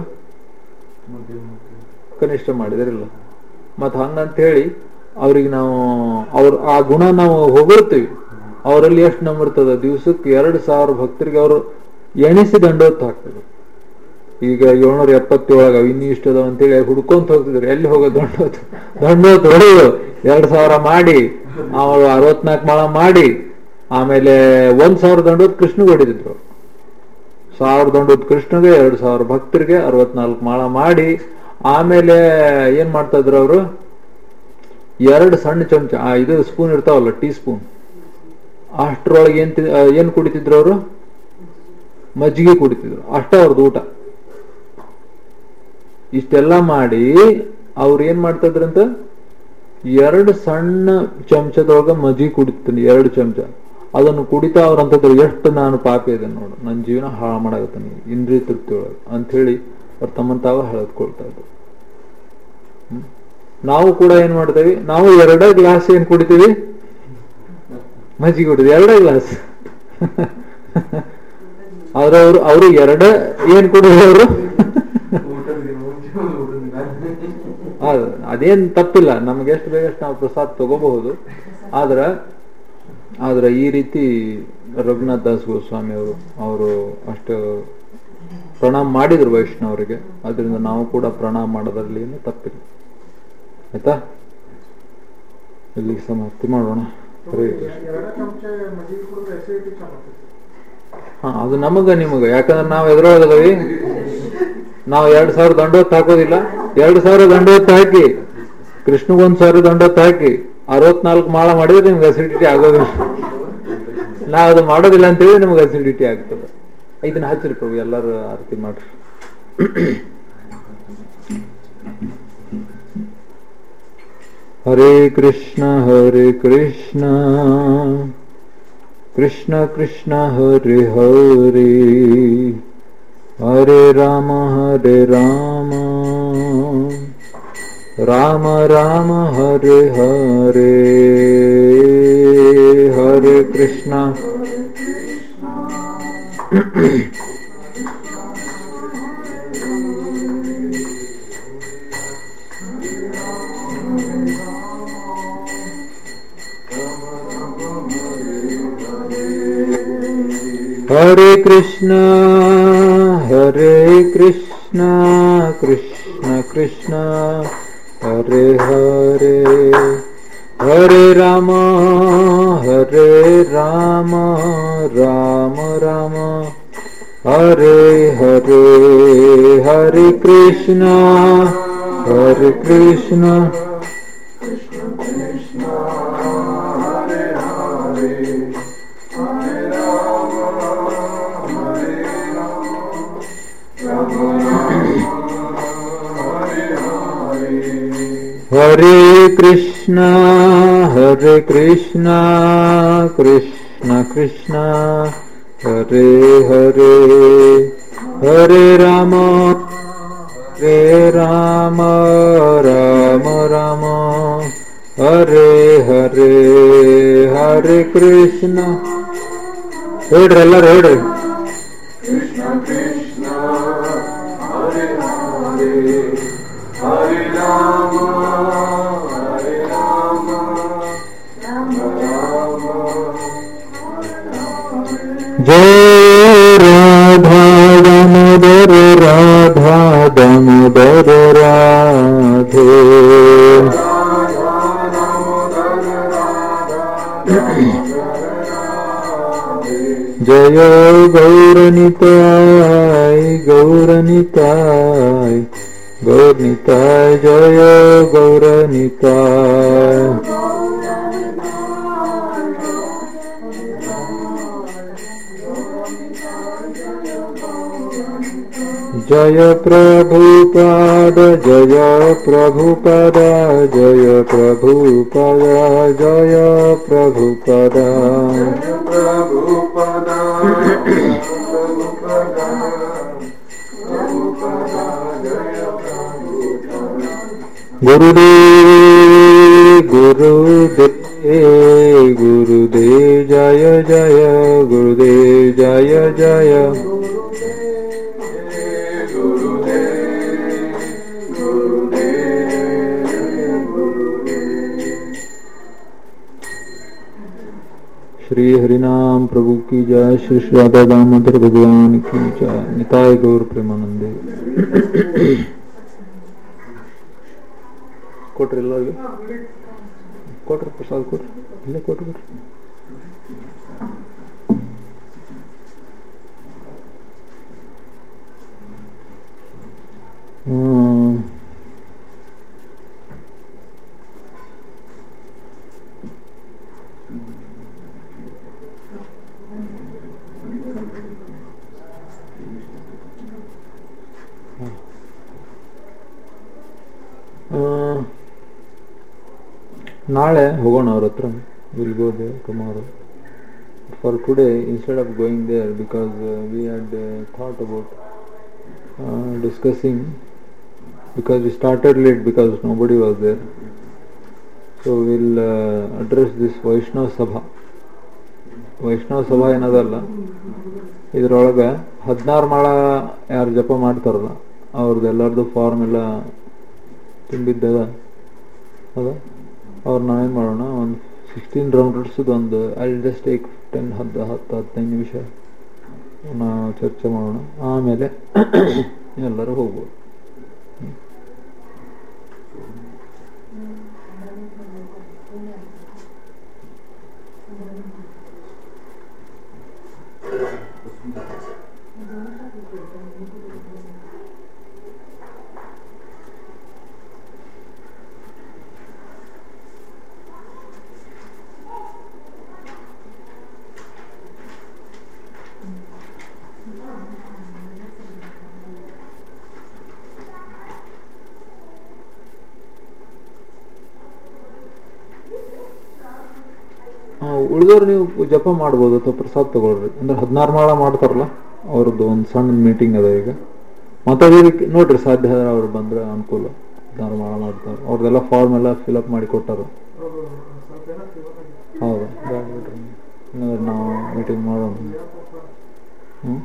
ಕನಿಷ್ಠ ಮಾಡಿದ್ರಿಲ್ಲ. ಮತ್ ಹಂಗಂತ ಹೇಳಿ ಅವ್ರಿಗೆ ನಾವು ಅವ್ರ ಆ ಗುಣ ನಾವು ಹೊಗಳ್ತೀವಿ. ಅವರಲ್ಲಿ ಎಷ್ಟು ನಂಬಿರ್ತದ? ದಿವ್ಸಕ್ಕೆ ಎರಡು ಸಾವಿರ ಭಕ್ತರಿಗೆ ಅವರು ಎಣಿಸಿ ದಂಡೋತ್ ಹಾಕ್ತದೆ. ಈಗ ಏಳ್ನೂರ ಎಪ್ಪತ್ತೇಳಾಗ ಇನ್ನೂ ಇಷ್ಟ ಅದಾವ ಅಂತೇಳಿ ಹುಡ್ಕೊಂತ ಹೋಗ್ತಿದ್ರು. ಎಲ್ಲಿ ಹೋಗೋದು? ದಂಡೋತ್ ದಂಡೋತ್ ಹೊಡೆದು ಎರಡು ಸಾವಿರ ಮಾಡಿ, ಅವರು ಅರವತ್ನಾಲ್ಕು ಮಾಳ ಮಾಡಿ, ಆಮೇಲೆ ಒಂದ್ ಸಾವಿರ ದಂಡೋತ್ ಕೃಷ್ಣಗೆ ಹೊಡಿತಿದ್ರು. ಸಾವಿರ ದಂಡೋತ್ ಕೃಷ್ಣಗೆ, ಎರಡು ಸಾವಿರ ಭಕ್ತರಿಗೆ ಅರವತ್ನಾಲ್ಕು ಮಾಳ ಮಾಡಿ, ಆಮೇಲೆ ಏನ್ ಮಾಡ್ತಾ ಇದ್ರು ಅವರು? ಎರಡು ಸಣ್ಣ ಚಮಚ, ಆ ಇದು ಸ್ಪೂನ್ ಇರ್ತಾವಲ್ಲ, ಟೀ ಸ್ಪೂನ್, ಅಷ್ಟ್ರೊಳಗೆ ಏನ್ ಏನ್ ಕುಡಿತಿದ್ರು ಅವರು? ಮಜ್ಜಿಗೆ ಕುಡಿತಿದ್ರು. ಅಷ್ಟ ಅವ್ರದ್ದು ಊಟ. ಇಷ್ಟೆಲ್ಲ ಮಾಡಿ ಅವ್ರು ಏನ್ ಮಾಡ್ತಾ ಇದ್ರಂತ? ಎರಡು ಸಣ್ಣ ಚಮಚದೊಳಗ ಮಜ್ಜಿಗೆ ಕುಡಿತೀನಿ, ಎರಡು ಚಮಚ. ಅದನ್ನು ಕುಡಿತಾ ಅವ್ರ ಅಂತಂದ್ರೆ ಎಷ್ಟು ನಾನು ಪಾಪಿ ಇದೆ ನೋಡು, ನನ್ನ ಜೀವನ ಹಾಳು ಮಾಡಾಕತ್ತೀನಿ ಇಂದ್ರಿಯ ತೃಪ್ತಿ ಒಳಗೆ ಅಂತ ಹೇಳಿ ಅವ್ರು ತಮ್ಮನ್ ತಾವ ಹೇಳದ್ಕೊಳ್ತಾ ಇದ್ರು. ನಾವು ಕೂಡ ಏನ್ ಮಾಡ್ತೇವಿ? ನಾವು ಎರಡೇ ಗ್ಲಾಸ್ ಏನ್ ಕುಡಿತೀವಿ? ಮಜ್ಜಿಗೆ ಕುಡಿದ್ವಿ, ಎರಡೇ ಗ್ಲಾಸ್. ಆದ್ರೆ ಅವ್ರು ಅವರು ಎರಡ ಏನ್ ಕುಡಿದವರು? ಅದೇನ್ ತಪ್ಪಿಲ್ಲ, ನಮ್ಗೆ ಎಷ್ಟು ಬೇಕಷ್ಟು ನಾವು ಪ್ರಸಾದ ತಗೋಬಹುದು. ಆದ್ರ ಆದ್ರ ಈ ರೀತಿ ರಘುನಾಥ್ ದಾಸ್ ಗೋಸ್ವಾಮಿ ಅವರು ಅವರು ಅಷ್ಟು ಪ್ರಣಾಮ ಮಾಡಿದ್ರು ವೈಷ್ಣವರಿಗೆ. ಅದರಿಂದ ನಾವು ಕೂಡ ಪ್ರಣಾಮ ಮಾಡೋದ್ರಲ್ಲಿ ಏನು ತಪ್ಪಿಲ್ಲ. ಆಯ್ತಾ? ಇಲ್ಲಿಗೆ ಸಮಾಪ್ತಿ ಮಾಡೋಣ. ಹರೇ ಹಾ, ಅದು ನಮಗ ನಿಮಗ. ಯಾಕಂದ್ರೆ ನಾವು ಎದುರೊಳಗದವಿ, ನಾವು ಎರಡ್ ಸಾವಿರ ದಂಡೋತ್ ಹಾಕೋದಿಲ್ಲ. ಎರಡ್ ಸಾವಿರ ದಂಡೋತ್ ಹಾಕಿ ಕೃಷ್ಣಗೊಂದ್ ಸಾವಿರ ದಂಡೋತ್ ಹಾಕಿ ಅರವತ್ನಾಲ್ಕು ಮಾಳ ಮಾಡಿದ್ರೆ ನಿಮ್ಗೆ ಅಸಿಡಿಟಿ ಆಗೋದಿಲ್ಲ. ನಾವ್ ಅದು ಮಾಡೋದಿಲ್ಲ ಅಂತೇಳಿ ನಿಮ್ಗೆ ಅಸಿಡಿಟಿ ಆಗ್ತದೆ. ಇದನ್ನ ಹಚ್ಚಿರಿ ಪ್ರಭು, ಎಲ್ಲರೂ ಆರತಿ ಮಾಡ್ರಿ. ಹರೇ ಕೃಷ್ಣ ಹರೇ ಕೃಷ್ಣ ಕೃಷ್ಣ ಕೃಷ್ಣ ಹರೇ ಹರೇ ಹರೇ ರಾಮ ಹರೇ ರಾಮ ರಾಮ ರಾಮ ಹರೇ ಹರೇ ಹರೇ Krishna Hare Krishna Hare Krishna Krishna Krishna Hare Hare Hare Rama Hare Rama Rama Rama Hare Hare Hare Krishna Hare Krishna Krishna Krishna Hare Hare Hare Rama Hare Rama Rama Hare Hare Hare Krishna Hare Krishna Krishna Krishna Hare Hare Hare Rama Hare Rama Rama Rama Hare Hare Hare Krishna ಹೇಳ್ರಿ ಎಲ್ಲರೂ ಹೇಳ್ರಿ ಕೃಷ್ಣ ಕೃಷ್ಣ ಹರೆ ಹರೆ ಹರೆ ರಾಮ ಹರೆ ರಾಮ ರಾಮ ರಾಮ ಜಯ ರಾಧಾ ದಾಮೋದರ ರಾಧಾ ದಾಮೋದರ ರಾಧೆ जय गौरनिताय गौरनिताय गौरनिताय जय गौरनिताय जय प्रभुपाद जय प्रभुपाद जय प्रभुपाद जय प्रभुपाद गुरुदेव गुरुदेव गुरुदेव जय जय गुरुदेव जय जय श्री हरिनाम प्रभु की जय श्री श्री राधा दामोदर भगवान की जय निताय गौर प्रेमानंदे कोट्रे ಎಲ್ಲರಿಗೆ कोट्रे प्रसाद कोट्रे ಇಲ್ಲೇ कोट्रे ಹ್ಮ್ ನಾಳೆ ಹೋಗೋಣ ಅವ್ರ ಹತ್ರ will go there tomorrow for today instead of going there because we had thought about discussing because we started late because nobody was there so will address this Vaishnava Sabha Vaishnava ಸಭಾ ಏನದಲ್ಲ ಇದರೊಳಗೆ ಹದಿನಾರು ಮಾಳ ಯಾರು ಜಪ ಮಾಡ್ತಾರಲ್ಲ ಅವ್ರದ್ದು ಎಲ್ಲರದ್ದು ಫಾರ್ಮ್ ಎಲ್ಲ ತುಂಬಿದ್ದದ ಅದ ಅವ್ರು ನಾವೇನು ಮಾಡೋಣ ಒಂದು ಸಿಕ್ಸ್ಟೀನ್ ರೌಂಡರ್ಸ್ದು ಒಂದು ಐ ಜಸ್ಟ್ ಟೇಕ್ ಟೆನ್ ಹತ್ತು ಹತ್ತು ಹದಿನೈದು ನಿಮಿಷ ನಾವು ಚರ್ಚೆ ಮಾಡೋಣ ಆಮೇಲೆ ಎಲ್ಲರೂ ಹೋಗ್ಬೋದು ಉಳಿದವ್ರು ನೀವು ಜಪ ಮಾಡ್ಬೋದು ಅಥವಾ ಪ್ರಸಾದ್ ತಗೊಳ್ರಿ ಅಂದ್ರೆ ಹದಿನಾರು ಮಾಳ ಮಾಡ್ತಾರಲ್ಲ ಅವ್ರದ್ದು ಒಂದು ಸಣ್ಣ ಮೀಟಿಂಗ್ ಅದ ಈಗ ಮಾತಾಡೋದಕ್ಕೆ ನೋಡ್ರಿ ಸಾಧ್ಯ ಆದ್ರೆ ಅವ್ರು ಬಂದ್ರೆ ಅನುಕೂಲ ಹದಿನಾರು ಮಾಳ ಮಾಡ್ತಾರೆ ಅವ್ರದ್ದೆಲ್ಲ ಫಾರ್ಮ್ ಎಲ್ಲ ಫಿಲ್ಅಪ್ ಮಾಡಿ ಕೊಟ್ಟಾರ ಹೌದಾ ಇನ್ನಾದ್ರೆ ನಾವು ಮೀಟಿಂಗ್ ಮಾಡೋಣ ಹ್ಞೂ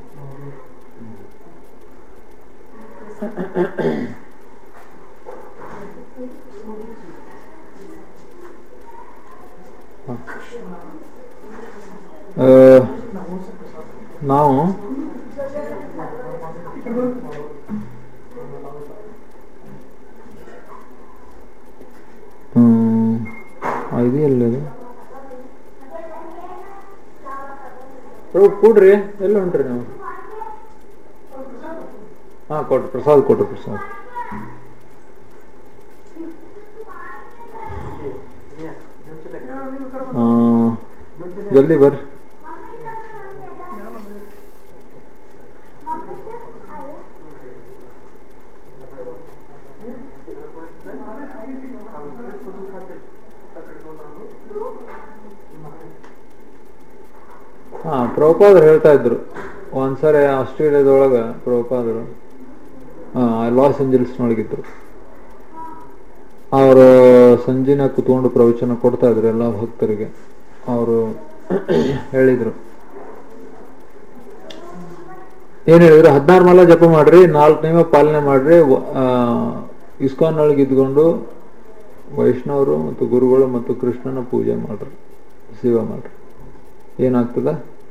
ನಾವು ಪ್ರಭು ಕೂಡ್ರಿ, ಎಲ್ಲ ಹೊಂಟ್ರಿ ನೀವು? ಹಾ ಕೊಟ್ರಿ ಪ್ರಸಾದ, ಕೊಟ್ರಿ ಪ್ರಸಾದ. ಜಲ್ದಿ ಬರ್ರಿ. ಹಾ ಪ್ರಭುಪಾದರು ಹೇಳ್ತಾ ಇದ್ರು ಒಂದ್ಸರಿ ಆಸ್ಟ್ರೇಲಿಯಾದೊಳಗ ಪ್ರಭುಪಾದರು ಲಾಸ್ ಏಂಜಲ್ಸ್ನೊಳಗಿದ್ರು. ಅವರು ಸಂಜೆನ ಕುತ್ಕೊಂಡು ಪ್ರವಚನ ಕೊಡ್ತಾ ಇದ್ರು ಎಲ್ಲ ಭಕ್ತರಿಗೆ. ಅವರು ಹೇಳಿದ್ರು, ಏನ್ ಹೇಳಿದ್ರು, ಹದಿನಾರು ಮಾಲ ಜಪ ಮಾಡ್ರಿ, ನಾಲ್ಕು ನೇಮ ಪಾಲನೆ ಮಾಡ್ರಿ, ಇಸ್ಕಾನ್ ಒಳಗೆ ಇದ್ಕೊಂಡು ವೈಷ್ಣವರು ಮತ್ತು ಗುರುಗಳು ಮತ್ತು ಕೃಷ್ಣನ ಪೂಜೆ ಮಾಡ್ರಿ, ಸೇವೆ ಮಾಡ್ರಿ. ಏನಾಗ್ತದ,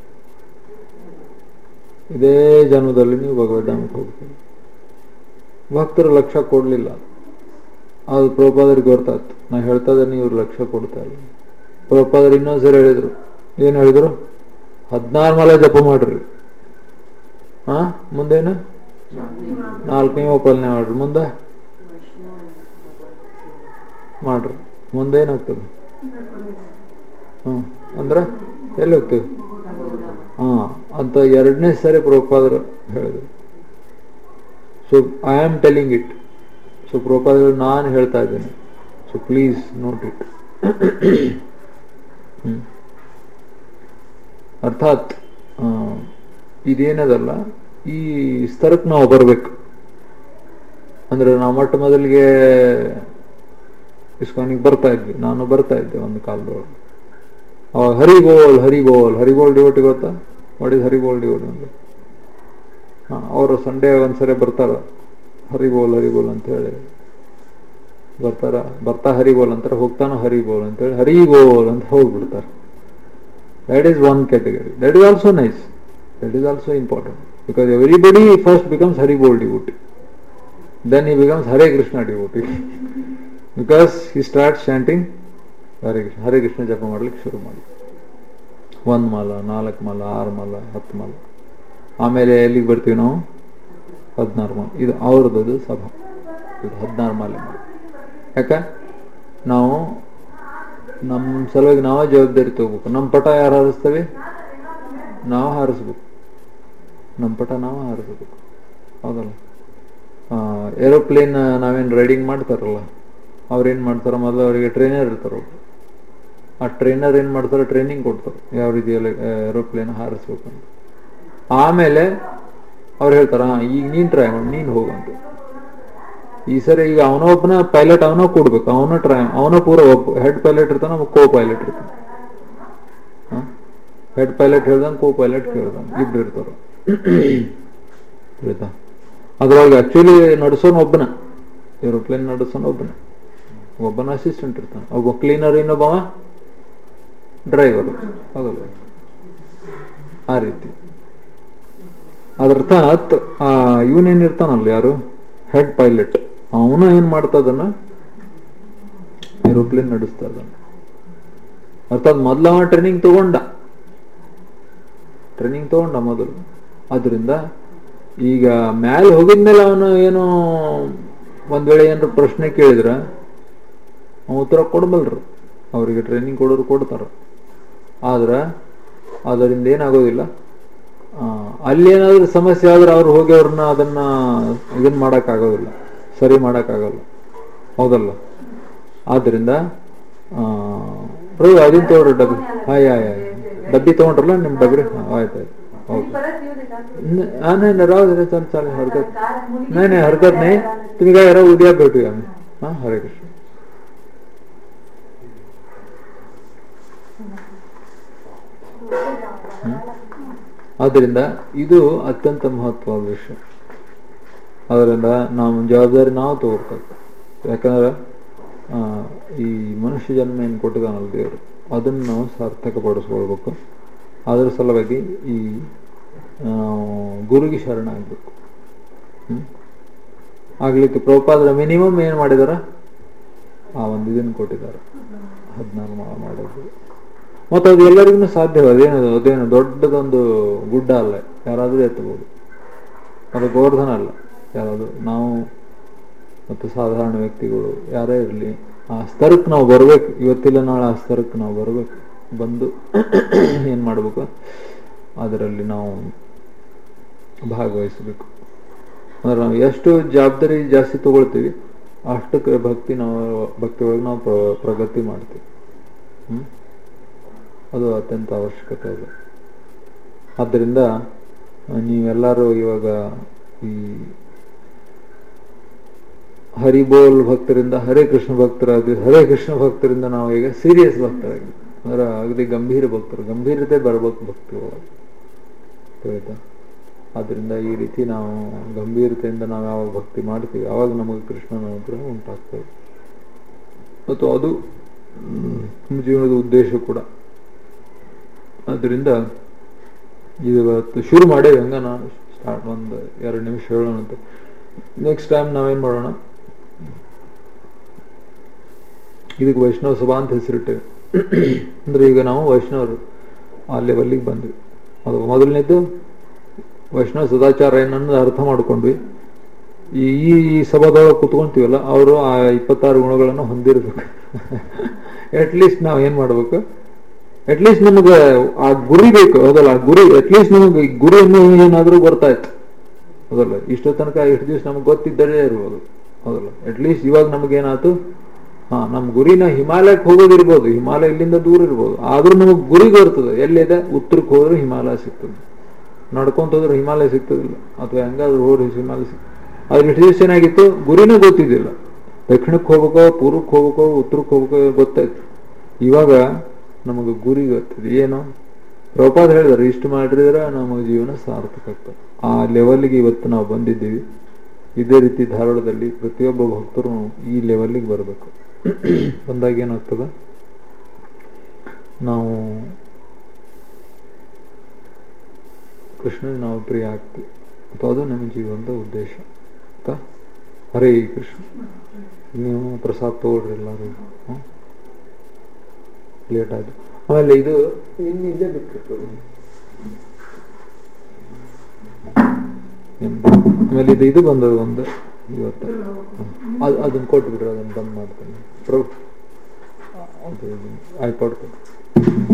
ಇದೇ ಜನ್ಮದಲ್ಲಿ ನೀವು ಭಗವದ್ಧಾಮಕ್ಕೆ ಹೋಗ್ತೀರಿ. ಭಕ್ತರು ಲಕ್ಷ್ಯ ಕೊಡ್ಲಿಲ್ಲ, ಅದು ಪ್ರಭುಪಾದರಿಗೆ ಗೊತ್ತಾಯ್ತು. ನಾ ಹೇಳ್ತಾ ಇದ್ದೀನಿ ಇವ್ರು ಲಕ್ಷ್ಯ ಕೊಡ್ತಾ ಇಲ್ಲ. ಪ್ರಭುಪಾದರು ಇನ್ನೊಂದ್ಸರಿ ಹೇಳಿದ್ರು, ಏನ್ ಹೇಳಿದ್ರು, ಹದಿನಾರು ಮಾಲ ಜಪ ಮಾಡ್ರಿ, ಹಾ ಮುಂದೇನು ನಾಲ್ಕನೇ ಪಾಲನೆ ಮಾಡ್ರಿ, ಮುಂದೆ ಮಾಡ್ರಿ, ಮುಂದೇನಾಗ್ತದೆ? ಹ್ಮ್ ಅಂದ್ರ ಎಲ್ಲಿ ಹೋಗ್ತದೆ? ಹಾ ಅಂತ ಎರಡನೇ ಸರಿ ಪ್ರಭುಪಾದರು ಹೇಳಿದ್ರು. So I am telling it. So ಪ್ರಭುಪಾದರು ನಾನು ಹೇಳ್ತಾ ಇದ್ದೇನೆ, ಸೊ ಪ್ಲೀಸ್ ನೋಟ್ ಇಟ್. ಅರ್ಥಾತ್ ಇದೇನದಲ್ಲ, ಈ ಸ್ತರಕ್ಕೆ ನಾವು ಬರ್ಬೇಕು. ಅಂದ್ರೆ ನಾವು ಮೊಟ್ಟ ಮೊದಲಿಗೆ ಇಸ್ಕಾನಿಗೆ ಬರ್ತಾ ಇದ್ವಿ, ನಾನು ಬರ್ತಾ ಇದ್ದೆ ಒಂದು ಕಾಲದೊಳಗೆ. ಅವಾಗ ಹರಿಬೋಲ್ ಹರಿಬೋಲ್ ಹರಿಬೋಲ್ ಡಿವೋಟಿ ಗೊತ್ತಾ? ವಾಟ್ ಇಸ್ ಹರಿಬೋಲ್ ಡಿವೋಟಿ ಅಂದ್ರೆ? ಹಾ ಅವರು ಸಂಡೇ ಒಂದ್ಸರಿ ಬರ್ತಾರ, ಹರಿಬೋಲ್ ಹರಿಬೋಲ್ ಅಂತ ಹೇಳಿ ಬರ್ತಾರ. ಬರ್ತಾ ಹರಿಬೋಲ್ ಅಂತಾರೆ, ಹೋಗ್ತಾನೋ ಹರಿಬೋಲ್ ಅಂತ ಹೇಳಿ ಹರಿಬೋಲ್ ಅಂತ ಹೋಗ್ಬಿಡ್ತಾರೆ. That is one category. That is also nice, that is also important, because everybody first becomes Haribol devotee, then he becomes Hare Krishna devotee because he starts chanting Hare Krishna. Hare Krishna ಜಪ ಮಾಡ್ಲಿಕ್ಕೆ ಶುರು ಮಾಡಿ. ಒಂದ್ ಮಾಲ, ನಾಲ್ಕು ಮಾಲ, ಆರು ಮಾಲ, ಹತ್ತು ಮಾಲ, ಆಮೇಲೆ ಎಲ್ಲಿಗೆ ಬರ್ತೀವಿ ನಾವು? ಹದಿನಾರು ಮಾಲ. ಇದು ಅವ್ರದ್ದು ಸಭಾ, ಇದು ಹದಿನಾರು ಮಾಲೆ ಮಾಡಿ. ಯಾಕ ನಾವು ನಮ್ಮ ಸಲುವಾಗಿ ನಾವೇ ಜವಾಬ್ದಾರಿ ತಗೋಬೇಕು. ನಮ್ಮ ಪಟ ಯಾರು ಹಾರಿಸ್ತೇವೆ? ನಾವು ಹಾರಿಸ್ಬೇಕು. ನಮ್ಮ ಪಟ ನಾವು ಹಾರಿಸ್ಬೇಕು, ಹೌದಲ್ಲ? ಏರೋಪ್ಲೇನ್ ನಾವೇನು ರೈಡಿಂಗ್ ಮಾಡ್ತಾರಲ್ಲ, ಅವ್ರೇನು ಮಾಡ್ತಾರ, ಮೊದಲು ಅವರಿಗೆ ಟ್ರೈನರ್ ಇರ್ತಾರೆ. ಆ ಟ್ರೈನರ್ ಏನು ಮಾಡ್ತಾರೆ, ಟ್ರೈನಿಂಗ್ ಕೊಡ್ತಾರೆ ಯಾವ ರೀತಿಯಲ್ಲಿ ಏರೋಪ್ಲೇನ್ ಹಾರಿಸ್ಬೇಕಂತ. ಆಮೇಲೆ ಅವ್ರು ಹೇಳ್ತಾರ, ಈಗ ನೀನು ಟ್ರೈ ಮಾಡಿ, ನೀನು ಹೋಗಂತ. ಈ ಸರಿ ಈಗ ಅವನೊಬ್ಬನ ಪೈಲಟ್ ಅವನ ಕೊಡ್ಬೇಕು, ಅವನ ಟ್ರೈ ಅವನ ಪೂರ ಒಬ್ಬ ಹೆಡ್ ಪೈಲಟ್ ಇರ್ತಾನ, ಕೋ ಪೈಲಟ್ ಇರ್ತಾನೆ. ಹೆಡ್ ಪೈಲಟ್ ಹೇಳ್ದಂಗ ಕೋ ಪೈಲಟ್ ಕೇಳ್ದಂಗ ಇಬ್ರು ಇರ್ತಾರ. ಆಯ್ತಾ? ಅದ್ರೊಳಗೆ ಆಕ್ಚುಲಿ ನಡೆಸೋನ್ ಒಬ್ಬನ, ಏರೋಪ್ಲೇನ್ ನಡೆಸೋನ್ ಒಬ್ಬನ, ಒಬ್ಬನ ಅಸಿಸ್ಟೆಂಟ್ ಇರ್ತಾನೆ, ಒಬ್ಬ ಕ್ಲೀನರ್, ಇನ್ನೊಬ್ಬವ ಡ್ರೈವರ್, ಹೌದಲ್ಲ? ಆ ರೀತಿ. ಅದರ್ಥಾತ್ ಆ ಇವನೇನ್ ಇರ್ತಾನಲ್ಲ, ಯಾರು ಹೆಡ್ ಪೈಲಟ್, ಅವನು ಏನ್ ಮಾಡ್ತಾ ಇದನ್ನ ಏರೋಪ್ಲೇನ್ ನಡೆಸ್ತಾ ಇದ್ದಾನೆ. ಅರ್ಥಾತ್ ಮೊದಲ ಟ್ರೈನಿಂಗ್ ತಗೊಂಡ ಟ್ರೈನಿಂಗ್ ತಗೊಂಡ ಮೊದಲು. ಆದ್ರಿಂದ ಈಗ ಮ್ಯಾಲೆ ಹೋಗಿದ್ಮೇಲೆ ಅವನು ಏನು ಒಂದ್ ವೇಳೆ ಏನಾರ ಪ್ರಶ್ನೆ ಕೇಳಿದ್ರ ಅವನು ಉತ್ತರ ಕೊಡಬಲ್ರು, ಅವರಿಗೆ ಟ್ರೈನಿಂಗ್ ಕೊಡೋರು ಕೊಡ್ತಾರ. ಆದ್ರ ಅದರಿಂದ ಏನಾಗೋದಿಲ್ಲ, ಅಲ್ಲಿ ಏನಾದ್ರೂ ಸಮಸ್ಯೆ ಆದ್ರೆ ಅವ್ರು ಹೋಗಿ ಅವ್ರನ್ನ ಅದನ್ನ ಇದನ್ ಮಾಡಕ್ ಆಗೋದಿಲ್ಲ, ಸರಿ ಮಾಡಕ್ ಆಗಲ್ಲ, ಹೌದಲ್ಲ? ಆದ್ರಿಂದ ಆ ಅದನ್ನ ತಗೊಳ್ರಿ ಡಬ್ಬಿ. ಹಾಯ್ ಹಾಯ್ ಹಾಯ್ ಡಬ್ಬಿ ತಗೊಂಡ್ರಲ್ಲ ನಿಮ್ ಡಬ್ರಿ? ಆಯ್ತಾಯ್ತು, ओके हाँ नहीं नहीं राव जरा चल चल हरकत नहीं नहीं हरकत नहीं तुम्ही काय करा उद्या भेटूया आम्ही हाँ हरे कृष्ण ಆದ್ದರಿಂದ ಇದು ಅತ್ಯಂತ ಮಹತ್ವದ ವಿಷಯ. ಅದರಿಂದ ನಾವು ಜವಾಬ್ದಾರಿ ನಾವು ತಗೋಬೇಕು. ಯಾಕಂದ್ರೆ ಈ ಮನುಷ್ಯ ಜನ್ಮ ಏನು ಕೊಟ್ಟಿದ್ದಾನಲ್ಲ ದೇವರು, ಅದನ್ನು ನಾವು ಸಾರ್ಥಕಪಡಿಸ್ಕೊಳ್ಬೇಕು. ಅದರ ಸಲುವಾಗಿ ಈ ಗುರುಗೆ ಶರಣ ಆಗಬೇಕು. ಹ್ಮ್ ಆಗ್ಲಿಕ್ಕೆ ಪ್ರಭುಪಾದರ ಮಿನಿಮಮ್ ಏನು ಮಾಡಿದಾರ, ಆ ಒಂದು ಇದನ್ನು ಕೊಟ್ಟಿದ್ದಾರೆ, ಹದಿನಾರು ಮಾಡೋದು. ಮತ್ತು ಅದು ಎಲ್ಲರಿಗೂ ಸಾಧ್ಯ. ಅದೇನದು ಅದೇನು ದೊಡ್ಡದೊಂದು ಗುಡ್ಡ ಅಲ್ಲ, ಯಾರಾದರೂ ಎತ್ತಬಹುದು. ಅದು ಗೋವರ್ಧನ ಅಲ್ಲ, ಯಾರಾದರೂ ನಾವು ಮತ್ತು ಸಾಧಾರಣ ವ್ಯಕ್ತಿಗಳು ಯಾರೇ ಇರಲಿ ಆ ಸ್ತರಕ್ಕೆ ನಾವು ಬರಬೇಕು. ಇವತ್ತಿಲ್ಲ ನಾಳೆ ಆ ಸ್ತರಕ್ಕೆ ನಾವು ಬರಬೇಕು. ಬಂದು ಏನು ಮಾಡಬೇಕು, ಅದರಲ್ಲಿ ನಾವು ಭಾಗವಹಿಸಬೇಕು. ಅಂದ್ರೆ ನಾವು ಎಷ್ಟು ಜವಾಬ್ದಾರಿ ಜಾಸ್ತಿ ತಗೊಳ್ತೀವಿ ಅಷ್ಟಕ್ಕೆ ಭಕ್ತಿ ನಾವು ಭಕ್ತಿ ಒಳಗೆ ನಾವು ಪ್ರ ಪ್ರಗತಿ ಮಾಡ್ತೀವಿ. ಹ್ಮ್ ಅದು ಅತ್ಯಂತ ಅವಶ್ಯಕತೆ ಇದೆ. ಆದ್ದರಿಂದ ನೀವೆಲ್ಲರೂ ಇವಾಗ ಈ ಹರಿಬೋಲ್ ಭಕ್ತರಿಂದ ಹರೇ ಕೃಷ್ಣ ಭಕ್ತರಾದ್ವಿ. ಹರೇ ಕೃಷ್ಣ ಭಕ್ತರಿಂದ ನಾವು ಈಗ ಸೀರಿಯಸ್ ಭಕ್ತರಾಗಿ, ಅಂದ್ರೆ ಅಗದಿ ಗಂಭೀರ ಭಕ್ತರು, ಗಂಭೀರತೆ ಬರ್ಬೇಕು ಭಕ್ತಿ ಒಳಗೆ. ಆಯ್ತಾ? ಆದ್ರಿಂದ ಈ ರೀತಿ ನಾವು ಗಂಭೀರತೆಯಿಂದ ನಾವು ಯಾವಾಗ ಭಕ್ತಿ ಮಾಡ್ತೀವಿ ಆವಾಗ ನಮಗೆ ಕೃಷ್ಣನ ಅನುಗ್ರಹ ಉಂಟಾಗ್ತದೆ. ಮತ್ತು ಅದು ನಮ್ಮ ಜೀವನದ ಉದ್ದೇಶ ಕೂಡ. ಆದ್ದರಿಂದ ಇವತ್ತು ಶುರು ಮಾಡೇವಿ. ಹಂಗ ನಾನು ಸ್ಟಾರ್ಟ್ ಒಂದು ಎರಡು ನಿಮಿಷ ಹೇಳೋಣ ಅಂತ. ನೆಕ್ಸ್ಟ್ ಟೈಮ್ ನಾವೇನ್ ಮಾಡೋಣ, ಇದಕ್ಕೆ ವೈಷ್ಣವ ಸಭಾ ಅಂತ ಹೆಸರಿಟ್ಟೇವೆ. ಅಂದ್ರೆ ಈಗ ನಾವು ವೈಷ್ಣವರು ಆ ಲೆವೆಲ್ಲಿಗೆ ಬಂದ್ವಿ. ಅದು ಮೊದಲನೇದು ವೈಷ್ಣವ ಸದಾಚಾರ ಏನನ್ನೋದು ಅರ್ಥ ಮಾಡ್ಕೊಂಡ್ವಿ. ಈ ಈ ಸಭಾದೊಳಗೆ ಕುತ್ಕೊಂತೀವಲ್ಲ ಅವರು ಆ ಇಪ್ಪತ್ತಾರು ಗುಣಗಳನ್ನು ಹೊಂದಿರ್ಬೇಕು. ಅಟ್ಲೀಸ್ಟ್ ನಾವು ಏನ್ ಮಾಡ್ಬೇಕು, ಅಟ್ಲೀಸ್ಟ್ ನಮಗೆ ಆ ಗುರಿ ಬೇಕು. ಹೌದಲ್ಲ, ಆ ಗುರಿ ಅಟ್ಲೀಸ್ಟ್ ನಮಗೆ ಗುರಿ ಅನ್ನೋ ಏನಾದ್ರೂ ಗೊತ್ತಾಯ್ತು. ಹೌದಲ್ಲ, ಇಷ್ಟೋ ತನಕ ಎಷ್ಟು ದಿವಸ ನಮ್ಗೆ ಗೊತ್ತಿದ್ದರೇ ಇರ್ಬೋದು. ಹೌದಲ್ಲ, ಅಟ್ಲೀಸ್ಟ್ ಇವಾಗ ನಮಗೇನಾಯ್ತು, ಹಾ ನಮ್ಮ ಗುರಿನ ಹಿಮಾಲಯಕ್ಕೆ ಹೋಗೋದಿರ್ಬೋದು, ಹಿಮಾಲಯ ಇಲ್ಲಿಂದ ದೂರ ಇರ್ಬೋದು, ಆದ್ರೂ ನಮಗ್ ಗುರಿ ಬರ್ತದೆ. ಎಲ್ಲಿದೆ, ಉತ್ತರಕ್ಕೆ ಹೋದ್ರೆ ಹಿಮಾಲಯ ಸಿಗ್ತದೆ, ನಡ್ಕೊಂತ ಹೋದ್ರೆ ಹಿಮಾಲಯ ಸಿಗ್ತದಿಲ್ಲ, ಅಥವಾ ಹೆಂಗಾದ್ರೂ ಹೋದ್ರೆ ಹಿಮಾಲಯ ಸಿಗ್ತದೆ. ಅದ್ರ ಎಷ್ಟು ದಿವಸ ಏನಾಗಿತ್ತು, ಗುರಿನೂ ಗೊತ್ತಿದ್ದಿಲ್ಲ. ದಕ್ಷಿಣಕ್ಕೆ ಹೋಗ್ಬೇಕೋ, ಪೂರ್ವಕ್ಕೆ ಹೋಗ್ಬೇಕೋ, ಉತ್ತರಕ್ಕೆ ಹೋಗ್ಬೇಕೋ ಗೊತ್ತಾಯ್ತು. ಇವಾಗ ನಮಗೆ ಗುರಿ ಗೊತ್ತಿದೆ. ಏನು ಪ್ರಭುಪಾದ ಹೇಳಿದಾರೆ, ಇಷ್ಟು ಮಾಡಿದ್ರೆ ನಮ್ಮ ಜೀವನ ಸಾರ್ಥಕ ಆಗ್ತದೆ. ಆ ಲೆವೆಲ್ಗೆ ಇವತ್ತು ನಾವು ಬಂದಿದ್ದೀವಿ. ಇದೇ ರೀತಿ ಧಾರವಾಡದಲ್ಲಿ ಪ್ರತಿಯೊಬ್ಬ ಭಕ್ತರು ಈ ಲೆವೆಲ್ಗೆ ಬರಬೇಕು. ಬಂದಾಗ ಏನಾಗ್ತದೆ, ನಾವು ಕೃಷ್ಣನಿಗೆ ನಾವು ಪ್ರಿಯ ಆಗ್ತೀವಿ. ಅಥವಾ ಅದು ನಮ್ಮ ಜೀವನದ ಉದ್ದೇಶ. ಆಯ್ತಾ? ಹರೇ ಕೃಷ್ಣ. ನೀವು ಪ್ರಸಾದ ತಗೊಳ್ರಿ ಎಲ್ಲರೂ. ಲೇಟ್ ಆಯ್ತು. ಆಮೇಲೆ ಇದು ಇನ್ನು ಇಲ್ಲೇ ಬಿಟ್ಟಿರ್ತದೆ. ಆಮೇಲೆ ಇದು ಇದು ಬಂದದ ಒಂದು ಇವತ್ತು, ಅದು ಅದನ್ನ ಕೊಟ್ಟು ಬಿಡ್ರಿ, ಅದನ್ನ ಬಂದ್ ಮಾಡ್ತೇನೆ. ಪ್ರಭು ಅದು ಐಪಾಡ್ ಕೊಟ್ಟು